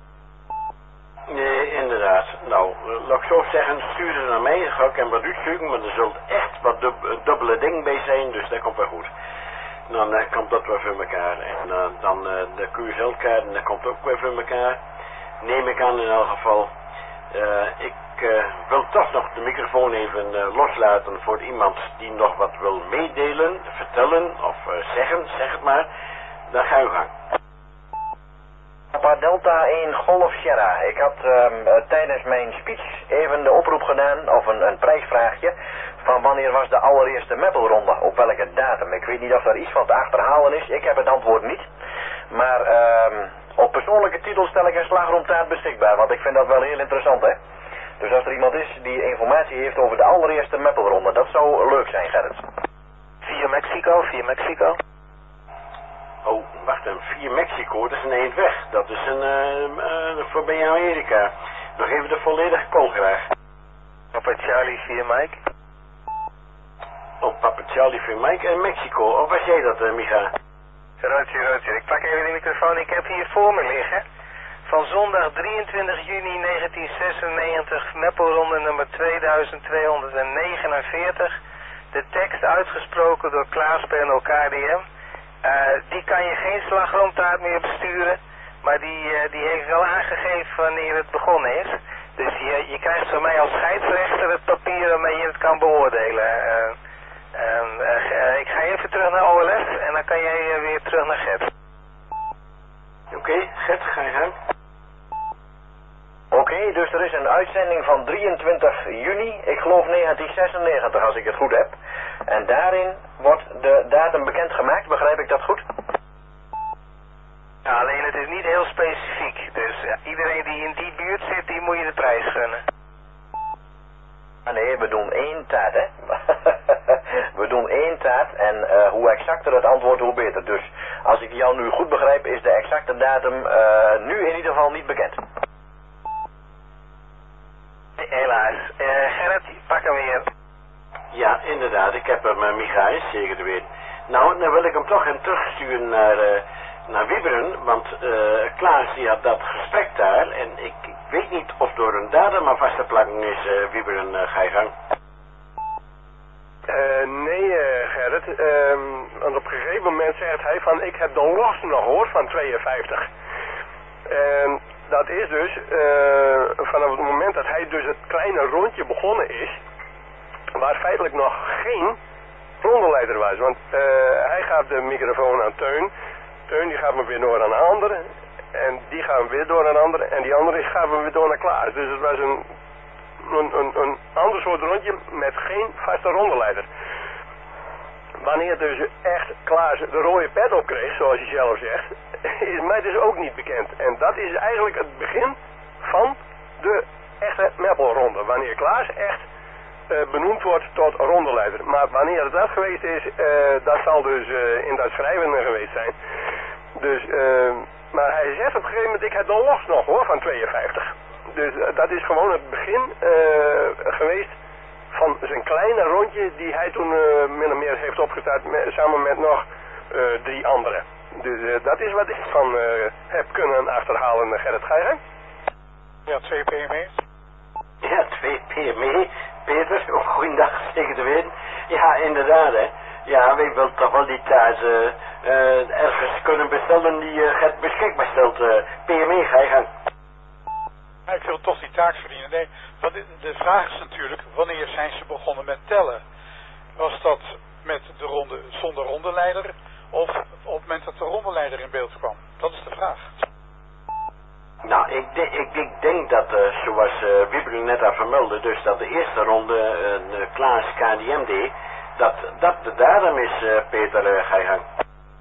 Nee, inderdaad. Nou, laat ik zo zeggen, stuur ze naar mij, dan ga ik hem wat uitzoeken, maar er zult echt wat dub dubbele ding bij zijn, dus dat komt wel goed. Dan uh, komt dat wel voor elkaar. En uh, dan uh, de Q S L-kaart, dat komt ook weer voor elkaar. Neem ik aan in elk geval. Uh, ik uh, wil toch nog de microfoon even uh, loslaten voor iemand die nog wat wil meedelen, vertellen of uh, zeggen, zeg het maar. Dan ga je gang. Papa Delta één Golf Sierra. Ik had um, uh, tijdens mijn speech even de oproep gedaan, of een, een prijsvraagje, van wanneer was de allereerste Meppelronde, op welke datum. Ik weet niet of daar iets van te achterhalen is, ik heb het antwoord niet. Maar um, op persoonlijke titel stel ik een slagroomtaart beschikbaar, want ik vind dat wel heel interessant, hè. Dus als er iemand is die informatie heeft over de allereerste Meppelronde, dat zou leuk zijn, Gerrit. Via Mexico, via Mexico. Oh, wacht even, via Mexico, dat is een eind weg. Dat is een, uh, uh, voorbij Amerika. Nog even de volledige call graag. Papa Charlie via Mike. Oh, Papa Charlie via Mike en Mexico. Of was jij dat, uh, Micha? Roger, Roger. Ik pak even de microfoon. Ik heb hier voor me liggen. Van zondag drieëntwintig juni negentien zesennegentig, Meppelronde nummer tweeduizend tweehonderdnegenenveertig. De tekst uitgesproken door Klaas P N O K D M. Uh, die kan je geen slagroomtaart meer besturen, maar die, uh, die heeft wel aangegeven wanneer het begonnen is. Dus je, je krijgt van mij als scheidsrechter het papier waarmee je het kan beoordelen. Uh, uh, uh, ik ga even terug naar O L F en dan kan jij uh, weer terug naar Gert. Oké, okay, Gert, ga je gaan. Oké, okay, dus er is een uitzending van drieëntwintig juni, ik geloof negentien zesennegentig als ik het goed heb. En daarin wordt de datum bekendgemaakt, begrijp ik dat goed? Ja, alleen het is niet heel specifiek, dus uh, iedereen die in die buurt zit, die moet je de prijs gunnen. Ah nee, we doen één taart, hè? We doen één taart en uh, hoe exacter het antwoord, hoe beter. Dus als ik jou nu goed begrijp, is de exacte datum uh, nu in ieder geval niet bekend. Helaas. Uh, Gerrit, pak hem weer. Ja, inderdaad. Ik heb hem, uh, Micha, is zeker te weten. Nou, dan wil ik hem toch hem terugsturen naar, uh, naar Wieberen, want uh, Klaas die had dat gesprek daar en ik, ik weet niet of door een datum aan vast te plakken is, uh, Wieberen, uh, ga je gang. Uh, nee, uh, Gerrit. Uh, want op een gegeven moment zegt hij van, ik heb de losse nog hoor, van tweeënvijftig. En dat is dus, uh, vanaf het moment dat hij dus het kleine rondje begonnen is, waar feitelijk nog geen rondeleider was. Want uh, hij gaf de microfoon aan Teun steun, die gaven weer door aan een ander. En die gaan weer door naar een ander. En die andere gaven weer door naar Klaas. Dus het was een, een, een, een ander soort rondje met geen vaste rondeleider. Wanneer dus echt Klaas de rode pet op kreeg, zoals hij zelf zegt, is mij dus ook niet bekend. En dat is eigenlijk het begin van de echte Meppelronde. Wanneer Klaas echt uh, benoemd wordt tot rondeleider. Maar wanneer dat geweest is, uh, dat zal dus uh, in dat schrijven geweest zijn. Dus, uh, maar hij zegt op een gegeven moment, ik heb de los nog hoor, van tweeënvijftig. Dus uh, dat is gewoon het begin uh, geweest van zijn kleine rondje die hij toen uh, min of meer heeft opgestart met, samen met nog uh, drie anderen. Dus uh, dat is wat ik van uh, heb kunnen achterhalen, Gerrit. Ga je gang? Ja, twee P M E. Ja, twee P M E. Peter, oh, goeiedag, zeker te weten. Ja, inderdaad, hè. Ja, we willen toch wel die thuis uh, uh, ergens kunnen bestellen die uh, het beschikbaar stelt. Uh, P M E, ga je gang. Ja, ik wil toch die taak verdienen. Nee, want de vraag is natuurlijk, wanneer zijn ze begonnen met tellen? Was dat met de ronde, zonder rondeleider, of op het moment dat de rondeleider in beeld kwam? Dat is de vraag. Nou, ik, de, ik, ik denk dat, uh, zoals uh, Wieberen net al vermeldde, dus dat de eerste ronde uh, Klaas K D M deed, dat dat de datum is, uh, Peter, uh, ga je gang.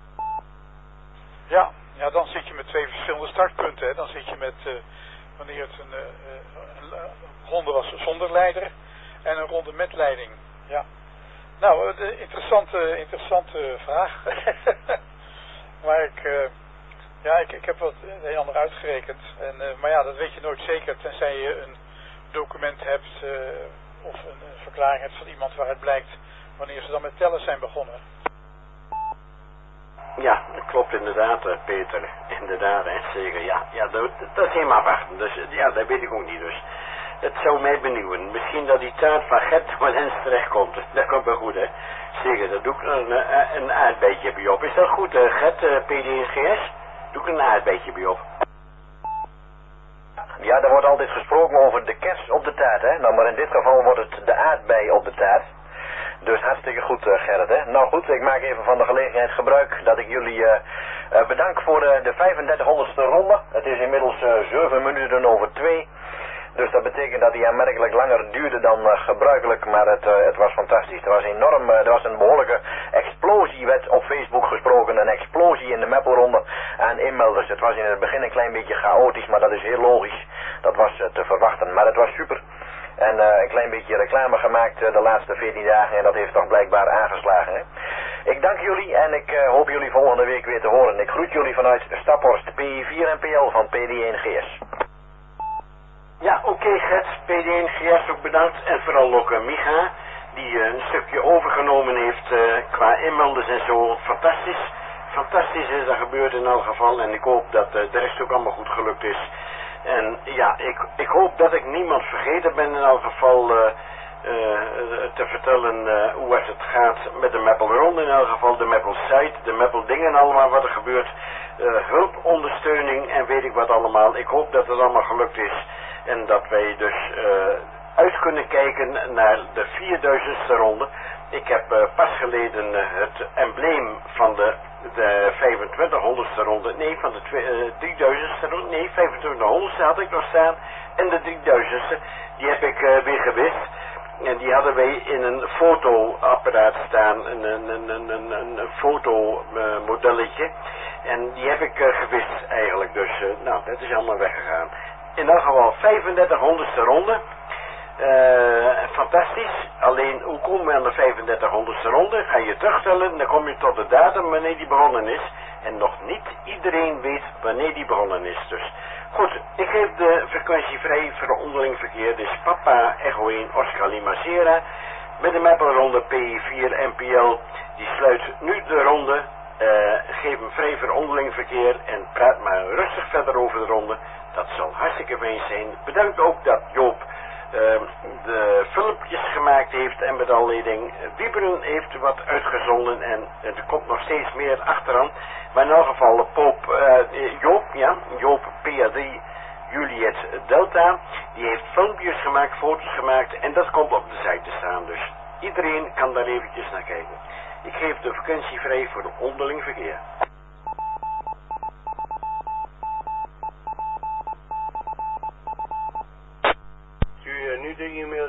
Ja, ja, dan zit je met twee verschillende startpunten. Hè. Dan zit je met, uh, wanneer het een, uh, een, een ronde was zonder leider en een ronde met leiding. Ja. Nou, uh, interessante, interessante vraag. maar ik... Uh, Ja, ik, ik heb wat een en ander uitgerekend. En, uh, maar ja, dat weet je nooit zeker, tenzij je een document hebt uh, of een, een verklaring hebt van iemand waaruit blijkt wanneer ze dan met tellen zijn begonnen. Ja, dat klopt inderdaad, uh, Peter. Inderdaad, hè, zeker. Ja, ja dat, dat is helemaal afwachten. Dus ja, dat weet ik ook niet. Dus het zou mij benieuwen. Misschien dat die taart van Gert van Hens terechtkomt. Dat komt wel goed, hè. Zeker, dat doe ik een, een, een aardbeetje bij op. Is dat goed, uh, Gert, uh, P D N G S? Doe ik een aardbeetje bij op. Ja, er wordt altijd gesproken over de kers op de taart, hè. Nou, maar in dit geval wordt het de aardbei op de taart. Dus hartstikke goed, uh, Gerrit, hè. Nou goed, ik maak even van de gelegenheid gebruik dat ik jullie uh, uh, bedank voor uh, de vijfendertighonderdste ronde. Het is inmiddels uh, zeven minuten over twee. Dus dat betekent dat hij aanmerkelijk langer duurde dan uh, gebruikelijk, maar het, uh, het was fantastisch. Er was enorm, uh, er was een behoorlijke explosie, werd op Facebook gesproken, een explosie in de Meppelronde aan inmelders. Het was in het begin een klein beetje chaotisch, maar dat is heel logisch. Dat was uh, te verwachten, maar het was super. En uh, een klein beetje reclame gemaakt uh, de laatste veertien dagen en dat heeft toch blijkbaar aangeslagen, hè. Ik dank jullie en ik uh, hoop jullie volgende week weer te horen. Ik groet jullie vanuit Staphorst, P I vier N P L van P D N G S. Ja, oké, okay, Gert, P D N G S ook bedankt. En vooral ook uh, Micha, die uh, een stukje overgenomen heeft uh, qua inmelders en zo. Fantastisch. Fantastisch is dat gebeurd in elk geval. En ik hoop dat uh, de rest ook allemaal goed gelukt is. En ja, ik, ik hoop dat ik niemand vergeten ben in elk geval uh, uh, te vertellen uh, hoe het gaat met de Meppelronde. In elk geval de Meppel site, de Meppel dingen allemaal wat er gebeurt. Uh, hulpondersteuning en weet ik wat allemaal. Ik hoop dat het allemaal gelukt is. En dat wij dus uh, uit kunnen kijken naar de vierduizendste ronde. Ik heb uh, pas geleden uh, het embleem van de, de vijfentwintighonderdste ronde, nee van de uh, drieduizendste ronde, nee vijfentwintighonderdste had ik nog staan. En de drieduizendste, die heb ik uh, weer gewist. En die hadden wij in een fotoapparaat staan, een, een, een, een, een, een fotomodelletje. Uh, en die heb ik uh, gewist eigenlijk, dus uh, nou, dat is allemaal weggegaan. In elk geval vijfendertighonderdste ronde. Uh, fantastisch. Alleen hoe komen we aan de vijfendertighonderdste ronde? Ga je terugtellen, dan kom je tot de datum wanneer die begonnen is. En nog niet iedereen weet wanneer die begonnen is. Dus goed, ik geef de frequentie vrij voor onderling verkeer. Dus Papa Echo één Oscar Lima Sierra. Met de Meppelronde P I vier N P L. Die sluit nu de ronde. Uh, geef hem vrij voor onderling verkeer. En praat maar rustig verder over de ronde. Dat zal hartstikke fijn zijn. Bedankt ook dat Joop uh, de filmpjes gemaakt heeft en met afleiding Wieberen heeft wat uitgezonden en er komt nog steeds meer achteraan. Maar in elk geval Poop, uh, Joop, ja, Joop P A drie Juliet Delta, die heeft filmpjes gemaakt, foto's gemaakt en dat komt op de site te staan. Dus iedereen kan daar eventjes naar kijken. Ik geef de vakantie vrij voor de onderling verkeer.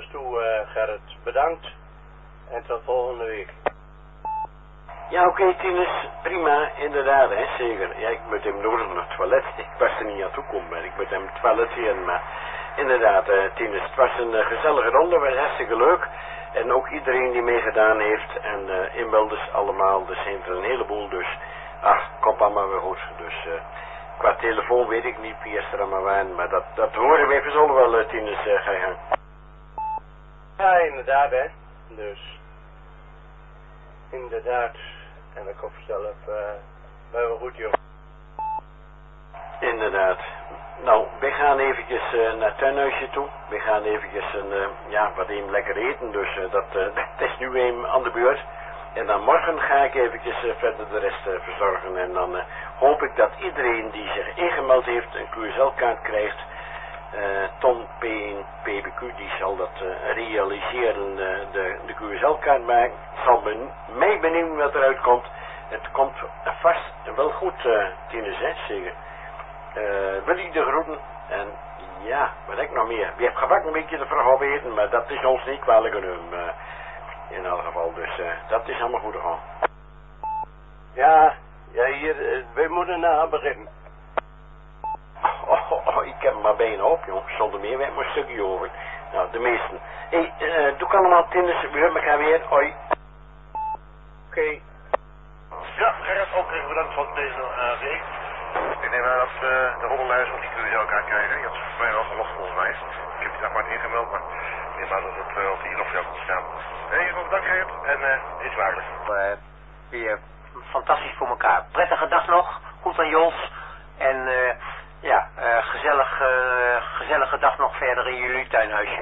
ons toe, uh, Gerrit. Bedankt. En tot volgende week. Ja, oké, okay, Tinus, prima, inderdaad, hè, zeker. Ja, ik moet hem nodig naar het toilet. Ik was er niet aan toe komen, maar ik moet hem het toilet in. Maar inderdaad, uh, Tinus, het was een uh, gezellige ronde, was hartstikke leuk. En ook iedereen die meegedaan heeft en uh, inbeelders allemaal, er zijn er een heleboel, dus ach, komt allemaal weer goed. Dus uh, qua telefoon weet ik niet wie is er allemaal waren, maar dat, dat horen we even zullen wel, uh, Tinus, uh, ga je gang. Ja, inderdaad, hè. Dus, inderdaad. En ik hoop zelf, uh, wij wel goed, joh. Inderdaad. Nou, we gaan eventjes uh, naar het tuinhuisje toe. We gaan eventjes een, uh, ja, wat even lekker eten, dus uh, dat, uh, dat is nu even aan de beurt. En dan morgen ga ik eventjes uh, verder de rest uh, verzorgen. En dan uh, hoop ik dat iedereen die zich ingemeld heeft een Q S L-kaart krijgt. Uh, Tom P één P B Q die zal dat uh, realiseren, uh, de, de Q S L-kaart maken. Het zal me, mij benieuwen wat eruit komt. Het komt vast wel goed, uh, Tinus, hè, zeker. Uh, wil ik de groeten en ja, wat heb ik nog meer? We hebben gebakken een beetje de vraag eten, maar dat is ons niet kwalijk genomen, uh, in elk geval, dus uh, dat is allemaal goed gegaan. Ja, ja hier, uh, wij moeten naar beginnen. Oh, oh, oh, ik heb hem maar bijna op, joh, zonder meer, we hebben een stukje over. Nou, de meesten. Hé, hey, uh, doe allemaal, Tinus, we hebben elkaar weer, hoi. Oké. Okay. Ja, Gerrit, ook even bedankt voor deze A V. Ik neem aan dat uh, de rollenlijst op die Q S L-kaart krijgen. Je had het voor mij wel gelogd volgens mij. Ik heb je daar maar ingemeld, maar ik neem aan dat het uh, op die nog jou komt staan. In ieder geval bedankt, Gerrit, en uh, is waarlijk. Uh, weer fantastisch voor elkaar. Prettige dag nog, goed aan Jos. En uh, ja, uh, gezellig, uh, gezellige dag nog verder in jullie tuinhuisje.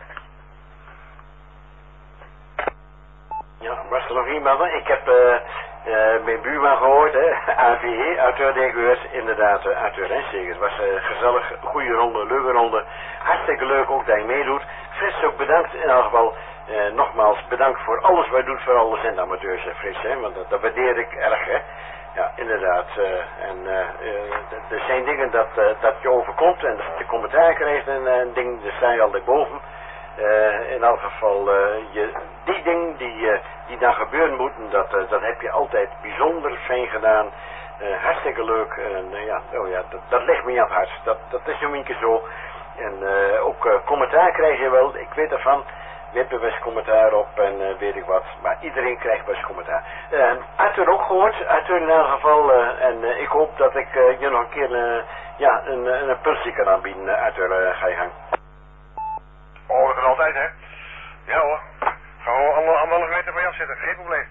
Ja, was er nog iemand? Ik heb uh, uh, mijn buurman gehoord, hè, A V E, auteur D Q S, inderdaad, uh, auteur, hè, zeker. Het was uh, gezellig, goede ronde, leuke ronde, hartstikke leuk ook dat je meedoet. Frits ook bedankt, in elk geval, uh, nogmaals bedankt voor alles wat je doet voor alle zendamateurs, uh, Frits, hè, want dat, dat waardeer ik erg, hè. Ja, inderdaad, uh, en uh, uh, er zijn dingen dat, uh, dat je overkomt en dat je commentaar krijgt en uh, dingen, daar sta je altijd boven. Uh, in elk geval, uh, je, die dingen die, uh, die dan gebeuren moeten, dat, uh, dat heb je altijd bijzonder fijn gedaan. Uh, hartstikke leuk. En uh, ja, oh ja, dat, dat ligt me aan het hart. Dat, dat is een beetje zo. En uh, ook uh, commentaar krijg je wel. Ik weet ervan. We hebben best commentaar op en uh, weet ik wat. Maar iedereen krijgt best commentaar. Uh, Arthur ook gehoord. Arthur in elk geval. Uh, en uh, ik hoop dat ik uh, je nog een keer uh, ja, een, een, een pulsje kan aanbieden. Uh, Arthur, uh, ga je gang. Oh, dat kan altijd, hè? Ja hoor. Gaan we allemaal anderhalf meter bij afzetten, geen probleem.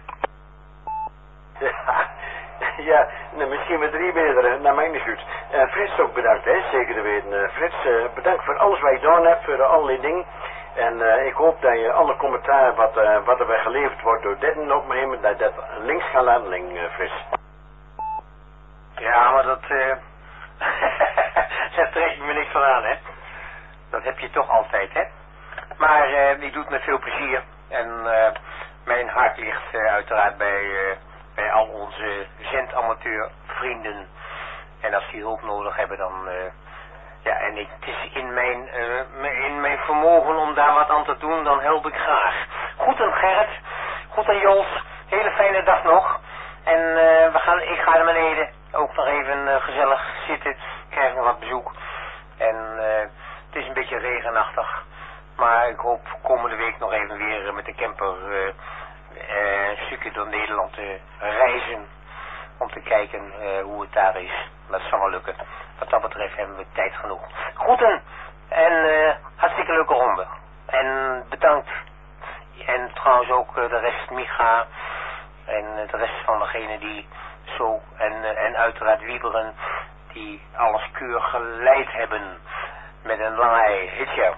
Ja, ja nou, misschien met drie meter, naar mijn niet uh, Frits ook bedankt, hè, zeker te weten. Uh, Frits, uh, bedankt voor alles wat je gedaan hebt, voor allerlei dingen. En uh, ik hoop dat je alle commentaar wat, uh, wat er bij geleverd wordt door Detten op me dat dat links gaat laten liggen, uh, Frits. Ja, maar dat, uh, daar trek je me niks van aan, hè. Dat heb je toch altijd, hè. Maar uh, ik doe het met veel plezier. En uh, mijn hart ligt uh, uiteraard bij, uh, bij al onze zendamateurvrienden. En als die hulp nodig hebben, dan... Uh, ja, en ik, het is in mijn, uh, in mijn vermogen om daar wat aan te doen, dan help ik graag. Goed aan Gerrit. Goed aan Jos. Hele fijne dag nog. En uh, we gaan, ik ga naar beneden ook nog even uh, gezellig zitten. Ik krijg nog wat bezoek. En uh, het is een beetje regenachtig. Maar ik hoop komende week nog even weer uh, met de camper uh, uh, een stukje door Nederland te uh, reizen. Om te kijken uh, hoe het daar is. Dat zal wel lukken. Wat dat betreft hebben we tijd genoeg. Groeten. En uh, hartstikke leuke ronde. En bedankt. En trouwens ook uh, de rest Micha. En uh, de rest van degenen die zo. En, uh, en uiteraard Wieberen. Die alles keurig geleid hebben. Met een lange ei. Hitje.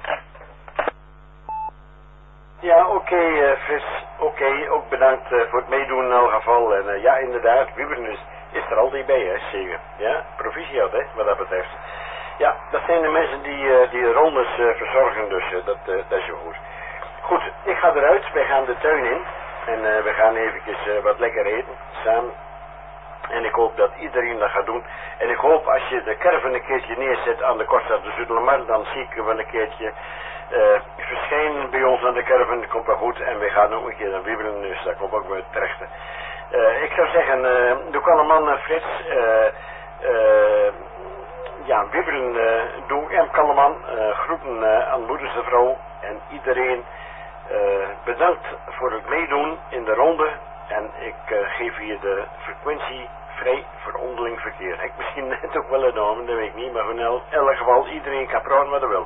Ja, oké, okay, uh, Frits. Oké, okay, ook bedankt uh, voor het meedoen in elk geval. En uh, ja, inderdaad, Wieberen is, is er altijd bij, hè, zeker. Ja, proficiat, hè, wat dat betreft. Ja, dat zijn de mensen die, uh, die de rondes uh, verzorgen, dus uh, dat, uh, dat is zo goed. Goed, ik ga eruit. Wij gaan de tuin in. En uh, we gaan eventjes uh, wat lekker eten, samen. En ik hoop dat iedereen dat gaat doen. En ik hoop als je de caravan een keertje neerzet aan de Costa de Zuidermarkt, dan zie ik wel een keertje Uh, verscheen bij ons aan de caravan, dat komt wel goed. En we gaan ook een keer naar Wiebelen, dus dat komt ook weer terecht. Uh, ik zou zeggen, uh, doe kan een man uh, Frits, uh, uh, ja, Wiebelen, uh, doe M. Kalleman, uh, groeten uh, aan moeders de vrouw en iedereen. Uh, bedankt voor het meedoen in de ronde. En ik uh, geef hier de frequentie vrij voor onderling verkeer. Ik misschien net ook wel enorm, dat weet ik niet, maar in elk geval iedereen kan praten wat hij wil.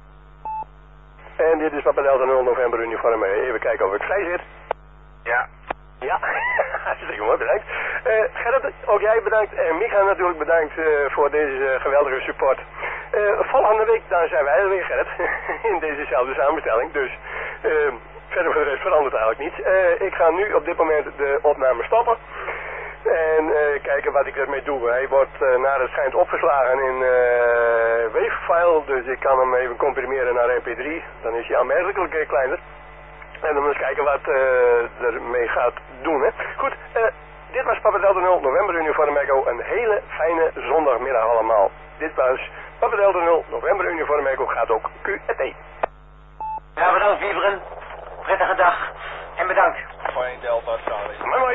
En dit is Papa Delta nul november uniform. Even kijken of het vrij zit. Ja. Ja, hartstikke mooi, bedankt. Uh, Gerrit, ook jij bedankt. En Micha natuurlijk bedankt uh, voor deze uh, geweldige support. Uh, volgende week dan zijn wij er weer, Gerrit. In dezezelfde samenstelling. Dus uh, verder voor de rest verandert eigenlijk niets. Uh, ik ga nu op dit moment de opname stoppen. En uh, kijken wat ik ermee doe. Hij wordt uh, naar het schijnt opgeslagen in uh, wavefile. Dus ik kan hem even comprimeren naar M P drie. Dan is hij aanmerkelijk uh, kleiner. En dan eens kijken wat uh, ermee gaat doen. Hè. Goed, uh, dit was Papa Delta nul november uniform Echo. Een hele fijne zondagmiddag allemaal. Dit was Papa Delta nul november uniform Echo. Gaat ook Q en T. Ja, bedankt Wieberen. Prettige dag. En bedankt. Fijn Delta Charlie. Mooi mooi.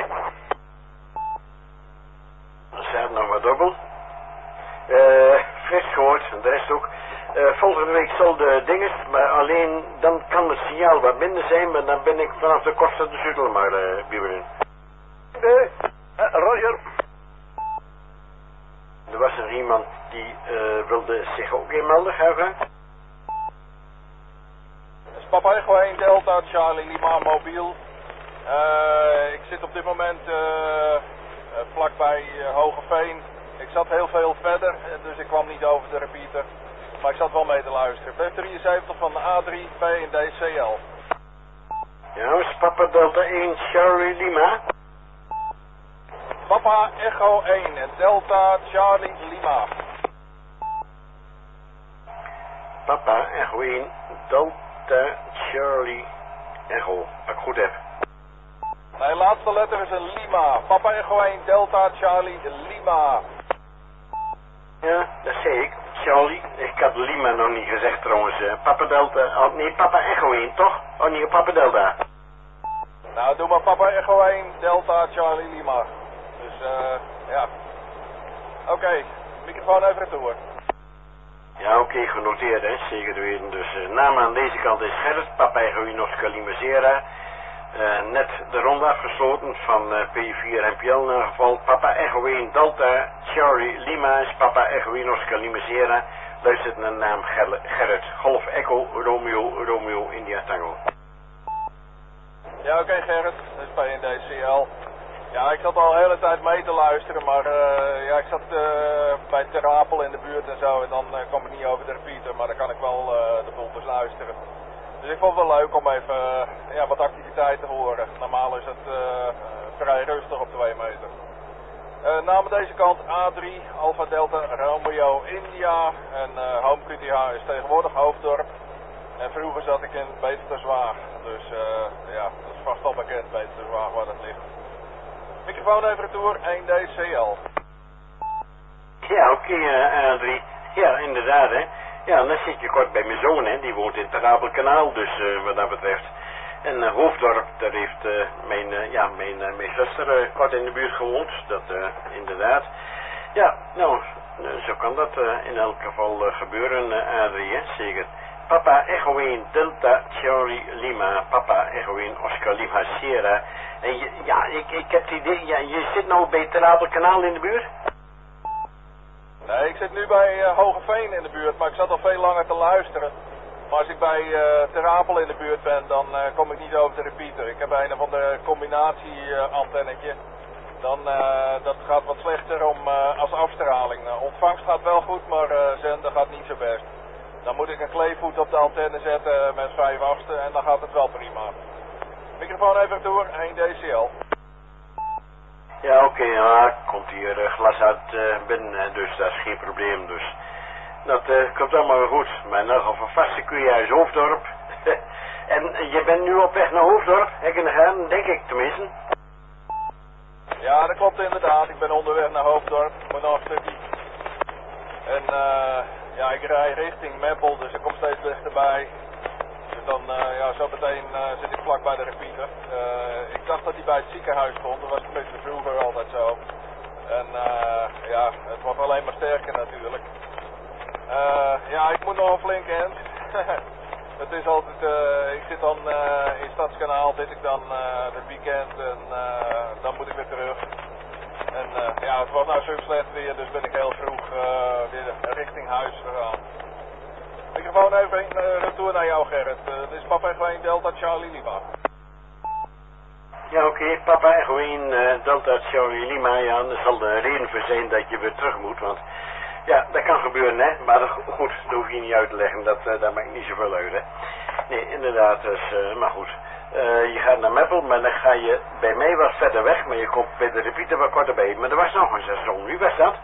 Dan staat nog wat dubbel. Uh, Frits gehoord, en de rest ook. Uh, volgende week zal de dinges, maar alleen dan kan het signaal wat minder zijn, maar dan ben ik vanaf de kosten de Zuidel maar uh, Bieberen. Uh, uh, Roger. Er was er iemand die uh, wilde zich ook inmelden, ga je gang. Dat is Papa Echo één Delta Charlie Lima mobiel. Uh, ik zit op dit moment uh, uh, vlakbij uh, Hogeveen. Ik zat heel veel verder, dus ik kwam niet over de repeater. Maar ik zat wel mee te luisteren. B drieënzeventig van de A drie P en D C L. Ja, is Papa Delta één Charlie Lima. Papa Echo één en Delta Charlie Lima. Papa Echo één Delta Charlie Echo, als ik goed heb. Nee, laatste letter is een Lima. Papa Echo één Delta Charlie Lima. Ja, dat zei ik. Charlie, ik had Lima nog niet gezegd trouwens. Uh, Papa Delta, oh, nee, Papa Echo één, toch? Oh nee, Papa Delta. Nou, doe maar Papa Echo één, Delta, Charlie, Lima. Dus, eh, uh, ja. Oké, okay. Microfoon even retour. Ja, oké, okay, genoteerd, hè. Zeker te weten. Dus, uh, naam aan deze kant is Gerrit, Papa Echo één Oscar Lima Sierra. Uh, net de ronde afgesloten van uh, P vier en P L in ieder geval. Papa Echo één Delta, Charlie Lima is Papa Echo één Oscar Lima Sierra. Luistert naar de naam Ger Gerrit. Golf Echo Romeo Romeo India Tango. Ja, oké okay, Gerrit. Dat is bij N D C L. Ja, ik zat al de hele tijd mee te luisteren, maar uh, ja, ik zat uh, bij Ter Apel in de buurt en zo. En dan uh, kwam ik niet over de repeater, maar dan kan ik wel uh, de boel dus luisteren. Dus ik vond het wel leuk om even uh, ja, wat activiteiten te horen. Normaal is het uh, vrij rustig op twee meter. Uh, namens deze kant A drie, Alpha Delta, Romeo India. En uh, Home Q T H is tegenwoordig Hoofddorp. En vroeger zat ik in Beterswaag. Dus uh, ja, dat is vast al bekend, Beterswaag, waar dat ligt. Microfoon even retour, één D C L. Ja, oké, okay, uh, A drie. Ja, inderdaad, hè. Ja, dan zit je kort bij mijn zoon, hè. Die woont in het Terapelkanaal, dus uh, wat dat betreft. En uh, Hoofddorp, daar heeft uh, mijn, uh, ja, mijn, uh, mijn zuster uh, kort in de buurt gewoond. Dat uh, inderdaad. Ja, nou, uh, zo kan dat uh, in elk geval uh, gebeuren, uh, A drie, hè. Zeker. Papa Echo één Delta Charlie Lima. Papa Echo één Oscar Lima Sierra. En je, ja, ik, ik heb het idee, ja, je zit nou bij het Terapelkanaal in de buurt? Nee, ik zit nu bij uh, Hogeveen in de buurt, maar ik zat al veel langer te luisteren. Maar als ik bij uh, Ter Apel in de buurt ben, dan uh, kom ik niet over de repeater. Ik heb een of ander combinatie-antennetje. Uh, dan uh, dat gaat wat slechter om, uh, als afstraling. Uh, ontvangst gaat wel goed, maar uh, zenden gaat niet zo best. Dan moet ik een kleefvoet op de antenne zetten met vijf achtste en dan gaat het wel prima. Microfoon even door, één D C L. Ja, oké, okay, ja, komt hier uh, glas uit uh, binnen, dus dat is geen probleem. Dus dat uh, komt allemaal weer goed. Maar nog op een vaste Q-huis Hoofddorp. En uh, je bent nu op weg naar Hoofddorp, heb ik gaan, denk ik tenminste. Ja, dat klopt inderdaad. Ik ben onderweg naar Hoofddorp, moet nog een stukje. En uh, ja, ik rij richting Meppel, dus ik kom steeds dichterbij. dan, uh, ja, zo meteen uh, zit ik vlak bij de repeater. Uh, ik dacht dat hij bij het ziekenhuis stond, dat was tenminste vroeger altijd zo. En uh, ja, het wordt alleen maar sterker natuurlijk. Uh, ja, ik moet nog een flink eind. Het is altijd, uh, ik zit dan uh, in Stadskanaal, zit ik dan uh, het weekend en uh, dan moet ik weer terug. En uh, ja, het was nou zo slecht weer, dus ben ik heel vroeg uh, weer richting huis gegaan. Microfoon even uh, retour naar jou, Gerrit. Uh, dit is Papa Echo één Delta Charlie Lima. Ja, oké, okay. Papa Echo één uh, Delta Charlie Lima. Ja, er zal de reden voor zijn dat je weer terug moet, want ja, dat kan gebeuren, hè. Maar dat, goed, dat hoef je niet uit te leggen, dat, uh, daar maakt niet zoveel uit, hè. Nee, inderdaad, dus, uh, maar goed. Uh, je gaat naar Meppel, maar dan ga je bij mij wat verder weg, maar je komt bij de repeater wat korter bij. Maar er was nog een station, wie was dat?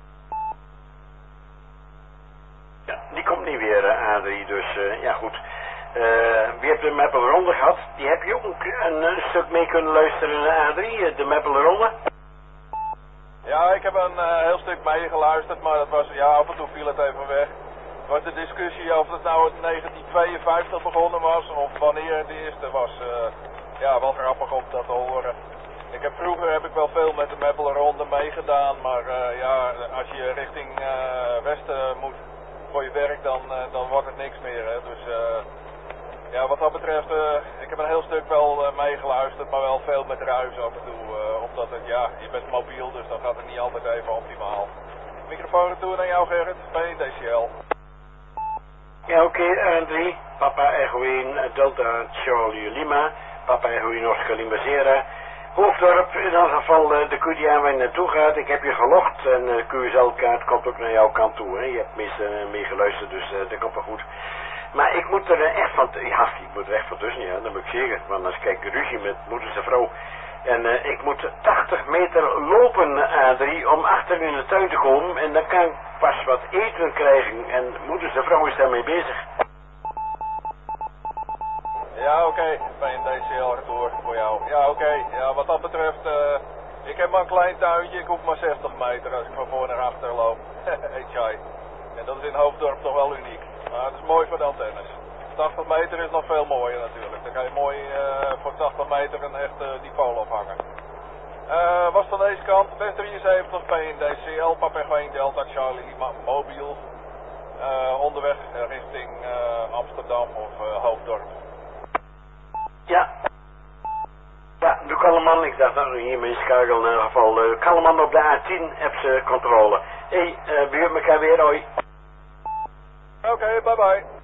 Ja, die komt niet weer, uh, A drie, dus uh, ja goed. Uh, wie heeft de Meppel Ronde gehad? Die heb je ook een, een stuk mee kunnen luisteren naar A drie, uh, de Meppel Ronde? Ja, ik heb een uh, heel stuk meegeluisterd, maar dat was, ja, af en toe viel het even weg. Het was de discussie of het nou in negentien tweeënvijftig begonnen was of wanneer het eerste was. Uh, ja, wel grappig om dat te horen. Ik heb, vroeger heb ik wel veel met de Meppel Ronde meegedaan, maar uh, ja, als je richting uh, westen moet voor je werk, dan, uh, dan wordt het niks meer. Hè. Dus uh, ja, wat dat betreft, uh, ik heb een heel stuk wel uh, meegeluisterd, maar wel veel met ruis af en toe. Uh, omdat het, ja, je bent mobiel, dus dan gaat het niet altijd even optimaal. Microfoon retour naar jou, Gerrit, bij D C L. Ja, oké, okay, A drie, Papa Echo één Delta Charlie Lima, Papa Echo één Oscar Lima Sierra. Hoofddorp, in ieder geval uh, de Q die aan waar je naartoe gaat. Ik heb je gelogd en uh, de Q S L-kaart komt ook naar jouw kant toe. Hè? Je hebt meestal uh, meegeluisterd, dus uh, dat komt wel goed. Maar ik moet er uh, echt van, ja, ik moet er echt van tussen, ja, dat moet ik zeggen. Want als ik kijk, ruzie met moeder en vrouw. En uh, ik moet tachtig meter lopen, A drie, om achter in de tuin te komen. En dan kan ik pas wat eten krijgen. En moeder en vrouw is daarmee bezig. Ja, oké. Okay. Bij een D C L retour voor jou. Ja, oké. Okay. Ja, wat dat betreft, uh, ik heb maar een klein tuintje. Ik hoef maar zestig meter als ik van voor naar achter loop. Hey, chai. En dat is in Hoofddorp toch wel uniek. Maar het is mooi voor de antennes. tachtig meter is nog veel mooier natuurlijk. Dan kan je mooi uh, voor tachtig meter een echte uh, dipool ophangen. Uh, was van deze kant, West drieënzeventig bij een D C L, Papa Echo één Delta Charlie Lima mobiel. Uh, onderweg uh, richting uh, Amsterdam of uh, Hoofddorp. Ja. Ja, de Kalleman, ik dacht dat hier mijn schakel in ieder geval. De Kalleman op de A tien, heb ze controle. Hé, hey, uh, we hebben elkaar weer, hoi. Oké, okay, bye bye.